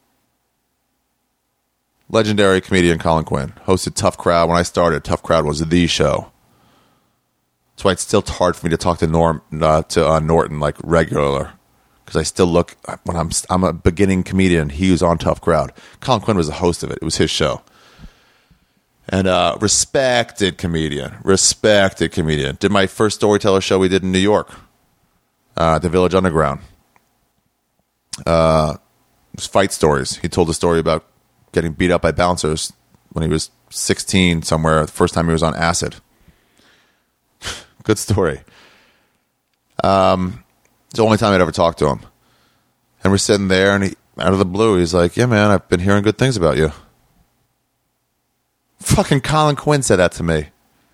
Legendary comedian Colin Quinn hosted Tough Crowd. When I started, Tough Crowd was the show. That's why it's still hard for me to talk to Norton like regular, because I still look when I'm a beginning comedian. He was on Tough Crowd. Colin Quinn was the host of it. It was his show, and respected comedian. Did my first storyteller show we did in New York, the Village Underground. It was fight stories. He told a story about getting beat up by bouncers when he was 16 somewhere, the first time he was on acid. Good story. It's the only time I'd ever talked to him. And we're sitting there, and out of the blue, he's like, yeah, man, I've been hearing good things about you. Fucking Colin Quinn said that to me.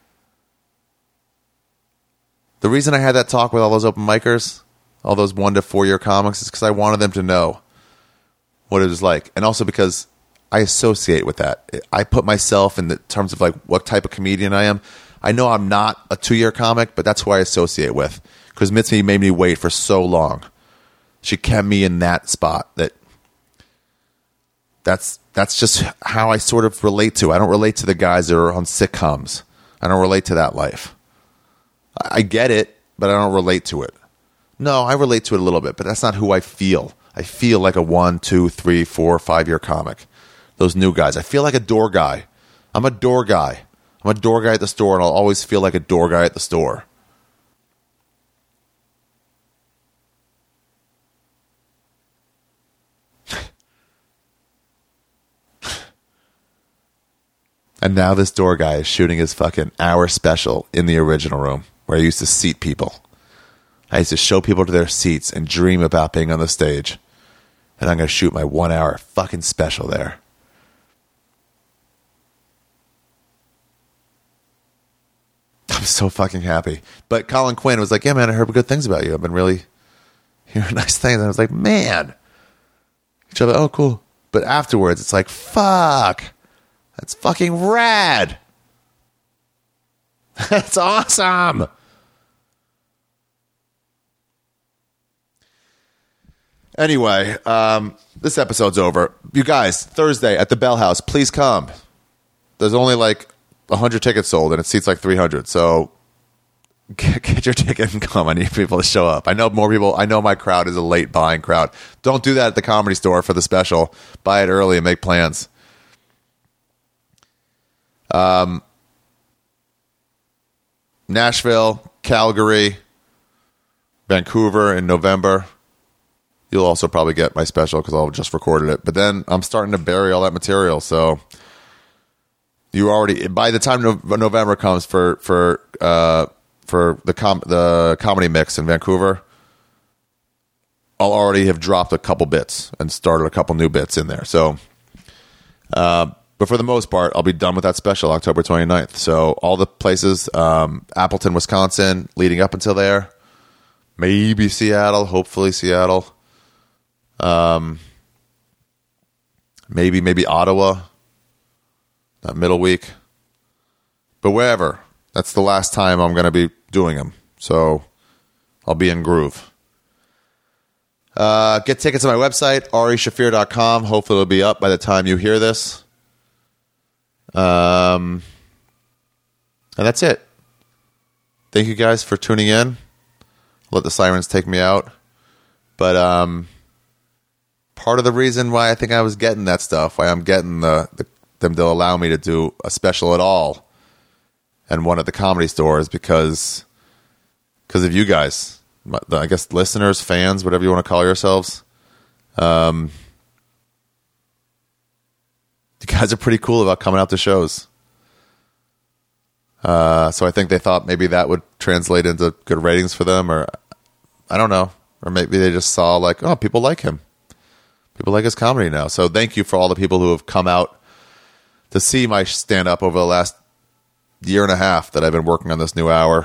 The reason I had that talk with all those open micers, all those 1 to 4 year comics, is because I wanted them to know what it was like. And also because I associate with that. I put myself in the terms of like what type of comedian I am. I know I'm not a 2-year comic, but that's who I associate with. Because Mitzi made me wait for so long. She kept me in that spot. That's just how I sort of relate to. I don't relate to the guys that are on sitcoms. I don't relate to that life. I get it, but I don't relate to it. No, I relate to it a little bit, but that's not who I feel. I feel like a 1, 2, 3, 4, 5-year comic. Those new guys. I feel like a door guy. I'm a door guy. I'm a door guy at the store, and I'll always feel like a door guy at the store. And now this door guy is shooting his fucking hour special in the original room where I used to seat people. I used to show people to their seats and dream about being on the stage. And I'm going to shoot my 1 hour fucking special there. I'm so fucking happy. But Colin Quinn was like, yeah, man, I heard good things about you. I've been really hearing nice things. And I was like, man. Oh, cool. But afterwards, it's like, fuck. That's fucking rad. That's awesome. Anyway, this episode's over. You guys, Thursday at the Bell House, please come. There's only like 100 tickets sold, and it seats like 300. So get your ticket and come. I need people to show up. I know more people. I know my crowd is a late buying crowd. Don't do that at the Comedy Store for the special. Buy it early and make plans. Nashville, Calgary, Vancouver in November. You'll also probably get my special because I'll just recorded it. But then I'm starting to bury all that material. So you already, by the time November comes for the comedy mix in Vancouver, I'll already have dropped a couple bits and started a couple new bits in there. So, but for the most part, I'll be done with that special October 29th. So all the places, Appleton, Wisconsin, leading up until there, maybe Seattle, hopefully Seattle, maybe Ottawa, that middle week, but wherever. That's the last time I'm going to be doing them. So I'll be in groove. Get tickets on my website, arishafir.com. Hopefully it'll be up by the time you hear this. And that's it. Thank you guys for tuning in. Let the sirens take me out. But part of the reason why I think I was getting that stuff, why I'm getting them to allow me to do a special at all and one at the Comedy Store is because of you guys. I guess listeners, fans, whatever you want to call yourselves. You guys are pretty cool about coming out to shows. So I think they thought maybe that would translate into good ratings for them, or I don't know. Or maybe they just saw like, oh, people like him. People like his comedy now. So thank you for all the people who have come out to see my stand-up over the last year and a half that I've been working on this new hour.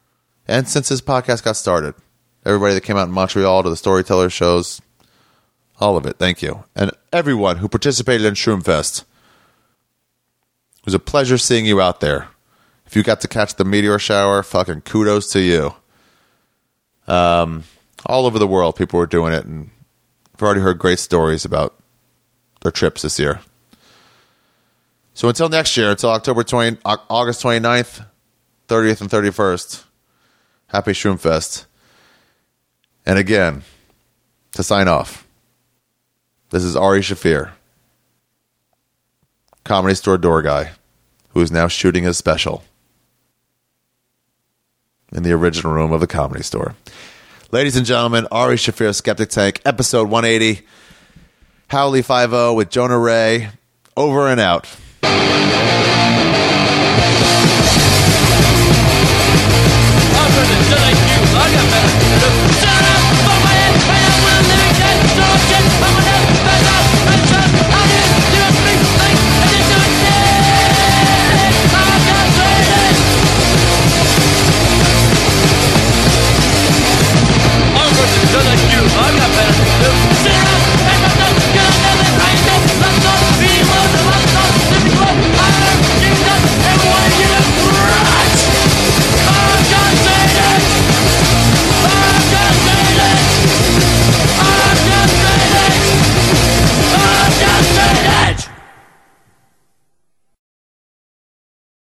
And since this podcast got started, everybody that came out in Montreal to the storyteller shows, All of it. Thank you. And everyone who participated in Shroomfest. It was a pleasure seeing you out there. If you got to catch the meteor shower, fucking kudos to you. All over the world, people were doing it, and I've already heard great stories about their trips this year. So until next year, until August 29th, 30th, and 31st, happy Shroomfest. And again, to sign off, this is Ari Shaffir, Comedy Store door guy, who is now shooting his special in the original room of the Comedy Store. Ladies and gentlemen, Ari Shaffir, Skeptic Tank, episode 180. Howley 5-0 with Jonah Ray. Over and out.